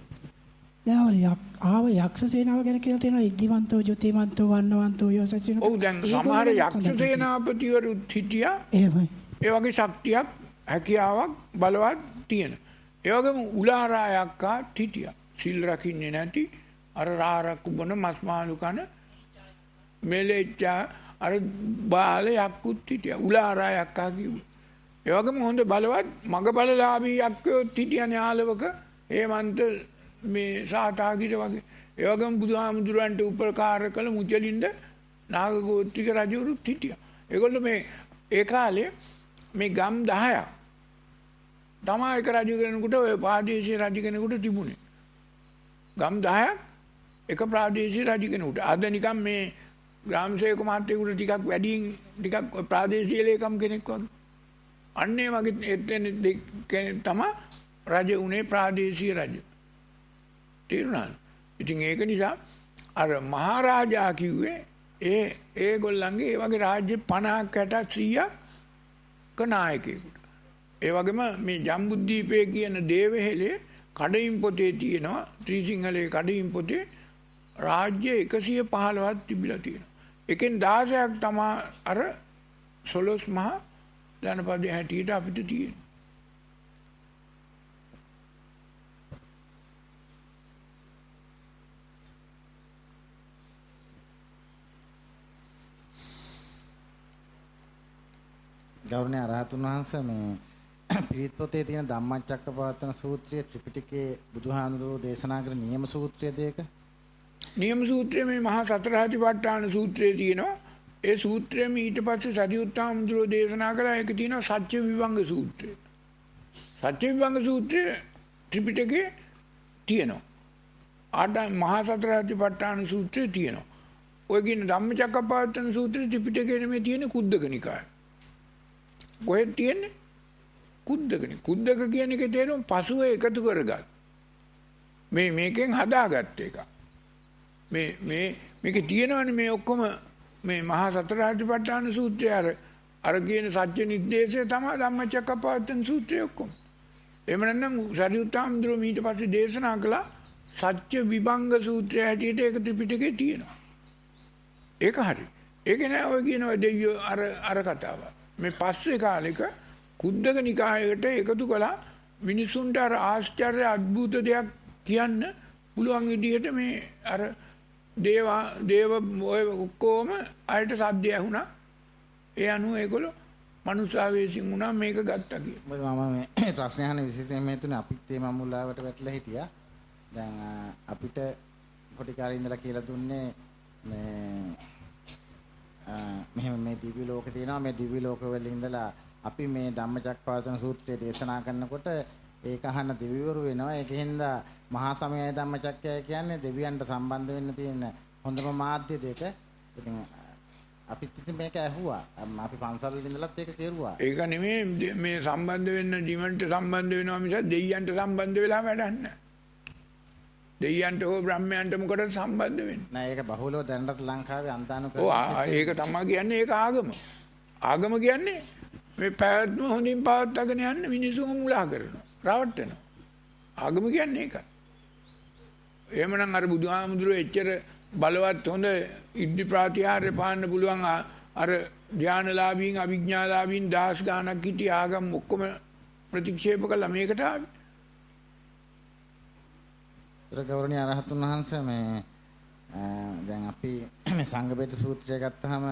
දැන් ආව යක්ෂ සේනාව ගැන කියලා තියෙනවා ඉද්ධිමන්තෝ, ජුතිමන්තෝ, වන්නවන්තෝ, යසස්සිනෝ. ඔව් දැන් සමහර යක්ෂ සේනාපතිවරුත් හිටියා. එහෙමයි. ඒ වගේ ශක්තියක්, හැකියාවක්, බලවත් තියෙන. ඒ වගේම උලාරායක්කා හිටියා. සිල් රකින්නේ නැති අර රාරක්කු බොන මස් මාළු කන මෙලෙච්චා අර බාලයක්කුත් හිටියා. උලාරායක්කා කිව්වා. ඒ වගේම හොඳ බලවත් මගබලලාභී යක්කයොත් හිටියනේ ආලවක, හේමන්ත, මේ සාතාගිර වගේ. ඒ වගේම බුදුහාමුදුරන්ට උපකාර කළ මුචලින්ද නාග ගෝත්‍රික රජවරුත් හිටියා. ඒගොල්ලෝ මේ ඒ කාලේ මේ ගම් දහයක් තමයි එක රජු කෙනෙකුට ඔය ප්‍රාදේශීය රජ කෙනෙකුට තිබුණේ. ගම් දහයක් එක ප්‍රාදේශීය රජ කෙනෙකුට. අද නිකන් මේ ග්‍රාම සේවක මහත්තයෙකුට ටිකක් වැඩියෙන් ටිකක් ප්‍රාදේශීය ලේකම් කෙනෙක් වගේ. අන්න ඒ වගේ එතන තමයි රජ උනේ ප්‍රාදේශීය රජ. තේරුණාද? ඉතින් ඒක නිසා අර මහරජා කිව්වේ ඒ ඒගොල්ලන්ගේ ඒ වගේ රාජ්‍ය පනහක් හැටක් සීයක් නායකයෙකුට. ඒ වගේම මේ ජම්බුද්දීපේ කියන දේවහෙලේ කඩින් පොතේ තියෙනවා ත්‍රිසිංහලේ කඩින් පොතේ රාජ්‍ය එකසිය පහළොවක් තිබිලා තියෙනවා. එකෙන් දහසක් තමයි අර සොළොස් මහා ජනපදයේ හැටියට අපිට තියෙන්නේ. ගෞරවනීය අරහතුන් වහන්සේ මේ පිරිත් පොතේ තියෙන ධම්මචක්කපවත්තන සූත්‍රයේ ත්‍රිපිටකයේ බුදුහාමුදුරුවෝ දේශනා කළ නියම සූත්‍රයද ඒක? නියම සූත්‍රයේ මේ මහා සතරාතිපට්ඨාන සූත්‍රයේ තියෙනවා. ඒ සූත්‍රයෙන් ඊට පස්සේ සරියුත් හාමුදුරුවෝ දේශනා කළා ඒක තියෙනවා සත්‍ය විභංග සූත්‍රය. සත්‍ය විභංග සූත්‍රය ත්‍රිපිටකයේ තියෙනවා. ආද මහා සතරාතිපට්ඨාන සූත්‍රයේ තියෙනවා. ඔය කියන ධම්මචක්කපවත්තන සූත්‍රයේ ත්‍රිපිටකයේ නෙමෙයි තියෙන්නේ කුද්දක නිකාය. කොහෙද තියෙන්නේ? කුද්දකනේ. කුද්දක කියන එකේ තේරුම පසුව එකතු කරගත්. මේ මේකෙන් හදාගත්ත එක. මේ මේ මේකේ තියෙනවනේ මේ ඔක්කොම මේ මහා සතරාතිපට්ඨාන සූත්‍රය අර අර කියන සත්‍ය නිर्देशය තමයි ධම්මචක්කපවත්තන සූත්‍රය ඔක්කොම. එහෙම නැත්නම් සරියුත් හාමුදුරුවෝ ඊට පස්සේ දේශනා කළා සත්‍ය විභංග සූත්‍රය හැටියට ඒක ත්‍රිපිටකේ තියෙනවා. ඒක හරි. ඒක නෑ ඔය කියන ඔය දෙවියෝ අර අර කතාව. මේ පස්සේ කාලෙක කුද්දක නිකායකට එකතු කළා මිනිසුන්ට අර ආශ්චර්ය අద్భుත දෙයක් කියන්න පුළුවන් විදිහට මේ අර දේව දේව ඔය ඔක්කොම අයට සද්ද ඇහුණා. ඒ අනුව ඒගොල්ලෝ මනුස්සාවේසින් වුණා මේක ගත්තා කියලා. මොකද මම මේ ප්‍රශ්න අහන විශේෂයෙන් මේ තුනේ අපිත් මේ මමුලාවට වැටලා හිටියා. දැන් අපිට පොඩි කාලේ ඉඳලා කියලා දුන්නේ මේ මෙහෙම මේ දිව්‍ය ලෝක තියෙනවා මේ දිව්‍ය ලෝක වල ඉඳලා අපි මේ ධම්මචක්කපවත්තන සූත්‍රය දේශනා කරනකොට ඒක අහන දෙවිවරු වෙනවා ඒකෙන්ද මහා සමයයි ධම්මචක්කය කියන්නේ දෙවියන්ට සම්බන්ධ වෙන්න තියෙන හොඳම මාධ්‍ය දෙක. ඉතින් අපිත් ඉතින් මේක ඇහුවා අපි පන්සල් වල ඉඳලත් ඒක කෙරුවා. ඒක නෙමෙයි මේ සම්බන්ධ වෙන්න දිවන්ට සම්බන්ධ වෙනවා මිස දෙයියන්ට සම්බන්ධ වෙලා වැඩක් නැහැ. දෙයියන්ට හෝ බ්‍රහ්මයන්ට මොකටද සම්බන්ධ වෙන්නේ? නෑ ඒක බහුලව දැනටත් ලංකාවේ අන්තානුකරණය. ඔව් ඒක තමයි කියන්නේ ඒක ආගම. ආගම කියන්නේ මේ පැවැත්ම හොඳින් පවත්වාගෙන යන්න මිනිසුන් මුලා කරනවා. රවට්ටනවා. ආගම කියන්නේ ඒකයි. එහෙමනම් අර බුදුහාමුදුරුවෝ එච්චර බලවත් හොඳ ඉද්ධි ප්‍රාතිහාර්ය පාන්න පුළුවන් අර ධානලාභීන් අවිඥාලාභීන් දහස් ගාණක් හිටිය ආගම් ඔක්කොම ප්‍රතික්ෂේප කළා මේකට ආවේ. ගෞරවනීය අරහතුන් වහන්සේ මේ දැන් අපි මේ සංඝපේත සූත්‍රය ගත්තාම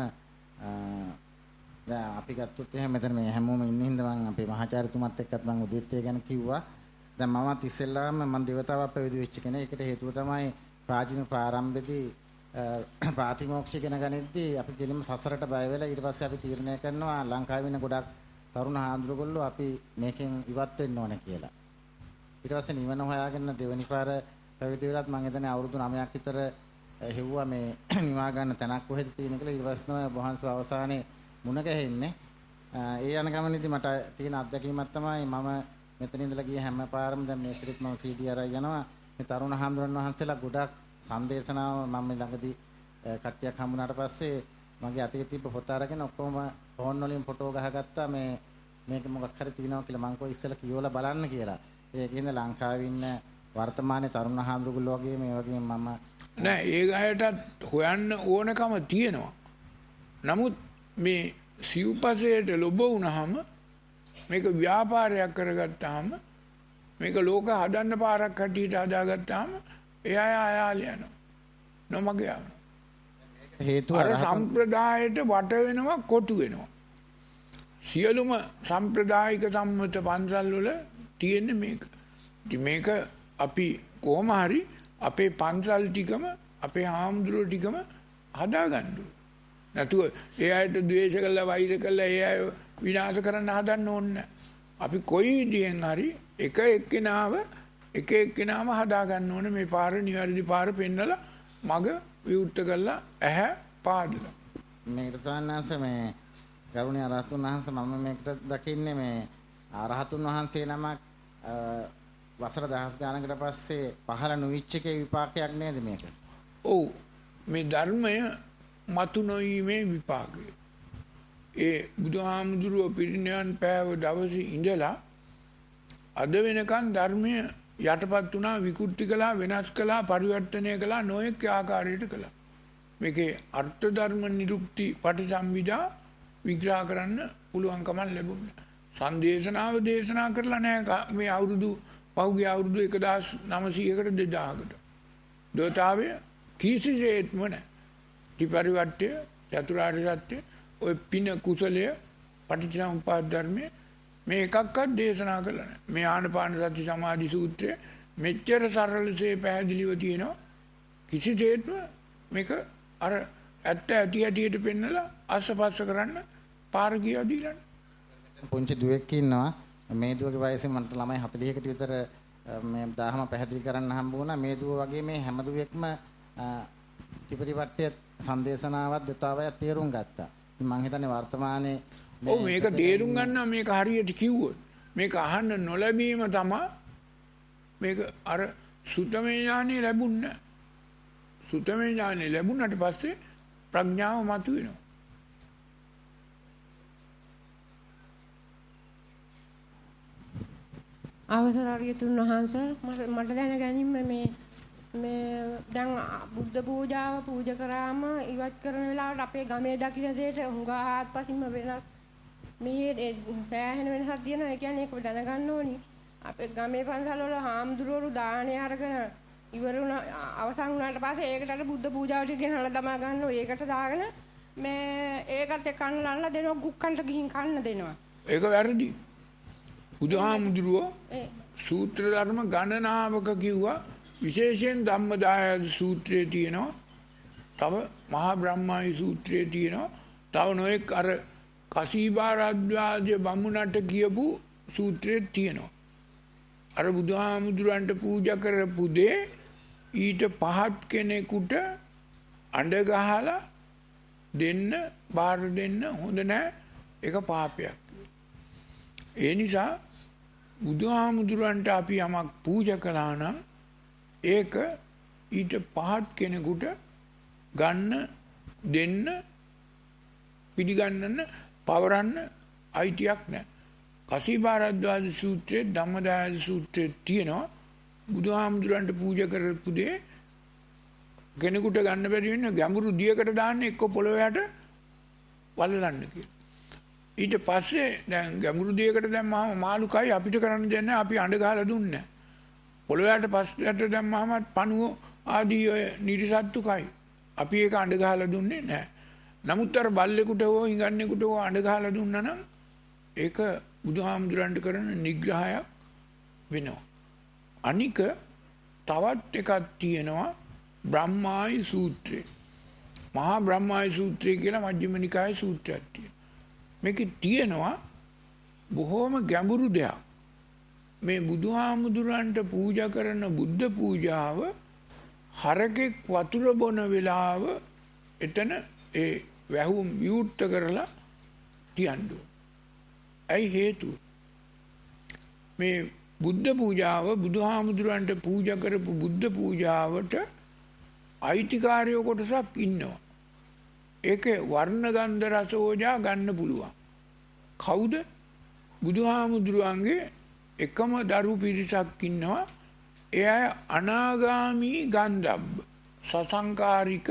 දැන් අපි ගත්තොත් එහෙනම් මෙතන මේ හැමෝම ඉන්න හින්දා මම අපේ මහාචාර්යතුමත් එක්කත් මම උදේත් ගැන කිව්වා. දැන් මමත් ඉස්සෙල්ලාම මම දේවතාවක් පැවිදි වෙච්ච කෙනෙක්. ඒකට හේතුව තමයි ප්‍රාචීන ප්‍රාරම්භයේදී ප්‍රාතිමෝක්ෂය ගැන ගනිද්දී අපි කෙලින්ම සසරට බය වෙලා ඊට පස්සේ අපි තීරණය කරනවා ලංකාවේ ඉන්න ගොඩක් තරුණ හාමුදුරුවෝ අපි මේකෙන් ඉවත් වෙන්න ඕනේ කියලා. ඊට පස්සේ නිවන හොයාගෙන දෙවනි පාර පැවිදි වෙලත් මම එතන අවුරුදු නවයක් විතර හෙව්වා මේ නිවා ගන්න තැනක් කොහෙද තියෙන කියලා. ඊට පස්සේ තමයි වහන්සේ අවසානයේ මුණ ගැහෙන්නේ. ඒ යන ගමනේදී මට තියෙන අත්දැකීමක් තමයි මම මෙතන ඉඳලා ගිය හැම පාරම දැන් මේ පිළිත් මම සීඩී අරගෙන යනවා. මේ තරුණ හාමුදුරන් වහන්සේලා ගොඩක් සංදේශනාව මම මේ ළඟදී කට්ටියක් හම්බුනාට පස්සේ මගේ අතේ තිබ්බ පොත අරගෙන ඔක්කොම ෆෝන් වලින් ෆොටෝ ගහගත්තා. මේ මේක මොකක් හරි තියෙනවා කියලා මං කෝ ඉස්සෙල්ලා කියවලා බලන්න කියලා. ඒකින්ද ලංකාවේ ඉන්න වර්තමානයේ තරුණ හාමුදුරුවෝ වගේ මේ වගේ මම නෑ ඒ ගහයටත් හොයන්න ඕනකම තියෙනවා. නමුත් මේ සිව්පසයට ලොබ වුණාම මේක ව්‍යාපාරයක් කරගත්තාම මේක ලෝක හදන්න පාරක් හැටියට හදාගත්තාම එයා ආයාල යනවා. නොමග යනවා. හේතුව අර සම්ප්‍රදායට වට වෙනවා කොටු වෙනවා. සියලුම සම්ප්‍රදායික සම්මත පන්සල් වල තියෙන මේක. ඉතින් මේක අපි කොහොම හරි අපේ පන්සල් ටිකම අපේ හාමුදුරුවෝ ටිකම හදාගන්න ඕනේ. නැතුව ඒ අයට ද්වේෂ කළා වෛර කළා ඒ අය විනාශ කරන්න හදන්න ඕනේ. අපි කොයි විදියෙන් හරි එක එක්කෙනාව එක එක්කෙනාම හදාගන්න ඕනේ මේ පාර නිවැරදි පාර පෙන්නලා මග විවුර්ත කරලා ඇහැ පාදලා. මේකට සවන්නාංශ මේ ගරුණීය අරහතුන් වහන්සේ මම මේකට දකින්නේ මේ අරහතුන් වහන්සේ නමක් වසර දහස් ගානකට පස්සේ පහළ නොවිච්ච එකේ විපාකයක් නේද මේක? ඔව්. මේ ධර්මය මතු නොවීමේ විපාකය. ඒ බුදුහාමුදුරුව පිරිනිවන් පෑව දවසේ ඉඳලා අද වෙනකන් ධර්මය යටපත් වුණා, විකෘති කළා, වෙනස් කළා, පරිවර්තනය කළා, නොඑක ආකාරයට කළා. මේකේ අර්ථ ධර්ම නිරුක්ති පටිසම්භිදා විග්‍රහ කරන්න පුළුවන් කමක් ලැබුණා. සංදේශනාව දේශනා කරලා නැහැ මේ අවුරුදු පහුගිය අවුරුදු එක්දාස් නවසීයකට දෙදාහකට. දෝතාවය කිසිසේත්ම නැහැ. ත්‍රිපරිවර්තය, චතුරාර්ය සත්‍ය, ඔය පින කුසලය, පටිච්චසමුප්පාද ධර්මයේ මේ එකක්වත් දේශනා කළා නැහැ. මේ ආනපාන සති සමාධි සූත්‍රය මෙච්චර සරලසේ පැහැදිලිව තියෙනවා. කිසිසේත්ම මේක අර ඇත්ත ඇති ඇටියට පෙන්නලා අස්සපස්ස කරන්න පාර ගියා දීලා. පුංචි දුවෙක් ඉන්නවා. මේ දුවගේ වයසෙන් මට ළමයි හතළිහකට විතර මේ දහම පැහැදිලි කරන්න හම්බ වුණා. මේ දුව වගේ මේ හැම දුවෙක්ම ත්‍රිපරිවර්තය සංදේශනාවත් දතාවයක් තේරුම් ගත්තා. මම හිතන්නේ වර්තමානයේ ඔව් මේක තේරුම් ගන්න මේක හරියට කිව්වොත් මේක අහන්න නොලැබීම තමයි මේක අර සුතමේ ඥානෙ ලැබුණ. සුතමේ ඥානෙ ලැබුණාට පස්සේ ප්‍රඥාව මතුවෙනවා. අවසරාරිය තුන් වහන්සේ මට දැන ගැනීම මේ මේ දැන් බුද්ධ පූජාව පූජා කරාම ඉවත් කරන වෙලාවට අපේ ගමේ දකින්න දෙයට හුඟා ආත්පසින්ම වෙනස් මේ සෑහෙන වෙනසක් තියෙනවා. ඒ කියන්නේ ඒක දැනගන්න ඕනි. අපේ ගමේ පන්සල් වල හාමුදුරුවෝ දාහනේ අරගෙන ඉවර වුණ අවසන් වුණාට පස්සේ ඒකට අර බුද්ධ පූජාවට ගෙනල්ලා දමා ගන්නවා. ඒකට දාගෙන මේ ඒකත් එක්ක කන්නලන්න දෙනවා, ගුක්කන්ට ගිහින් කන්න දෙනවා. ඒක වැරදි. බුදුහාමුදුරුවෝ සූත්‍ර ධර්ම ගණනාවක කිව්වා. විශේෂයෙන් ධම්මදාය සූත්‍රයේ තියෙනවා. තව මහා බ්‍රහ්මායි සූත්‍රයේ තියෙනවා. තව නොඑක් අර කසීබාරද්වාජ බමුණට කියපු සූත්‍රයේ තියෙනවා. අර බුදුහාමුදුරන්ට පූජා කරපු දේ ඊට පහත් කෙනෙකුට අඬ ගහලා දෙන්න බාර දෙන්න හොඳ නැහැ. ඒක පාපයක්. ඒ නිසා බුදුහාමුදුරන්ට අපි යමක් පූජා කළා නම් ඒක ඊට පහත් කෙනෙකුට ගන්න දෙන්න පිළිගන්නන්න පවරන්න අයිතියක් නැහැ. කසීබාරද්වාජ සූත්‍රයේ ධම්මදාය සූත්‍රයේ තියෙනවා බුදුහාමුදුරන්ට පූජා කරපු දේ කෙනෙකුට ගන්න බැරි වෙන ගැඹුරු දියකට දාන්න එක්ක පොළොව යට වලලන්න කියලා. ඊට පස්සේ දැන් ගැඹුරු දියකට දැම්මම මාළුකයි අපිට කරන්න දෙන්නේ අපි අඬ ගහලා දුන්නේ. පොළොව යට පස්සට දැම්මම පණුව ආදී ඔය නිරිසත්තු කයි. අපි ඒක අඬ ගහලා දුන්නේ නැහැ. නමුත් අර බල්ලෙකුට හෝ හිඟන්නෙකුට හෝ අඬ ගහලා දුන්නා නම් ඒක බුදුහාමුදුරන්ට කරන නිග්‍රහයක් වෙනවා. අනික තවත් එකක් තියෙනවා බ්‍රහ්මායි සූත්‍රය. මහා බ්‍රහ්මායි සූත්‍රය කියලා මජ්ක්‍ධිම නිකායේ සූත්‍රයක් තියෙනවා. මේකේ තියෙනවා බොහොම ගැඹුරු දෙයක්. මේ බුදුහාමුදුරන්ට පූජා කරන බුද්ධ පූජාව හරකෙක් වතුර බොන වෙලාව එතන ඒ වැහුම් විවුර්ත කරලා තියන්න. ඇයි හේතුව? මේ බුද්ධ පූජාව බුදුහාමුදුරන්ට පූජා කරපු බුද්ධ පූජාවට අයිතිකාරයෝ කොටසක් ඉන්නවා. ඒකේ වර්ණ ගන්ධ රස ඕජා ගන්න පුළුවන්. කවුද? බුදුහාමුදුරන්ගේ එකම දරු පිරිසක් ඉන්නවා. ඒ අය අනාගාමී ගන්ධබ්බ, සසංකාරික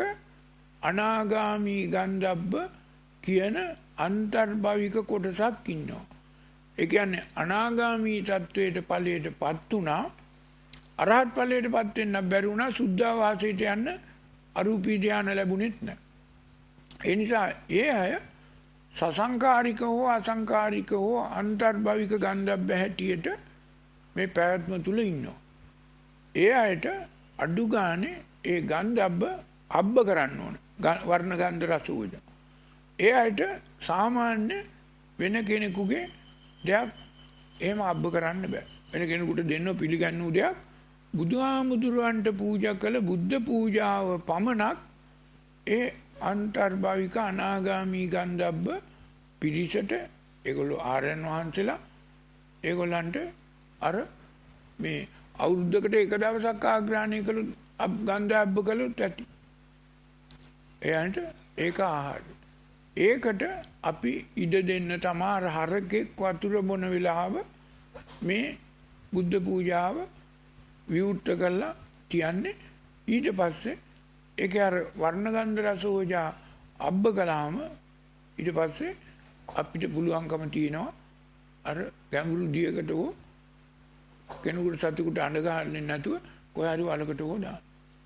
අනාගාමී ගන්ධබ්බ කියන අන්තර්භවික කොටසක් ඉන්නවා. ඒ කියන්නේ අනාගාමී තත්වයට ඵලයටපත් උනා අරහත් ඵලයටපත් වෙන්න බැරි වුණා සුද්ධාවාසයට යන්න අරූපී ධානය ලැබුණෙත් නැහැ. ඒ නිසා ඒ අය සසංකාරික හෝ අසංකාරික හෝ අන්තර්භවික ගන්ධබ්බ හැටියට මේ පැවැත්ම තුල ඉන්නවා. ඒ අයට අඩු ගානේ ඒ ගන්ධබ්බ අබ්බ කරන්න ඕන. වර්ණ ගන්ධ රස ඕජා. ඒ අයට සාමාන්‍ය වෙන කෙනෙකුගේ දෙයක් එහෙම අබ්බ කරන්න බෑ. වෙන කෙනෙකුට දෙන්න පිළිගන්නු දෙයක් බුදුහාමුදුරන්ට පූජා කළ බුද්ධ පූජාව පමණක් ඒ අන්තර්භාවික අනාගාමී ගන්ධබ්බ පිරිසට ඒගොල්ලෝ ආර්යයන් වහන්සේලා ඒගොල්ලන්ට අර මේ අවුරුද්දකට එක දවසක් ආග්‍රහණය කළු ගන්ධබ්බ කළොත් ඇති. එයන්ට ඒක ආහාර. ඒකට අපි ඉඩ දෙන්න තමාර හරකෙක් වතුර බොන වෙලාව මේ බුද්ධ පූජාව විවෘත කරලා තියන්නේ. ඊට පස්සේ ඒක අර වර්ණ ගන්ධ රස ඕජා අබ්බ කළාම ඊට පස්සේ අපිට පුළුවන්කම තියෙනවා අර ගැඹුරු දියකට හෝ කෙනෙකුට සතුටුට අඬ ගහන්නේ නැතුව කොහේ හරි වලකට හෝ දාන්න.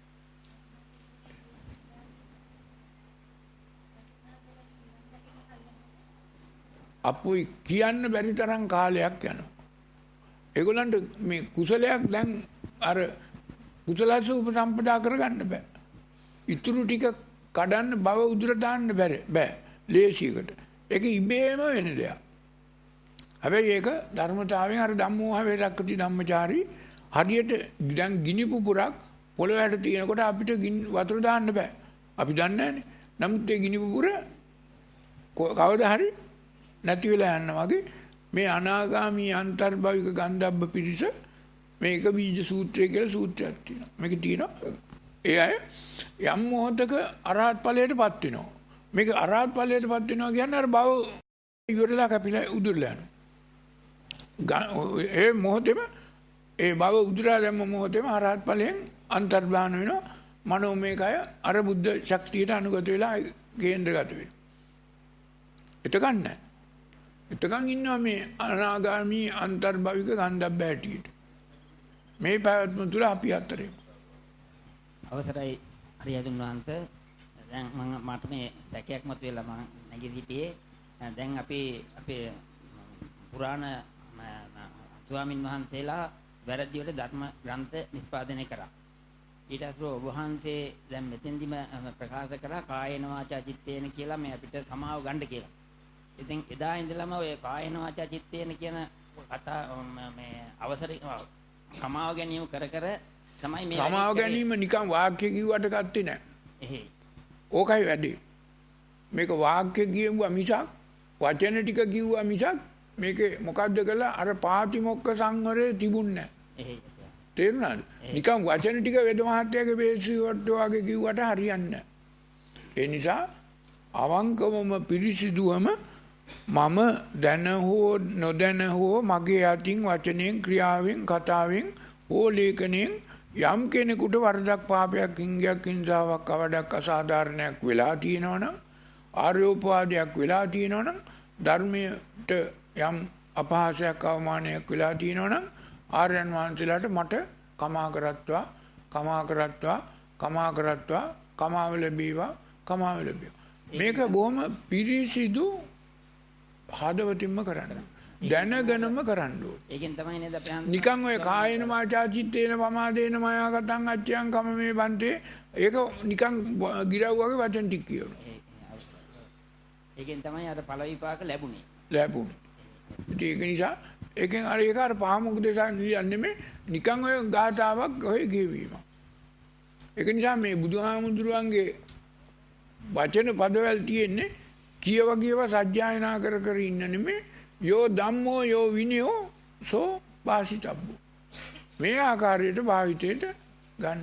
අපුයි කියන්න බැරි තරම් කාලයක් යනවා. ඒගොල්ලන්ට මේ කුසලයක් දැන් අර කුසලස උපසම්පදා කරගන්න බෑ. ඉතුරු ටික කඩන්න බව උදුර දාන්න බෑ. බෑ. ලේසියකට. ඒක ඉබේම වෙන දෙයක්. හැබැයි ඒක ධර්මතාවයෙන් අර ධම්මෝහ වේරක්කති ධම්මචාරී හරියට දැන් ගිනි පුපුරක් පොළොවට තියෙනකොට අපිට වතුර දාන්න බෑ. අපි දන්නේ නැහනේ. නමුත් ඒ ගිනි පුපුර කවදා හරි නැති වෙලා යනවා වගේ මේ අනාගාමී අන්තර්භාවික ගන්ධබ්බ පිරිස මේක බීජ සූත්‍රය කියලා සූත්‍රයක් තියෙනවා. මේක තියෙනවා. ඒ අය යම් මොහතක අරහත් ඵලයටපත් වෙනවා. මේක අරහත් ඵලයටපත් වෙනවා කියන්නේ අර භව ඉවරලා කැපිලා උදුරලා යනවා. ඒ මොහොතේම ඒ භව උදුරලා දැම්ම මොහොතේම අරහත් ඵලයෙන් අන්තර්භාන වෙනවා. මනෝමය කය අර බුද්ධ ශක්තියට අනුගත වෙලා කේන්ද්‍රගත වෙනවා. එතකන් නැහැ. එතකන් ඉන්නවා මේ අනාගාමී අන්තර්භාවික ගන්ධබ්බ හැටියට. මේ පැවැත්ම තුළ අපි අතරේ. අවසරයි හරියතුන් වහන්සේ. දැන් මම මට මේ සැකයක් මතුවෙලා මම නැගී සිටියේ. දැන් අපි අපේ පුරාණ ස්වාමින් වහන්සේලා වැරදිවට ධර්ම ග්‍රන්ථ නිෂ්පාදනය කරා. ඊට අසුර ඔබ වහන්සේ දැන් මෙතෙන්දිම ප්‍රකාශ කරා කායේන වාචා චිත්තේන කියලා මේ අපිට සමාව ගන්න කියලා. ඉතින් එදා ඉඳලම ඔය කායේන වාචා චිත්තේන කියන කතා මේ අවසරය සමාව ගැනීම කර කර තමයි මේ සමාව ගැනීම නිකන් වාක්‍ය කිව්වට ගත්තේ නැහැ. එහෙයි. ඕකයි වැඩේ. මේක වාක්‍ය කියුවා මිසක් වචන ටික කිව්වා මිසක් මේකේ මොකද්ද කියලා අර පාතිමොක්ක සංවරේ තිබුණේ නැහැ. එහෙයි. තේරුණාද? නිකන් වචන ටික වෙද මහත්තයාගේ බේසිවට වගේ කිව්වට හරියන්නේ නැහැ. ඒ නිසා අවංකවම පිරිසිදුවම මම දැන හෝ නොදැන හෝ මගේ අතින් වචනයෙන් ක්‍රියාවෙන් කතාවෙන් හෝ ලේඛනයෙන් යම් කෙනෙකුට වරදක් පාපයක් හිංගයක් හිංසාවක් අවඩක් අසාධාරණයක් වෙලා තියෙනවනම් ආර්යෝපවාදයක් වෙලා තියෙනවනම් ධර්මයට යම් අපහාසයක් අවමානයක් වෙලා තියෙනවනම් ආර්යයන් වහන්සේලාට මට කමා කරත්වා කමා කරත්වා කමා කරත්වා කමාව ලැබීවා කමාව ලැබීවා. මේක බොහොම පිරිසිදු හදවතින්ම කරන්න. දැනගෙනම කරන්න ඕනේ. ඒකෙන් තමයි නේද අපි නිකන් ඔය කායේන වාචා චිත්තේන පමාදේන මායාගතං අච්චයන් කම මේ බන්තේ ඒක නිකන් ගිරව් වගේ වචන ටික කියනවා. ඒකෙන් තමයි අර ඵල විපාක ලැබුණේ. ලැබුණේ. ඒක නිසා ඒකෙන් අර ඒක අර පහමුක දෙසා කියන්නේ මේ නිකන් ඔය ගාතාවක් ඔය කියවීම. ඒක නිසා මේ බුදුහාමුදුරුවන්ගේ වචන පදවල තියෙන්නේ කියව කියව සත්‍යයනා කර කර ඉන්න නෙමෙයි යෝ ධම්මෝ යෝ විනයෝ සෝ වාසිතබ්බෝ. මේ ආකාරයට භාවිතයට ගන්න.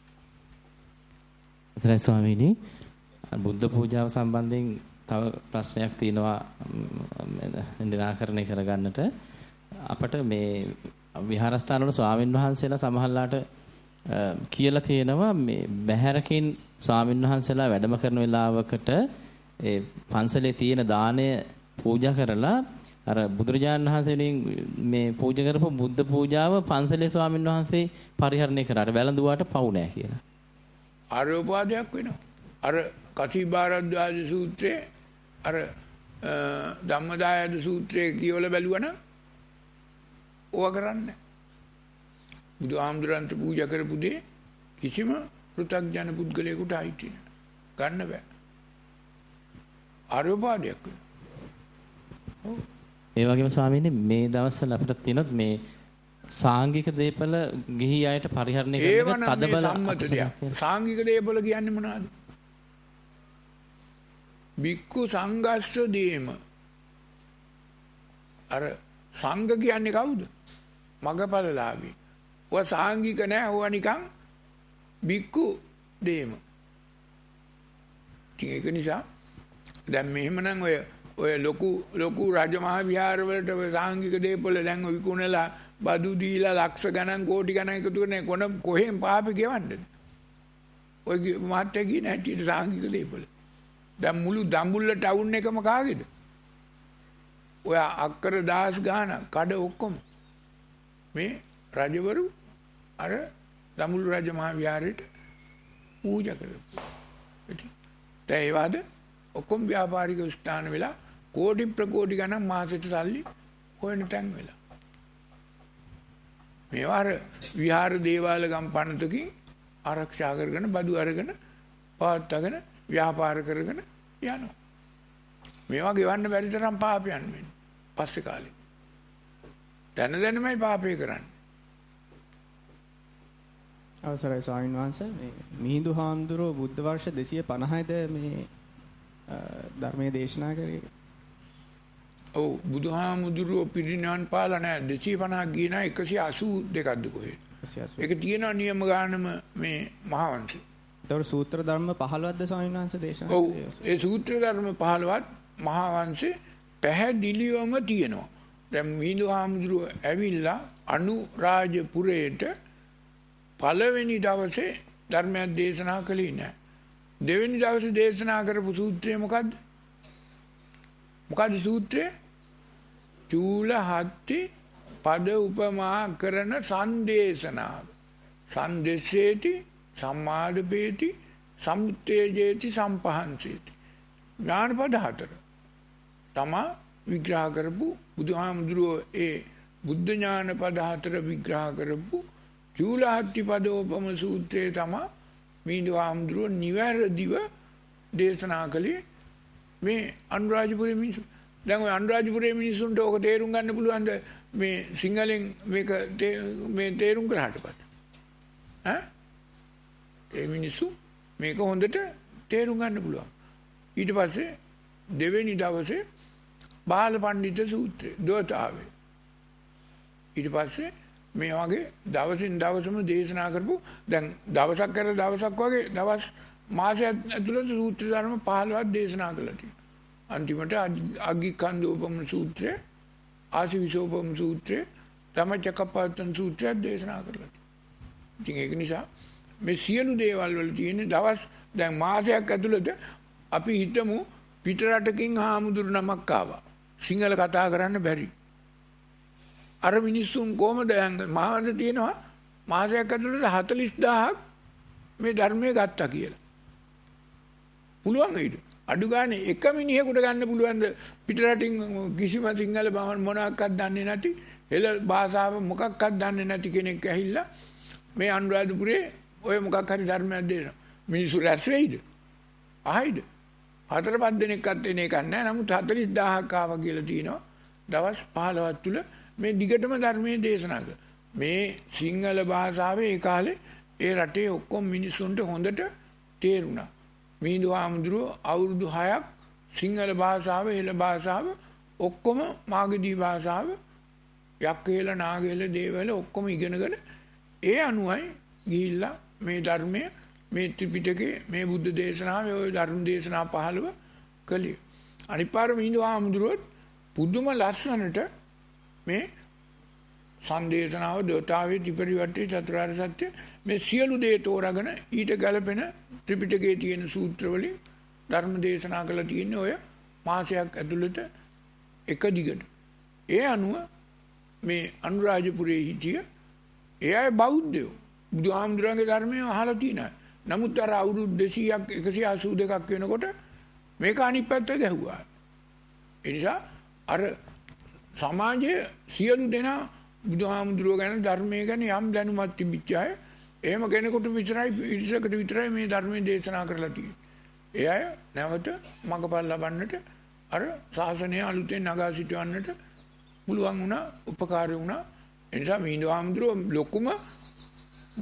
සරයි ස්වාමීනි බුද්ධ පූජාව සම්බන්ධයෙන් තව ප්‍රශ්නයක් තියෙනවා නිරාකරණය කරගන්නට. අපට මේ විහාරස්ථානවල ස්වාමින් වහන්සේලා සමහරලාට කියලා තියෙනවා මේ බහැරකින් ස්වාමින් වහන්සේලා වැඩම කරන වෙලාවකට ඒ පන්සලේ තියෙන දාණය පූජා කරලා අර බුදුරජාණන් වහන්සේගෙන් මේ පූජා කරපු බුද්ධ පූජාව පන්සලේ ස්වාමින් වහන්සේ පරිහරණය කරාට වැළඳුවාට පවු නැහැ කියලා. ආරෝපවාදයක් වෙනවා. අර කසීබාරද්වාජ සූත්‍රයේ අර ධම්මදායද සූත්‍රයේ කියවල බැලුවනම් ඕවා කරන්නේ. බුදුහාමුදුරන්ට පූජා කරපු දේ කිසිම පෘථග්ජන පුද්ගලයෙකුට අයිති නෑ. ගන්න බෑ. ආරෝපවාදයක් වෙනවා. ඒ වගේම ස්වාමීනි මේ දවස්වල අපිට තියෙනත් මේ සාංගික දේපල ගිහි අයට පරිහරණය කරන තදබල සාංගික දේපල කියන්නේ මොනවද? බික්කු සංඝස්ස දේම. අර සංඝ කියන්නේ කවුද? මගපලලාභී. ඔය සාංගික නෑ, ඔය නිකන් බික්කු දේම. ඒක නිසා දැන් මෙහෙමනම් ඔය ඔය ලොකු ලොකු රජමහා විහාරවලට ඔය සාංගික දේපොළ දැන් ඔය විකුණලා බදු දීලා ලක්ෂ ගණන් කෝටි ගණන් එකතු කරන කොන කොහෙන් පාපේ ගෙවන්නද? ඔය මාත්‍ය කියන හැටියට සාංගික දේපොළ. දැන් මුළු දඹුල්ල ටවුන් එකම කාගේද? ඔය අක්කර දහස් ගාන කඩ ඔක්කොම මේ රජවරු අර දඹුල්ල රජමහා විහාරයට පූජා කරලා. දැන් ඒ වාද ඔක්කොම ව්‍යාපාරික ස්ථාන වෙලා කෝටි ප්‍රකෝටි ගණන් මාසෙට සල්ලි හොයන තැන් වෙලා. මේවා අර විහාර දේවාල ගම් පනතකින් ආරක්ෂා කරගෙන බදු අරගෙන පවත්වාගෙන ව්‍යාපාර කරගෙන යනවා. මේවා ගෙවන්න බැරි තරම් පාපයන් වෙන්නේ පස්සේ කාලේ. දැන දැනමයි පාපේ කරන්නේ. අවසරයි ස්වාමීන් වහන්සේ, මේ මිහිඳු හාමුදුරුවෝ බුද්ධ වර්ෂ දෙසිය පනහයිද මේ ධර්මයේ දේශනා කරේ? ඔව්, බුදුහාමුදුරුවෝ පිරිනිවන් පාලා නැහැ. දෙසිය පනහක් ගියේ නැහැ, එකසිය අසූ දෙකක්ද කොහෙද? ඒක තියෙනවා නියම ගානම මේ මහාවංශේ. ඒතකොට සූත්‍ර ධර්ම පහළොවක්ද ස්වාමීන් වහන්සේ දේශනා ඔව්, කරේ? ඒ සූත්‍ර ධර්ම පහළොවක් මහාවංශේ පැහැදිලිවම තියෙනවා. දැන් මිහිඳු හාමුදුරුවෝ ඇවිල්ලා අනුරාජපුරයට පළවෙනි දවසේ ධර්මයක් දේශනා කළේ නැහැ. දෙවෙනි දවසේ දේශනා කරපු සූත්‍රය මොකද්ද? මොකද්ද සූත්‍රය? චූලහත්ති පද උපමා කරන සංදේශනාව. සංදේශේති සම්මාදපේති සම්තේජේති සම්පහන්සේති. ඥානපද හතර තමා විග්‍රහ කරපු බුදුහාමුදුරුවෝ ඒ බුද්ධ ඥාන පද හතර විග්‍රහ කරපු චූලහත්ති පදෝපම සූත්‍රයේ තමා මිහිඳු හාමුදුරුවෝ නිවැරදිව දේශනා කළේ මේ අනුරාධපුරයේ මිනිස්සු. දැන් ඔය අනුරාධපුරයේ මිනිස්සුන්ට ඕක තේරුම් ගන්න පුළුවන්ද මේ සිංහලෙන් මේක මේ තේරුම් කරාට පස්සේ? ඈ? ඒ මිනිස්සු මේක හොඳට තේරුම් ගන්න පුළුවන්. ඊට පස්සේ දෙවෙනි දවසේ බාල පඬිත සූත්‍රය දෝතාවේ. ඊට පස්සේ මේ වගේ දවසින් දවසම දේශනා කරපු දැන් දවසක් කර දවසක් වගේ දවස් මාසයක් ඇතුළත සූත්‍ර ධර්ම පහළොවක් දේශනා කළා තියෙනවා. අන්තිමට අග්ගිකන්දෝපම සූත්‍රය, ආසීවිසෝපම සූත්‍රය, ධම්මචක්කප්පවත්තන සූත්‍රය දේශනා කළා. ඉතින් ඒක නිසා මේ සියලු දේවල් වල තියෙන දවස් දැන් මාසයක් ඇතුළත අපි හිතමු පිටරටකින් හාමුදුරු නමක් ආවා. සිංහල කතා කරන්න බැරි. අර මිනිස්සුන් කොහමද මහවංශ තියෙනවා මාසයක් ඇතුළත හතළිස් දහසක් මේ ධර්මයේ ගත්තා කියලා. පුළුවන් වෙයිද? අඩු ගානේ එක මිනිහෙකුට ගන්න පුළුවන්ද පිටරටින් කිසිම සිංහල මොනක්වත් දන්නේ නැති, හෙළ භාෂාව මොකක්වත් දන්නේ නැති කෙනෙක් ඇහිල්ලා මේ අනුරාධපුරේ ඔය මොකක් හරි ධර්මයක් දෙනවා. මිනිස්සු රැස් වෙයිද? ආයිද? හතර පහ දෙනෙක්වත් එන එකක් නැහැ. නමුත් හතළිස් දහසක් ආවා කියලා තියෙනවා. දවස් පහළොවක් තුල මේ දිගටම ධර්මයේ දේශනා කළා. මේ සිංහල භාෂාවේ ඒ කාලේ ඒ රටේ ඔක්කොම මිනිස්සුන්ට හොඳට තේරුණා. මිහිඳු හාමුදුරුවෝ අවුරුදු හයක් සිංහල භාෂාව, හෙළ භාෂාව, ඔක්කොම මාගදී භාෂාව, යක්කේල නාගේල දේවල ඔක්කොම ඉගෙනගෙන ඒ අනුවයි ගිහිල්ලා මේ ධර්මයේ මේ ත්‍රිපිටකේ මේ බුද්ධ දේශනාවේ ওই ධර්ම දේශනා පහළව කළේ. අනිත් පාර මිහිඳු හාමුදුරුවෝ පුදුම ලස්සනට මේ සංදේශනාව, දෝතාවේ, ත්‍රිපරිවර්තේ, චතුරාර්ය සත්‍ය මේ සියලු දේ තෝරාගෙන ඊට ගැලපෙන ත්‍රිපිටකයේ තියෙන සූත්‍ර වලින් ධර්ම දේශනා කළා තියෙන්නේ ඔය මාසයක් ඇතුළත එක දිගට. ඒ අනුව මේ අනුරාධපුරයේ හිටිය ඒ අය බෞද්ධයෝ බුදුහාමුදුරන්ගේ ධර්මය අහලා තියෙනවා. නමුත් අර අවුරුදු දෙසීයක් එකසිය අසූ දෙකක් වෙනකොට මේක අනිත් පැත්ත ගැහුවා. ඒ නිසා අර සමාජයේ සියලු දෙනා බුදුහාමුදුරුවෝ ගැන ධර්මයේ ගැන යම් දැනුමක් තිබිච්ච අය එහෙම කෙනෙකුට විතරයි ඉරිසකට විතරයි මේ ධර්මයේ දේශනා කරලා තියෙන්නේ. ඒ අය නැවත මඟපල් ලබන්නට අර ශාසනය අලුතෙන් නගා සිටවන්නට පුළුවන් වුණා, උපකාරී වුණා. ඒ නිසා මිහිඳු හාමුදුරුවෝ ලොකුම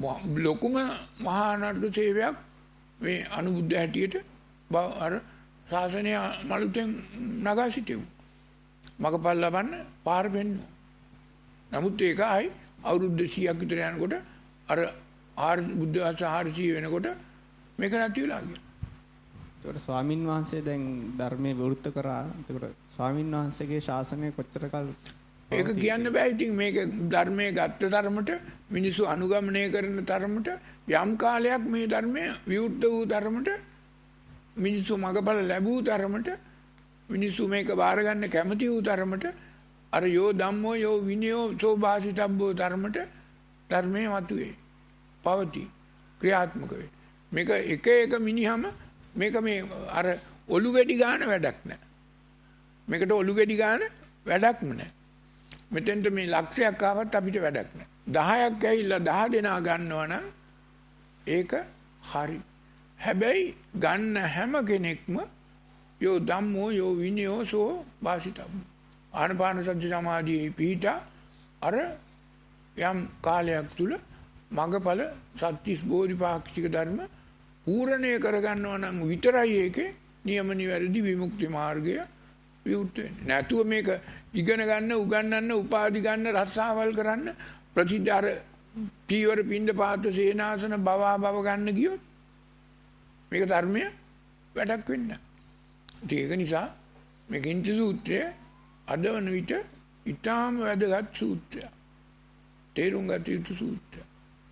ලොකුම මහා නාටක සේවයක් මේ අනුබුද්ධ හැටියට අර ශාසනය මලුතෙන් නගා සිටෙව්. මගපල් ලබන්න පාර පෙන්වුවා. නමුත් ඒක ආයි අවුරුදු සීයක් විතර යනකොට අර ආර් බුද්ධ වර්ෂ හාරසිය වෙනකොට මේක නැති වෙලා ගියා. ඒකට ස්වාමින් වහන්සේ දැන් ධර්මයේ විවෘත කරා. ඒකට ස්වාමින් වහන්සේගේ ශාසනය කොච්චර කල් ඒක කියන්න බෑ. ඉතින් මේක ධර්මයේ ගත්ත තරමට මිනිස්සු අනුගමනය කරන තරමට යම් කාලයක් මේ ධර්මය විවෘත වූ තරමට මිනිස්සු මගපල ලැබූ තරමට මිනිස්සු මේක බාර ගන්න කැමති වූ තරමට අර යෝ ධම්මෝ යෝ විනයෝ සෝ භාසිතබ්බෝ තරමට ධර්මයේ මතුවේ. පවති ක්‍රියාත්මක වේ. මේක එක එක මිනිහම මේක මේ අර ඔලු ගැටි ගන්න වැඩක් නෑ. මේකට ඔලු ගැටි ගන්න වැඩක්ම නෑ. මෙතෙන්ට මේ ලක්ෂයක් ආවත් අපිට වැඩක් නෑ. දහයක් ඇවිල්ලා දහ දෙනා ගන්නවා නම් ඒක හරි. හැබැයි ගන්න හැම කෙනෙක්ම යෝ ධම්මෝ යෝ විනයෝ සෝ භාසිතබ්බෝ ආනපාන සති සමාධියේ පිහිටා අර යම් කාලයක් තුල මගපල සත්‍තිස් බෝධිපාක්ෂික ධර්ම පූර්ණේ කරගන්නවා නම් විතරයි ඒකේ නියම නිවැරදි විමුක්ති මාර්ගය විවෘත වෙන්නේ. නැතුව මේක ඉගෙන ගන්න, උගන්වන්න, උපාධි ගන්න, රස්සාවල් කරන්න, ප්‍රතිදාර පීවර පින්ඩ පාත සේනාසන බවා බව ගන්න ගියොත් මේක ධර්මය වැඩක් වෙන්නේ නැහැ. ඒක නිසා මේ කිංචි සූත්‍රය අද වන විට ඊටාම වැදගත් සූත්‍රයක්. තේරුම් ගත යුතු සූත්‍රයක්.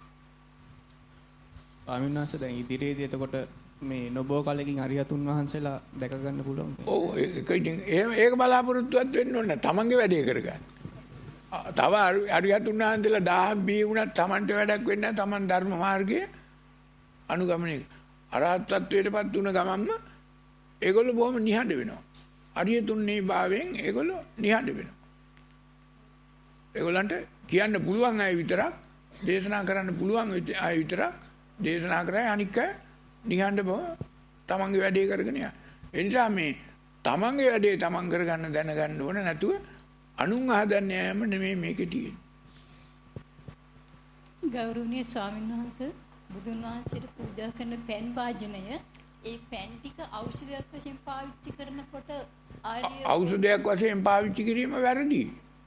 ස්වාමීන් වහන්සේ දැන් ඉදිරියේදී එතකොට මේ නොබෝ කලකින් අරිහතුන් වහන්සේලා දැක ගන්න පුළුවන්. ඔව් ඒක ඉතින් ඒක බලාපොරොත්තුවත් වෙන්න ඕනේ නැහැ. තමන්ගේ වැඩේ කරගන්න. තව අරිහතුන් වහන්සේලා දහයක් බිහි වුණත් තමන්ට වැඩක් වෙන්නේ නැහැ. තමන් ධර්ම මාර්ගයේ අනුගමනය. අරහත් ත්වයටපත් වුණ ගමන්ම ඒගොල්ලෝ බොහොම නිහඬ වෙනවා. අරිහතුන්ගේ භාවයෙන් ඒගොල්ලෝ නිහඬ වෙනවා. ඒගොල්ලන්ට කියන්න පුළුවන් අය විතරක්, දේශනා කරන්න පුළුවන් අය විතරක් දේශනා කරයි, අනික නිහඬ බව තමන්ගේ වැඩේ කරගෙන යනවා. ඒ නිසා මේ තමන්ගේ වැඩේ තමන් කරගන්න දැනගන්න ඕන, නැතුව අනුන් අහදන්න යෑම නෙමෙයි මේකේ තියෙන්නේ. ගෞරවනීය ස්වාමීන් වහන්සේ, බුදුන් වහන්සේට පූජා කරන පෑන් වාජනය ඒ පෑන් ටික ඖෂධයක් වශයෙන් පාවිච්චි කරනකොට ආර්ය ඖෂධයක් වශයෙන් පාවිච්චි කිරීම වැරදි.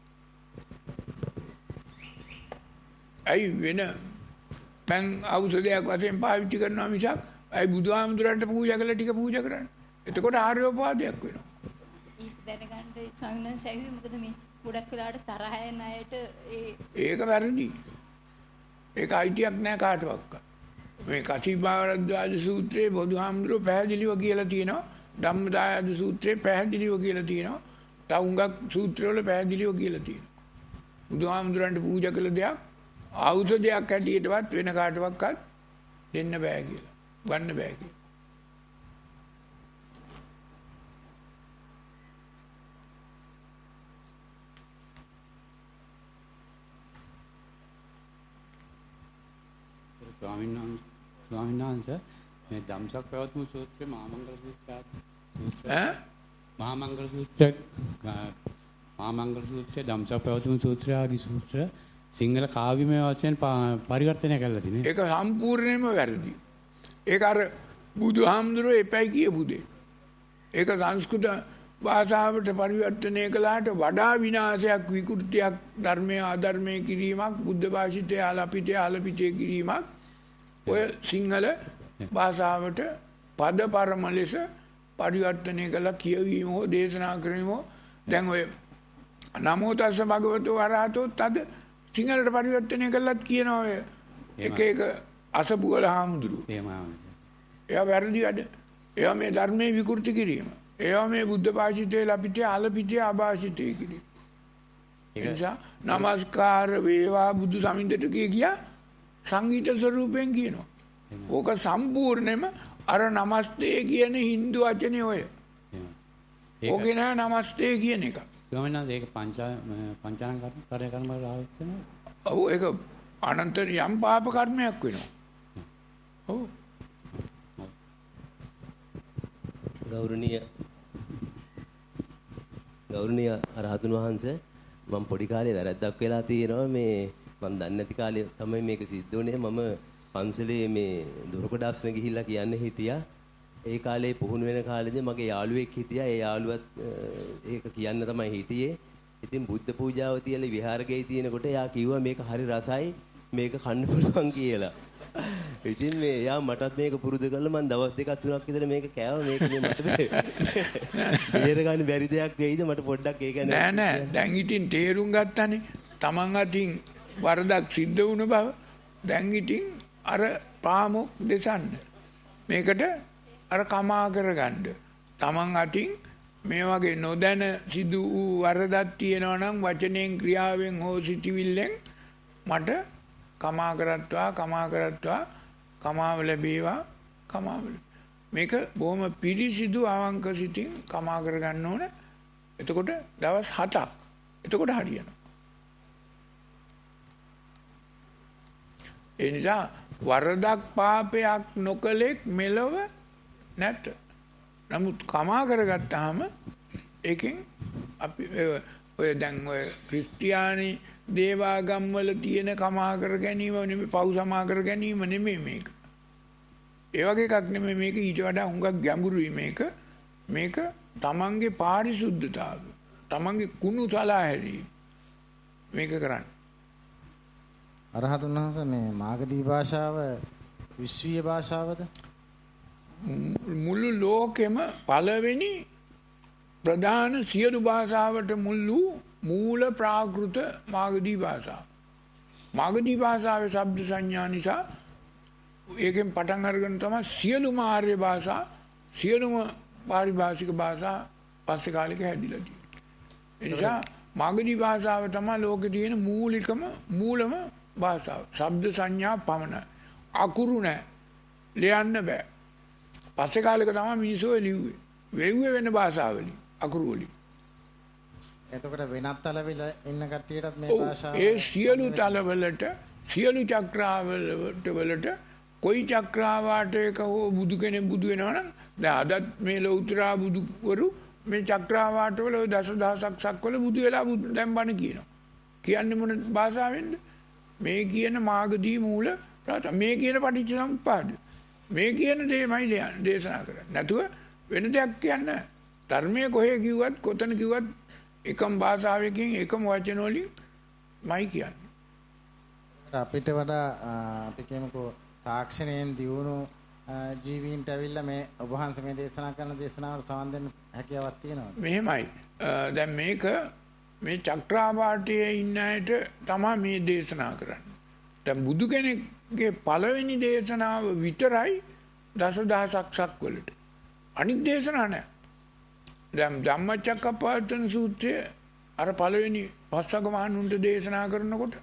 අයි වෙන පෑන් ඖෂධයක් වශයෙන් පාවිච්චි කරනවා මිසක් අයි බුදුහාමුදුරන්ට පූජා කළ ටික පූජා කරන්නේ. එතකොට ආර්යෝපවාදයක් වෙනවා. ඒක දැනගන්න ස්වාමීන් වහන්සේ ඇහුවේ මොකද මේ ගොඩක් වෙලාවට තරහ යන අයට ඒ ඒක වැරදි. ඒක අයිතියක් නෑ කාටවත්. මේ කචීභාරද්වාජ සූත්‍රයේ බුදුහාමුදුරුවෝ පැහැදිලිව කියලා තියෙනවා. ධම්මදායද සූත්‍රයේ පැහැදිලිව කියලා තියෙනවා. තව උඟක් සූත්‍රවල පැහැදිලිව කියලා තියෙනවා. බුදුහාමුදුරන්ට පූජා කළ දෙයක් ඖෂධයක් හැටියටවත් වෙන කාටවත් දෙන්න බෑ කියලා. ගන්න බෑ කියලා. ස්වාමීන් වහන්සේ ස්වාමීන් වහන්සේ මේ ධම්සක් පැවතුණු සූත්‍රයේ මහා මංගල සූත්‍රය ඈ මහා මංගල සූත්‍රය මහා මංගල සූත්‍රයේ ධම්සක් පැවතුණු සූත්‍රය ආදී සූත්‍ර සිංහල කාව්‍යමය වශයෙන් පරිවර්තනය කරලා තිනේ. ඒක සම්පූර්ණයෙන්ම වැරදි. ඒක අර බුදුහාමුදුරුවෝ එපයි කියපු දෙයක්. ඒක සංස්කෘත භාෂාවට පරිවර්තනය කළාට වඩා විනාශයක්, විකෘතියක්, ධර්මයේ අධර්මයේ කිරීමක්, බුද්ධ භාෂිතය ආලපිතය ආලපිතය කිරීමක් ඔය සිංහල භාෂාවට පද පරම ලෙස පරිවර්තනය කළා කියවීම හෝ දේශනා කිරීම හෝ දැන් ඔය නමෝ තස්ස භගවතෝ අරහතෝ තද සිංහලට පරිවර්තනය කළාත් කියනවා ඔය එක එක අසපුවල හාමුදුරුවෝ. එහෙමයි. එයා වැරදි වැඩ. එයා මේ ධර්මයේ විකෘති කිරීම. ඒවා මේ බුද්ධ භාෂිතේ ලපිතේ අලපිතේ අභාෂිතේ කිරීම. ඒ නිසා නමස්කාර වේවා බුදු සමින්දට කියා සංගීත ස්වරූපයෙන් කියනවා. ඕක සම්පූර්ණයෙන්ම අර නමස්තේ කියන හින්දු වචනේ ඔය. ඕකේ නෑ නමස්තේ කියන එක. ස්වාමීන් වහන්සේ ඒක පංචා පංචාංග කර්ම කරේ කර්ම රාහුත් වෙනවා. ඔව් ඒක අනන්ත යම් පාප කර්මයක් වෙනවා. ඔව්. ගෞරවනීය ගෞරවනීය අරහතුන් වහන්සේ, මම පොඩි කාලේ වැරද්දක් වෙලා තියෙනවා. මේ මම දන්නේ නැති කාලේ තමයි මේක සිද්ධ වුණේ. මම පන්සලේ මේ දුරකඩස්න ගිහිල්ලා කියන්න හිටියා ඒ කාලේ පුහුණු වෙන කාලේදී මගේ යාළුවෙක් හිටියා. ඒ යාළුවත් ඒක කියන්න තමයි හිටියේ. ඉතින් බුද්ධ පූජාව තියලා විහාරකේ තියෙනකොට එයා කිව්වා මේක හරි රසයි මේක කන්න පුළුවන් කියලා. ඉතින් මේ එයා මටත් මේක පුරුදු කරලා මම දවස් දෙකක් තුනක් විතර මේක කෑවා. මේක මේ මට බේර ගන්න බැරි දෙයක් වෙයිද මට පොඩ්ඩක් ඒක නෑ නෑ දැන් ඉතින් තේරුම් ගත්තානේ. Taman අතින් වරදක් සිද්ධ වුණ බව. දැන් ඉතින් අර පාමුක් දෙසන්න. මේකට අර කමා කරගන්න. Taman අතින් මේ වගේ නොදැන සිදු වූ වරදක් තියෙනවා නම් වචනෙන් ක්‍රියාවෙන් හෝ සිටිවිල්ලෙන් මට කමා කරත්වා කමා කරත්වා කමාව ලැබේවා කමාව මේක බොහොම පිරිසිදු අවංක සිතින් කමා කරගන්න ඕන. එතකොට දවස් හතක් එතකොට හරියනවා. ඒ නිසා වරදක් පාපයක් නොකලෙක් මෙලව නැත. නමුත් කමා කරගත්තාම ඒකෙන් අපි ඔය දැන් ඔය ක්‍රිස්තියානි දේවාගම් වල තියෙන කමා කර ගැනීම නෙමෙයි පව් සමා කර ගැනීම නෙමෙයි මේක. ඒ වගේ එකක් නෙමෙයි මේක ඊට වඩා හුඟක් ගැඹුරුයි මේක. මේක තමන්ගේ පාරිශුද්ධතාවය, තමන්ගේ කුණු සලා හැරීම මේක කරන්නේ. අරහතුන් වහන්සේ මේ මාගදී භාෂාව විශ්වීය භාෂාවද? මුළු ලෝකෙම පළවෙනි ප්‍රධාන සියලු භාෂාවට මුළු මූල ප්‍රාකෘත මාගදී භාෂාව. මාගදී භාෂාවේ ශබ්ද සංඥා නිසා ඒකෙන් පටන් අරගෙන තමයි සියලුම ආර්ය භාෂා සියලුම පාරිභාෂික භාෂා පස්සේ කාලෙක හැදිලා තියෙන්නේ. ඒ නිසා මාගදී භාෂාව තමයි ලෝකේ තියෙන මූලිකම මූලම භාෂාව. ශබ්ද සංඥා පමණයි. අකුරු නැහැ. ලියන්න බෑ. පස්සේ කාලෙක තමයි මිනිස්සු ලිව්වේ. වෙව්වේ වෙන භාෂාවලින් අකුරු වලින්. එතකොට වෙනත් තලවල ඉන්න කට්ටියටත් මේ භාෂාව ඒ සියලු තලවලට සියලු චක්‍රාවලට වලට කොයි චක්‍රාවාටයක හෝ බුදු කෙනෙක් බුදු වෙනවා නම් දැන් අදත් මේ ලෞතර බුදුවරු මේ චක්‍රාවාටවල දසදහසක් සක්වල බුදු වෙලා දැන් බණ කියනවා. කියන්නේ මොන භාෂාවෙන්ද? මේ කියන මාගදී මූල මේ කියන පටිච්චසමුප්පාද මේ කියන දෙයමයි දේශනා කරන්නේ. නැතුව වෙන දෙයක් කියන්නේ ධර්මයේ කොහේ කිව්වත් කොතන කිව්වත් එකම භාෂාවකින් එකම වචන වලින් මයි කියන්නේ. අපිට වඩා අපි කියමුකෝ තාක්ෂණයෙන් දියුණු ජීවීන්ට ඇවිල්ලා මේ ඔබ වහන්සේ මේ දේශනා කරන දේශනාවල සවන් දෙන්න හැකියාවක් තියෙනවද? මෙහෙමයි. දැන් මේක මේ චක්‍රාවාටයේ ඉන්න අයට තමයි මේ දේශනා කරන්නේ. දැන් බුදු කෙනෙක්ගේ පළවෙනි දේශනාව විතරයි දසදහසක් සක්වලට. අනිත් දේශනා නැහැ. දැන් ධම්මචක්කප්පවත්තන සූත්‍රය අර පළවෙනි පස්වග මහණුන්ට දේශනා කරනකොට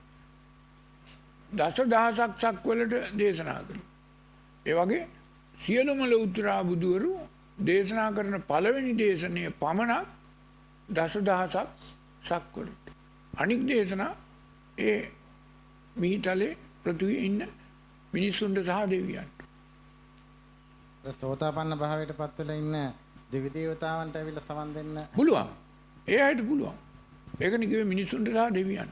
දසදහසක් සක්වලට දේශනා කළා. ඒ වගේ සියලුම ලෞතර බුදුවරු දේශනා කරන පළවෙනි දේශනයේ පමණක් දසදහසක් සක්වලට. අනික් දේශනා ඒ මිහිතලේ පෘථිවියේ ඉන්න මිනිසුන්ට සහ දෙවියන්ට. සෝතාපන්න භාවයට පත් වෙලා ඉන්න දෙවි දේවතාවන්ට ඇවිල්ලා සමන් දෙන්න පුළුවන්. ඒ අයට පුළුවන්. ඒකනේ කිව්වේ මිනිසුන්ට සහ දෙවියන්ට.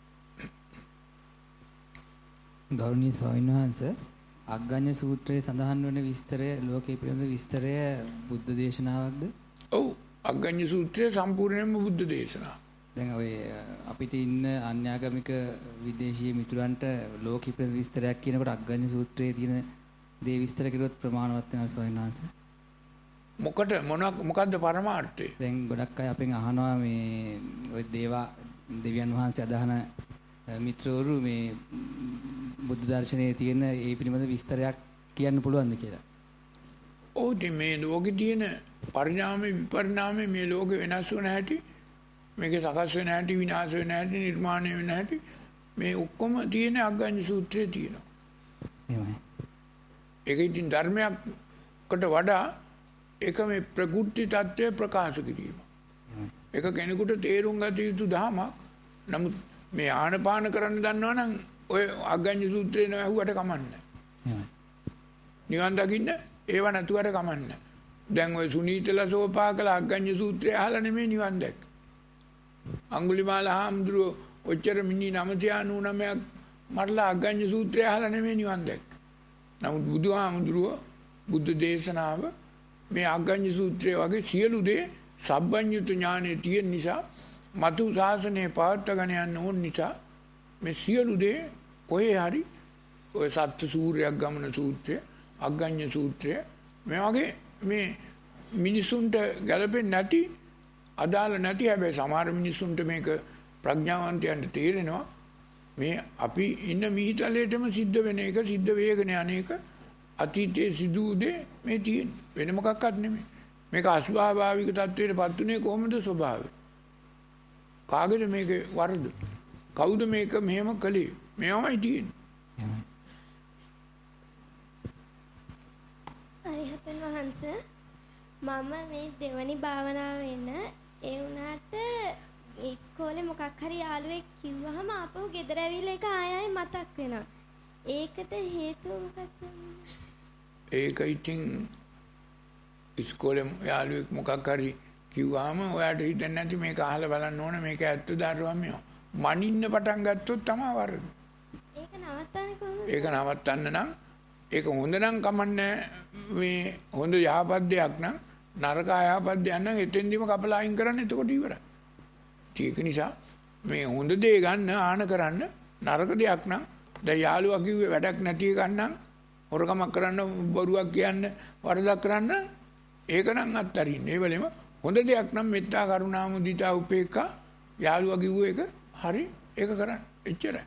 ගෞරවනීය ස්වාමීන් වහන්සේ අග්ගඤ්ඤ සූත්‍රයේ සඳහන් වන විස්තරය ලෝකේ පිළිබඳ විස්තරය බුද්ධ දේශනාවක්ද? ඔව් අග්ගඤ්ඤ සූත්‍රය සම්පූර්ණයෙන්ම බුද්ධ දේශනාව. දැන් ඔය අපිට ඉන්න අන්‍යාගමික විදේශීය මිතුරන්ට ලෝකේ පිළිබඳ විස්තරයක් කියනකොට අග්ගඤ්ඤ සූත්‍රයේ තියෙන දේ විස්තර කරුවොත් ප්‍රමාණවත් වෙනවා ස්වාමීන් වහන්සේ. මොකට මොනක් මොකද්ද පරමාර්ථය? දැන් ගොඩක් අය අපෙන් අහනවා මේ ඔය දේවා දෙවියන් වහන්සේ අදහන මිත්‍රවරු මේ බුද්ධ දර්ශනයේ තියෙන ඒ පිළිබඳ විස්තරයක් කියන්න පුළුවන්ද කියලා? ඔව් මේ ලෝකේ තියෙන පරිණාමයේ විපරිණාමයේ මේ ලෝකෙ වෙනස් වෙන හැටි මේකේ සකස් වෙන හැටි විනාශ වෙන හැටි නිර්මාණය වෙන හැටි මේ ඔක්කොම තියෙන අග්ගඤ්ඤ සූත්‍රයේ තියෙනවා. එහෙමයි. ඒක ඉතින් ධර්මයකට වඩා ඒක මේ ප්‍රකෘති தත්ත්වය ප්‍රකාශ කිරීම. ඒක කෙනෙකුට තේරුම් ගත යුතු ධමයක්. නමුත් මේ ආනපාන කරන්න දන්නවා නම් ඔය අග්ගඤ්ඤ සූත්‍රේ නෑහුවට කමන්නේ. නිවන් දකින්න ඒව නැතුවට කමන්නේ. දැන් ඔය සුනීතල සෝපාකල අග්ගඤ්ඤ සූත්‍රය අහලා නෙමෙයි නිවන් දැක්ක. අඟුලිමාල හාමුදුරුවෝ ඔච්චර මිනි නවසිය අනූනවයක් මරලා අග්ගඤ්ඤ සූත්‍රය අහලා නෙමෙයි නිවන් දැක්ක. නමුත් බුදුහාමුදුරුවෝ බුද්ධ දේශනාව මේ අග්ගඤ්ඤ සූත්‍රය වගේ සියලු දේ සබ්බඤ්ඤුත ඥානෙ තියෙන නිසා මතු ශාසනය පවත්වාගෙන යන්න ඕන නිසා මේ සියලු දේ ඔය හරි ඔය සත්‍ය සූර්යයක් ගමන සූත්‍රය අග්ගඤ්ඤ සූත්‍රය මේ වගේ මේ මිනිසුන්ට ගැළපෙන්නේ නැති අදාළ නැති හැබැයි සමහර මිනිසුන්ට මේක ප්‍රඥාවන්තයන්ට තේරෙනවා මේ අපි ඉන්න මිහිතලයටම සිද්ධ වෙන එක සිද්ධ වේගන අනේක අතීතයේ සිදු දේ මේ තියෙන වෙන මොකක්වත් නෙමෙයි මේක අස්වාභාවික තත්වයට පත් උනේ කොහොමද ස්වභාවය කාගේද මේක වරද කවුද මේක මෙහෙම කළේ මේවයි තියෙන්නේ අරිහතන් වහන්සේ මම මේ දෙවනි භාවනාව වෙන ඒ වුණාට ඉස්කෝලේ මොකක් හරි යාළුවෙක් කිව්වහම ආපහු ගෙදර ඇවිල්ලා ඒක ආය ආය මතක් වෙනවා. ඒකට හේතුව මොකක්ද? ඒක ඉතින් ඉස්කෝලේ යාළුවෙක් මොකක් හරි කිව්වහම ඔයාට හිතෙන්නේ නැති මේක අහලා බලන්න ඕන මේක ඇත්ත දරුවම්මිය. මනින්න පටන් ගත්තොත් තමයි වරද. ඒක නවත්තන්නේ කොහොමද? ඒක නවත්තන්න නම් ඒක හොඳ නම් කමන්නේ මේ හොඳ යහපත් දෙයක් නම් නරක යහපත් දෙයක් නම් එතෙන්දිම කපලා අයින් කරන්න එතකොට ඉවරයි. ඒක නිසා මේ හොඳ දේ ගන්න ආන කරන්න නරක දෙයක් නම් දැන් යාළුවා කිව්වේ වැඩක් නැති එකක් නම් හොරකමක් කරන්න බොරුවක් කියන්න වරදක් කරන්න ඒක නම් අත්තරින්න. ඒ වෙලෙම හොඳ දෙයක් නම් මෙත්තා කරුණා මුදිතා උපේක්ඛා යාළුවා කිව්ව එක හරි ඒක කරන්න. එච්චරයි.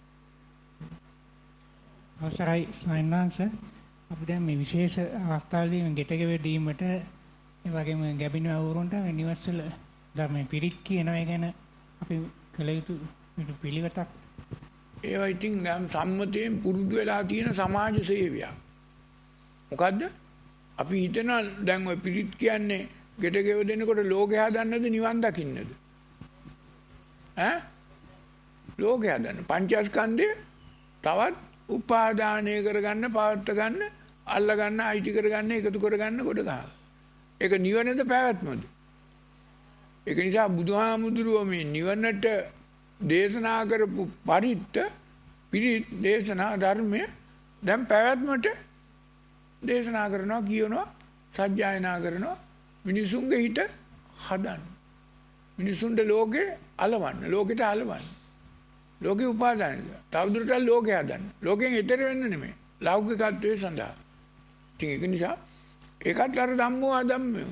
අවසරයි ස්වාමීන් අපි දැන් මේ විශේෂ අවස්ථාවලදී මේ ගෙට ගෙවීමට ඒ වගේම ගැබින අවුරුන්ට නිවර්සල් ධර්මයේ පිරිත් කියන එක ගැන අපි කළ යුතු පිළිවෙතක් ඒවා ඉතින් නම් සම්මතයෙන් පුරුදු වෙලා තියෙන සමාජ සේවයක්. මොකද්ද? අපි හිතන දැන් ඔය පිරිත් කියන්නේ ගෙට ගෙව දෙනකොට ලෝකය හදන්නද නිවන් දකින්නද? ඈ? ලෝකය හදන්න. පංචස්කන්ධය තවත් උපාදානය කරගන්න, පවත්ත ගන්න, අල්ල ගන්න, අයිති කරගන්න, එකතු කරගන්න කොට ගන්න. ඒක නිවනද පැවැත්මද? ඒක නිසා බුදුහාමුදුරුවෝ මේ නිවනට දේශනා කරපු පරිත්ත පිරිත් දේශනා ධර්මය දැන් පැවැත්මට දේශනා කරනවා කියනවා සජ්ජායනා කරනවා මිනිසුන්ගේ හිත හදන්න. මිනිසුන්ට ලෝකේ අලවන්න, ලෝකෙට අලවන්න. ලෝකේ උපාදානය. තවදුරටත් ලෝකේ හදන්න. ලෝකෙන් ඈතර වෙන්න නෙමෙයි. ලෞකිකත්වයේ සඳහා. ඉතින් ඒක නිසා ඒකත් අර ධම්මෝ අධම්මෝ.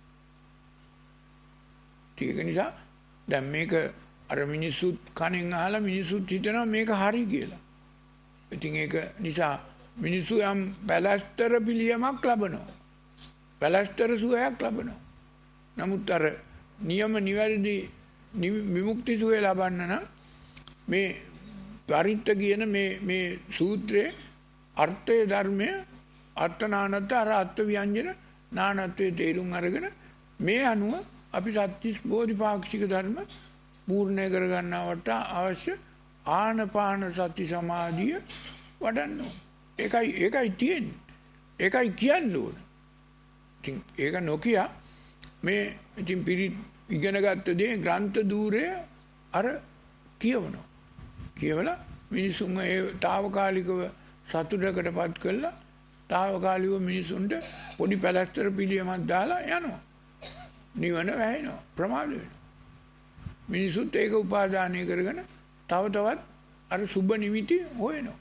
ඒක නිසා දැන් මේක අර මිනිසුත් කණෙන් අහලා මිනිසුත් හිතනවා මේක හරි කියලා. ඉතින් ඒක නිසා මිනිසු යම් බැලස්තර පිළියමක් ලබනවා. බැලස්තර සුවයක් ලබනවා. නමුත් අර නියම නිවැරදි විමුක්ති සුවය ලබන්න නම් මේ පරිත්ත කියන මේ මේ සූත්‍රයේ අර්ථයේ ධර්මය අර්ථනානත් අර අර්ථ ව්‍යංජන නානත්වයේ තේරුම් අරගෙන මේ අනුව අපි සත්‍තිස් බෝධිපාක්ෂික ධර්ම පූර්ණය කරගන්නවට අවශ්‍ය ආනපාන සති සමාධිය වඩන්න ඕන. ඒකයි ඒකයි තියෙන්නේ. ඒකයි කියන්න ඕන. ඉතින් ඒක නොකිය මේ ඉතින් පිරිත් ඉගෙන ගත්ත දේ ග්‍රන්ථ ධූරය අර කියවනවා. කියවලා මිනිසුන් ඒ తాවකාලිකව සතුටකටපත් කළා. తాවකාලිකව මිනිසුන්ට පොඩි පැලැස්තර පිළියමක් දාලා යනවා. නිවන වැහෙනවා. ප්‍රමාද වෙනවා. මිනිසුත් ඒක උපාදානය කරගෙන තව තවත් අර සුබ නිමිති හොයනවා.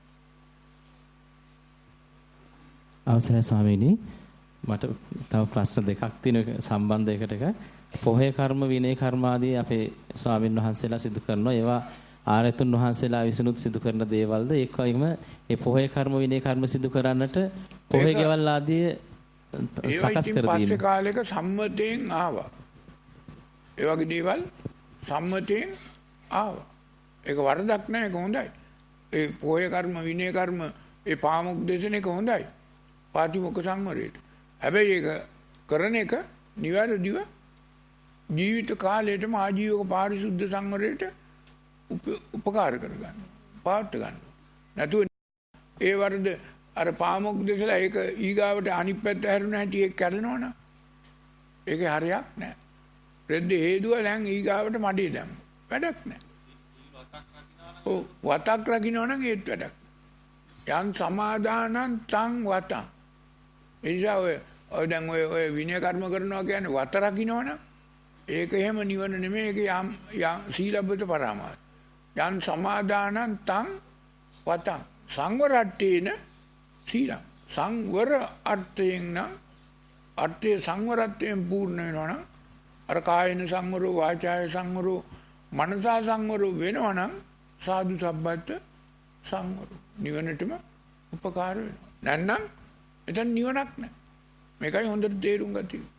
අවසරයි ස්වාමීනි මට තව ප්‍රශ්න දෙකක් තියෙන සම්බන්ධයකට එක පොහේ කර්ම විනය කර්ම ආදී අපේ ස්වාමීන් වහන්සේලා සිදු කරනවා. ඒවා ආරතුන් වහන්සේලා විසිනුත් සිදු කරන දේවල්ද එක් වගේම මේ පොහේ කර්ම විනය කර්ම සිදු කරන්නට පොහේ ගෙවල් ආදී සකස් කර දීම. පස්සේ කාලෙක සම්මතයෙන් ආවා. ඒ වගේ දේවල් සම්මතයෙන් ආවා. ඒක වරදක් නෑ, ඒක හොඳයි. ඒ පොහේ කර්ම විනය කර්ම ඒ පාමුක් දේශන එක හොඳයි. පාටිමොක්ඛ සංවරයට. හැබැයි ඒක කරන එක නිවැරදිව ජීවිත කාලයටම ආජීවක පාරිශුද්ධ සංවරයට උපකාර කරගන්න. පාට ගන්න. නැතුව ඒ වරද අර පාමුක් දේශලා ඒක ඊගාවට අනිත් පැත්ත හැරුණ හැටි ඒක කරනවනම් ඒකේ හරියක් නෑ. රෙද්ද හේදුව දැන් ඊගාවට මඩේ දැම්ම. වැඩක් නෑ. ඔව් වතක් රකින්නවනම් ඒත් වැඩක්. යන් සමාදානං තං වතං. එනිසා ඔය ඔය දැන් ඔය ඔය විනය කර්ම කරනවා කියන්නේ වත රකින්නවනම් ඒක එහෙම නිවන නෙමෙයි. ඒක යම් යම් සීලබ්බත පරාමාස. යම් සමාදානං තං වතං සංවරට්ඨේන සීලං. සංවර අර්ථයෙන් නම් අර්ථයේ සංවරත්වයෙන් පූර්ණ වෙනවා නම් අර කායන සංවරෝ වාචාය සංවරෝ මනසා සංවරෝ වෙනවා නම් සාදු සබ්බත් සංවරෝ නිවනටම උපකාර වෙනවා. නැත්නම් එතන නිවනක් නැහැ. මේකයි හොඳට තේරුම් ගන්න තියෙන්නේ.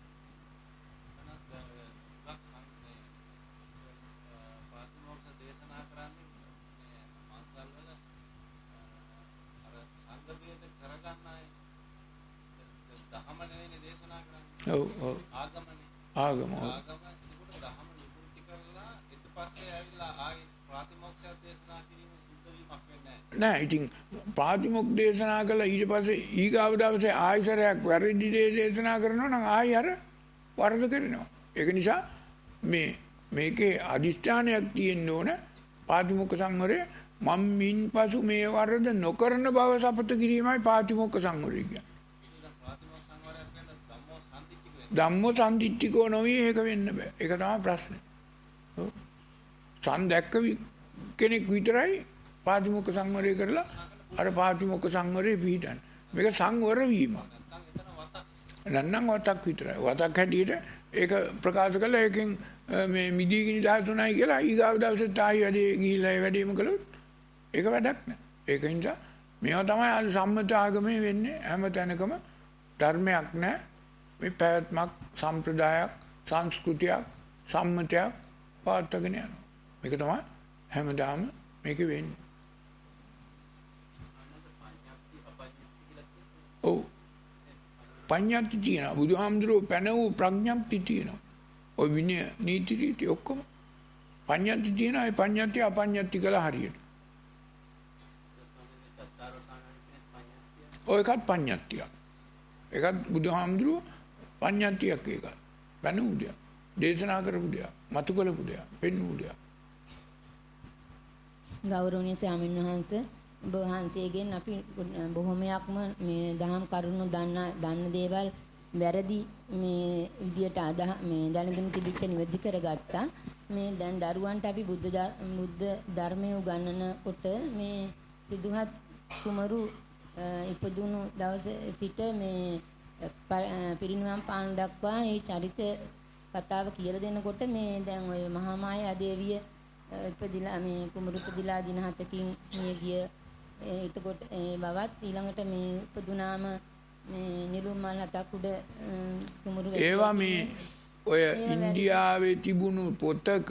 ඔව් ඔව් ආගමනේ ආගම ආගම සිකුට දහම නිකුත් කරලා ඊට පස්සේ ඇවිල්ලා ආයි ප්‍රාතිමෝක්ෂය දේශනා කිරීම සුද්ධ වීමක් වෙන්නේ නැහැ නෑ. ඉතින් ප්‍රාතිමෝක්ෂ දේශනා කළා ඊට පස්සේ ඊගාව දවසේ ආයසරයක් වැරදි දේ දේශනා කරනවා නම් ආයි අර වරද කරනවා. ඒක නිසා මේ මේකේ අදිෂ්ඨානයක් තියෙන්න ඕන. ප්‍රාතිමෝක්ෂ සංවරය මම් මින් පසු මේ වරද නොකරන බව සපත කිරීමයි ප්‍රාතිමෝක්ෂ සංවරය කියන්නේ. ධම්මෝ සම්දිට්ඨිකෝ නොවි ඒක වෙන්න බෑ. ඒක තමයි ප්‍රශ්නේ. ඔව්. සම්දැක්ක කෙනෙක් විතරයි පාතිමොක්ඛ සංවරය කරලා අර පාතිමොක්ඛ සංවරේ පිළිටන්නේ. මේක සංවර වීමක්. නැත්නම් වතක් විතරයි. වතක් හැටියට ඒක ප්‍රකාශ කළා ඒකෙන් මේ මිදීගිනි දහතුනයි කියලා ඊගාව දවසෙත් ආයි වැඩේ ගිහිල්ලා ඒ වැඩේම කළොත් ඒක වැඩක් නෑ. ඒක නිසා මේවා තමයි අද සම්මත ආගමේ වෙන්නේ. හැම තැනකම ධර්මයක් නෑ. මේ පැවැත්මක් සම්ප්‍රදායක් සංස්කෘතියක් සම්මතයක් පාත්තගෙන යනවා. මේක තමයි හැමදාම මේක වෙන්නේ. ඔව් පඤ්ඤාති තියෙනවා. බුදුහාමුදුරුවෝ පැන වූ ප්‍රඥප්ති තියෙනවා. ඔය විනය නීති රීති ඔක්කොම පඤ්ඤාති තියෙනවා. ඒ පඤ්ඤාති අපඤ්ඤාති කළා හරියට. ඔය එකත් පඤ්ඤාතියක්. ඒකත් බුදුහාමුදුරුවෝ පඤ්ඤාතියක් ඒක. පැනූ දෙයක්. දේශනා කරපු දෙයක්. මතු කළපු දෙයක්. පෙන්වූ දෙයක්. ගෞරවනීය ස්වාමීන් වහන්සේ ඔබ වහන්සේගෙන් අපි බොහොමයක්ම මේ දහම් කරුණු දන්න දන්න දේවල් වැරදි මේ විදියට අදහ මේ දැනගෙන තිබිච්ච නිවැරදි කරගත්තා. මේ දැන් දරුවන්ට අපි බුද්ධ බුද්ධ ධර්මයේ උගන්වනකොට මේ සිදුහත් කුමරු ඉපදුණු දවසේ සිට මේ පිරිනිවන් පාන දක්වා මේ චරිත කතාව කියලා දෙනකොට මේ දැන් ওই මහා මායා දේවිය ඉපදිලා මේ කුමරු ඉපදිලා දින හතකින් මිය ගිය එතකොට ඒ බවත් ඊළඟට මේ උපදුනාම මේ නිලුම් මල් හතක් උඩ කුමරු ඒවා මේ ඔය ඉන්දියාවේ තිබුණු පොතක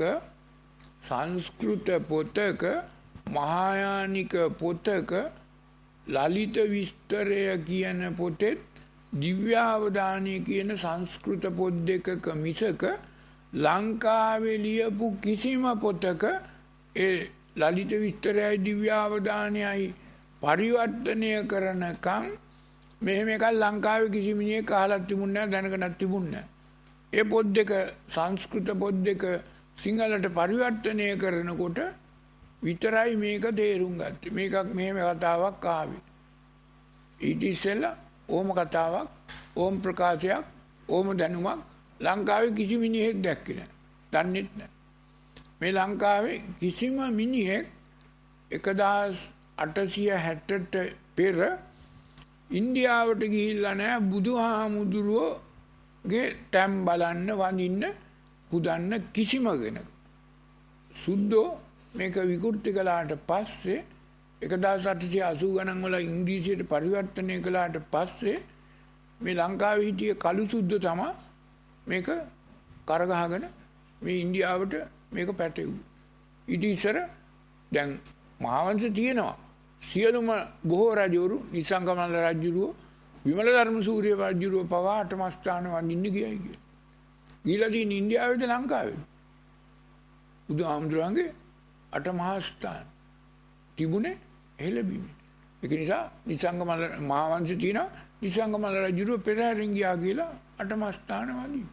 සංස්කෘත පොතක මහායානික පොතක ලලිත විස්තරය කියන පොතේ දිව්‍යාවදානය කියන සංස්කෘත පොත් දෙකක මිසක ලංකාවේ ලියපු කිසිම පොතක ඒ ලලිත විස්තරයයි දිව්‍යාවදානයයි පරිවර්තනය කරනකම් මෙහෙම එකක් ලංකාවේ කිසි මිනිහෙක් අහලා තිබුණේ නැහැ දැනගනක් තිබුණේ නැහැ. ඒ පොත් දෙක සංස්කෘත පොත් දෙක සිංහලට පරිවර්තනය කරනකොට විතරයි මේක තේරුම් ගත්තේ. මේකක් මෙහෙම කතාවක් ආවේ. ඊට ඉස්සෙල්ලා ඕම කතාවක්, ඕම ප්‍රකාශයක්, ඕම දැනුමක් ලංකාවේ කිසි මිනිහෙක් දැක්කේ නැහැ. දන්නේත් නැහැ. මේ ලංකාවේ කිසිම මිනිහෙක් එක්දාස් අටසිය හැටට පෙර ඉන්දියාවට ගිහිල්ලා නැහැ බුදුහාමුදුරුවෝගේ තැන් බලන්න, වඳින්න, පුදන්න කිසිම කෙනෙක්. සුද්ධෝ මේක විකෘති කළාට පස්සේ එක්දාස් අටසිය අසූ ගණන් වල ඉංග්‍රීසියට පරිවර්තනය කළාට පස්සේ මේ ලංකාවේ හිටිය කළු සුද්ධ තමයි මේක කරගහගෙන මේ ඉන්දියාවට මේක පැටවුවා. ඊට ඉස්සර දැන් මහාවංශ තියෙනවා. සියලුම බොහෝ රජවරු නිසංගමල්ල රජුරුව විමල ධර්ම සූරිය රජුරුව පවා අටමස්ථාන වඳින්න ගියයි කිය. ගිහිලා තියෙන ඉන්දියාවේද ලංකාවේද? බුදුහාමුදුරන්ගේ අටමහා ස්ථාන තිබුණේ හෙළබීමේ. ඒක නිසා නිසංගමල්ල මහාවංශ තියෙනවා. නිසංගමල්ල රජුරුව පෙරහැරින් ගියා කියලා අටමහා ස්ථාන වඳින්න.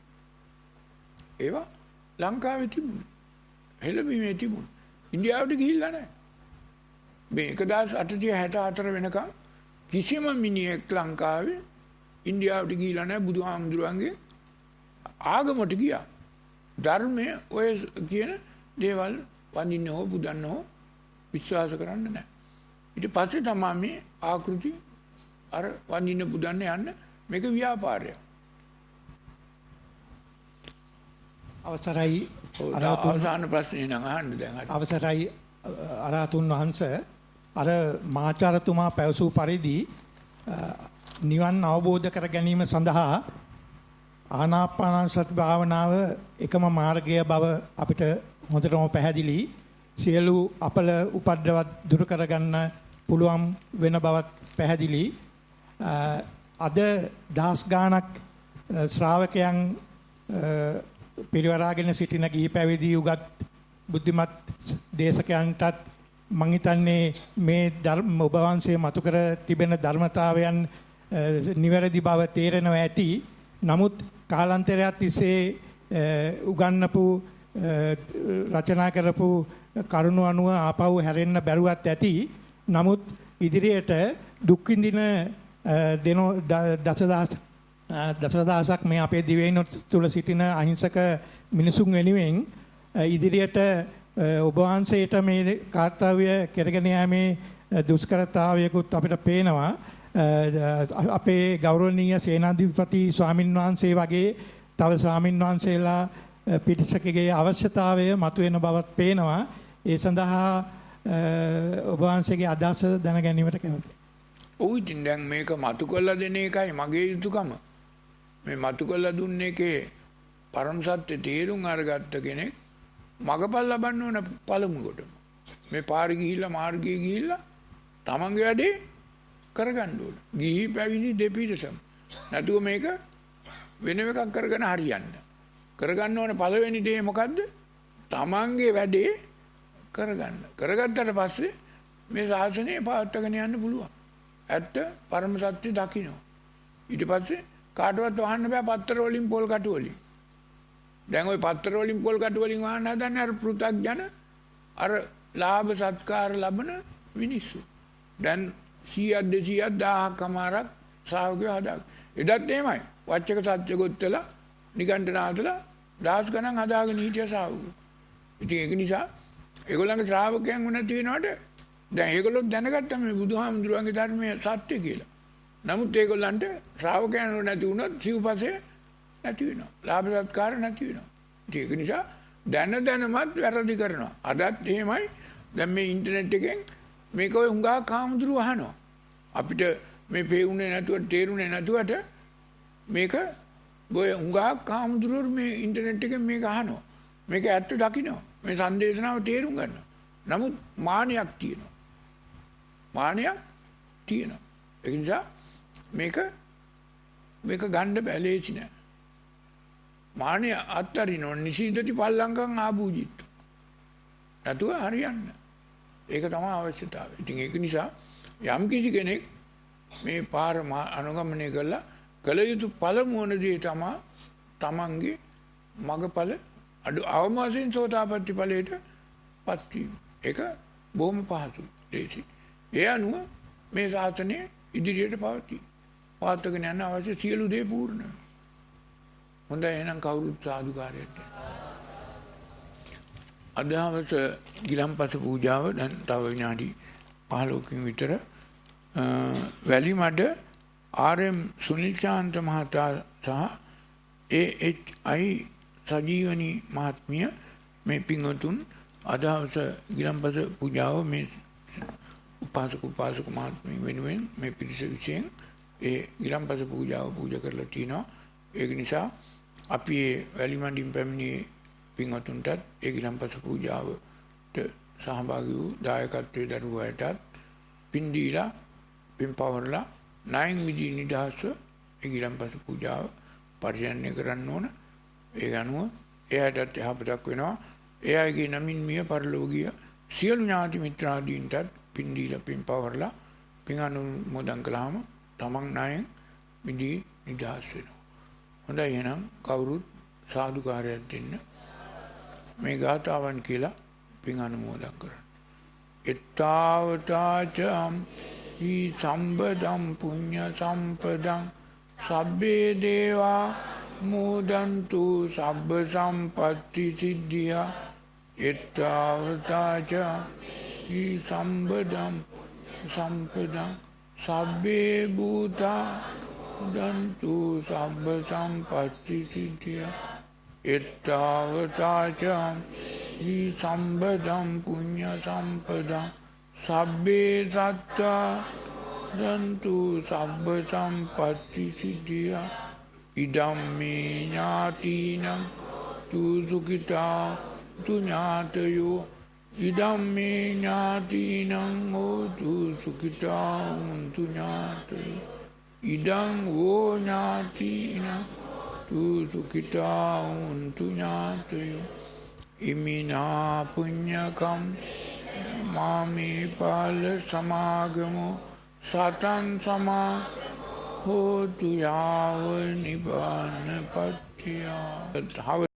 ඒවා ලංකාවේ තිබුණේ. හෙළබීමේ තිබුණේ. ඉන්දියාවට ගිහිල්ලා නැහැ. මේ එක්දාස් අටසිය හැට හතර වෙනකම් කිසිම මිනිහෙක් ලංකාවේ ඉන්දියාවට ගිහිලා නැහැ බුදුහාමුදුරුවන්ගේ ආගමට ගියා. ධර්මයේ ඔය කියන දේවල් වඳින්න හෝ බුදන්න හෝ විශ්වාස කරන්න නැහැ. ඊට පස්සේ තමයි මේ ආකෘති අර වඳින්න බුදන්න යන්න මේක ව්‍යාපාරයක්. අවසරයි අවසාන ප්‍රශ්නේ නම් අහන්න දැන් හරි. අවසරයි අරහතුන් වහන්සේ අර මාචාරතුමා පැවසූ පරිදි නිවන් අවබෝධ කර ගැනීම සඳහා ආනාපානසති භාවනාව එකම මාර්ගය බව අපිට හොඳටම පැහැදිලි. සියලු අපල උපද්‍රවත් දුරු කරගන්න පුළුවන් වෙන බවත් පැහැදිලි. අද දහස් ගාණක් ශ්‍රාවකයන් පිරිවරාගෙන සිටින ගිහි පැවිදි උගත් බුද්ධිමත් දේශකයන්ටත් මං හිතන්නේ මේ ධර්ම ඔබ වහන්සේ මතු කර තිබෙන ධර්මතාවයන් නිවැරදි බව තේරෙනවා ඇති. නමුත් කාලාන්තරයක් තිස්සේ උගන්වපු රචනා කරපු කරුණු අනුව ආපහු හැරෙන්න බැරුවත් ඇති. නමුත් ඉදිරියට දුක් විඳින දෙන දසදහස් දසදහසක් මේ අපේ දිවයින තුල සිටින අහිංසක මිනිසුන් වෙනුවෙන් ඉදිරියට ඔබ වහන්සේට මේ කාර්යය කරගෙන යෑමේ දුෂ්කරතාවයකුත් අපිට පේනවා. අපේ ගෞරවනීය සේනාධිපති ස්වාමින් වහන්සේ වගේ තව ස්වාමින් වහන්සේලා පිටිසකගේ අවශ්‍යතාවය මතුවෙන බවත් පේනවා. ඒ සඳහා ඔබ වහන්සේගේ අදහස දැන ගැනීමට කැමතියි. ඔව් ඉතින් දැන් මේක මතු කරලා දෙන එකයි මගේ යුතුයකම. මේ මතු කරලා දුන්න එකේ පරම සත්‍ය තේරුම් අරගත්ත කෙනෙක් මගපල් ලබන්න ඕන පළමු කොට. මේ පාරේ ගිහිල්ලා මාර්ගයේ ගිහිල්ලා තමන්ගේ වැඩේ කරගන්න ඕන. ගිහි පැවිදි දෙපිරිසම. නැතුව මේක වෙන එකක් කරගෙන හරියන්නේ. කරගන්න ඕන පළවෙනි දේ මොකද්ද? තමන්ගේ වැඩේ කරගන්න. කරගත්තට පස්සේ මේ ශාසනය පවත්වාගෙන යන්න පුළුවන්. ඇත්ත පරම සත්‍ය දකින්න. ඊට පස්සේ කාටවත් වහන්න බෑ පත්තර වලින් පොල් කටු වලින්. දැන් ওই පත්තර වලින් පොල් කටු වලින් වහන්න හදන්නේ අර පෘථග්ජන අර ලාභ සත්කාර ලබන මිනිස්සු. දැන් සීයක් දෙසීයක් දහයක් අමාරක් ශ්‍රාවකයෝ හදාගන්න. එදත් එහෙමයි. වච්චක සත්‍ය ගොත්තලා නිකණ්ඨනාතලා දහස් ගණන් හදාගෙන හිටිය ශ්‍රාවකයෝ. ඉතින් ඒක නිසා ඒගොල්ලන්ගේ ශ්‍රාවකයන් වුණා තියෙනවට දැන් ඒගොල්ලෝ දැනගත්තා මේ බුදුහාමුදුරුවන්ගේ ධර්මයේ සත්‍ය කියලා. නමුත් ඒගොල්ලන්ට ශ්‍රාවකයන් නැති වුණොත් සිව්පසේ නැති වෙනවා. ලාභ සත්කාර නැති වෙනවා. ඒක නිසා දැන දැනමත් වැරදි කරනවා. අදත් එහෙමයි. දැන් මේ ඉන්ටර්නෙට් එකෙන් මේක ඔය හුඟා කාමුදුරු අහනවා. අපිට මේ පේුනේ නැතුව තේරුනේ නැතුවට මේක ඔය හුඟා කාමුදුරු මේ ඉන්ටර්නෙට් එකෙන් මේක අහනවා. මේක ඇත්ත දකින්නවා. මේ සංදේශනාව තේරුම් ගන්නවා. නමුත් මානයක් තියෙනවා. මානයක් තියෙනවා. ඒ නිසා මේක මේක ගන්න බෑ ලේසි නෑ. මානය අත්තරිනෝ නිසීදති පල්ලංකම් ආභූජිත්තු. නැතුව හරියන්නේ. ඒක තමයි අවශ්‍යතාවය. ඉතින් ඒක නිසා යම් කිසි කෙනෙක් මේ පාර අනුගමනය කළා කල යුතු පළමුවන දේ තමයි තමන්ගේ මගඵල අඩු අවම වශයෙන් සෝතාපට්ටි ඵලයට පත් වීම. ඒක බොහොම පහසුයි. ලේසි. ඒ අනුව මේ ශාසනය ඉදිරියට පවතී. පවත්වාගෙන යන අවශ්‍ය සියලු දේ පූර්ණ. හොඳයි එහෙනම් කවුරුත් සාදුකාරයට. අද හවස ගිලම්පස පූජාව දැන් තව විනාඩි පහළොවකින් විතර වැලිමඩ ආර් එම් සුනිල් ශාන්ත මහතා සහ ඒ එච් අයි සජීවනී මහත්මිය මේ පින්වතුන් අද හවස ගිලම්පස පූජාව මේ උපාසක උපාසක මහත්මිය වෙනුවෙන් මේ පිරිස විසින් ඒ ගිලම්පස පූජාව පූජා කරලා තිනවා. ඒක නිසා අපි මේ වැලිමඩින් පැමිණි පින්වතුන්ටත් ඒ ගිලම්පස පූජාවට සහභාගී වූ දායකත්වයේ දරුවාටත් පින් දීලා පින් පවරලා ණයින් මිදී නිදහස ඒ ගිලම්පස පූජාව පරිහරණය කරන්න ඕන. ඒ අනුව එයාටත් යහපතක් වෙනවා. එයාගේ නමින් මිය පරලෝකීය සියලු ඥාති මිත්‍රාදීන්ටත් පින් දීලා පින් පවරලා පින් අනුමෝදන් කළාම තමන් ණයෙන් මිදී නිදහස් වෙනවා. හොඳයි එහෙනම් කවුරුත් සාදුකාරයක් දෙන්න. මේ ගාථාවන් කියලා පින් අනුමෝදන් කරන්න. එත්තාවතාචම් හි සම්බදම් පුඤ්ඤ සම්පදං සබ්බේ දේවා මෝදන්තු සබ්බ සම්පත්ති සිද්ධියා එත්තාවතාච ඊ සම්බදම් සම්පදම් සබ්බේ භූතා දන්තු සබ්බ සම්පත්ති සිද්ධියා එත්තාවතාච ඊ සම්බදම් පුඤ්ඤ සම්පදම් සබ්බේ සත්තා දන්තු සබ්බ සම්පත්ති සිද්ධියා ඉදම්මේ ඥාතිනං තු සුඛිතා තු ඥාතයෝ ඉදම්මේ ඥාතිනං හෝතු සුඛිතා හොන්තු ඥාතයෝ ඉදං වෝ ඥාතිනං තු සුඛිතා හොන්තු ඥාතයෝ ඉමිනා පුඤ්ඤකම් මාමේ පාල සමාගමෝ සතං සමා හෝතු යාව නිබාන පත්‍ත්‍යා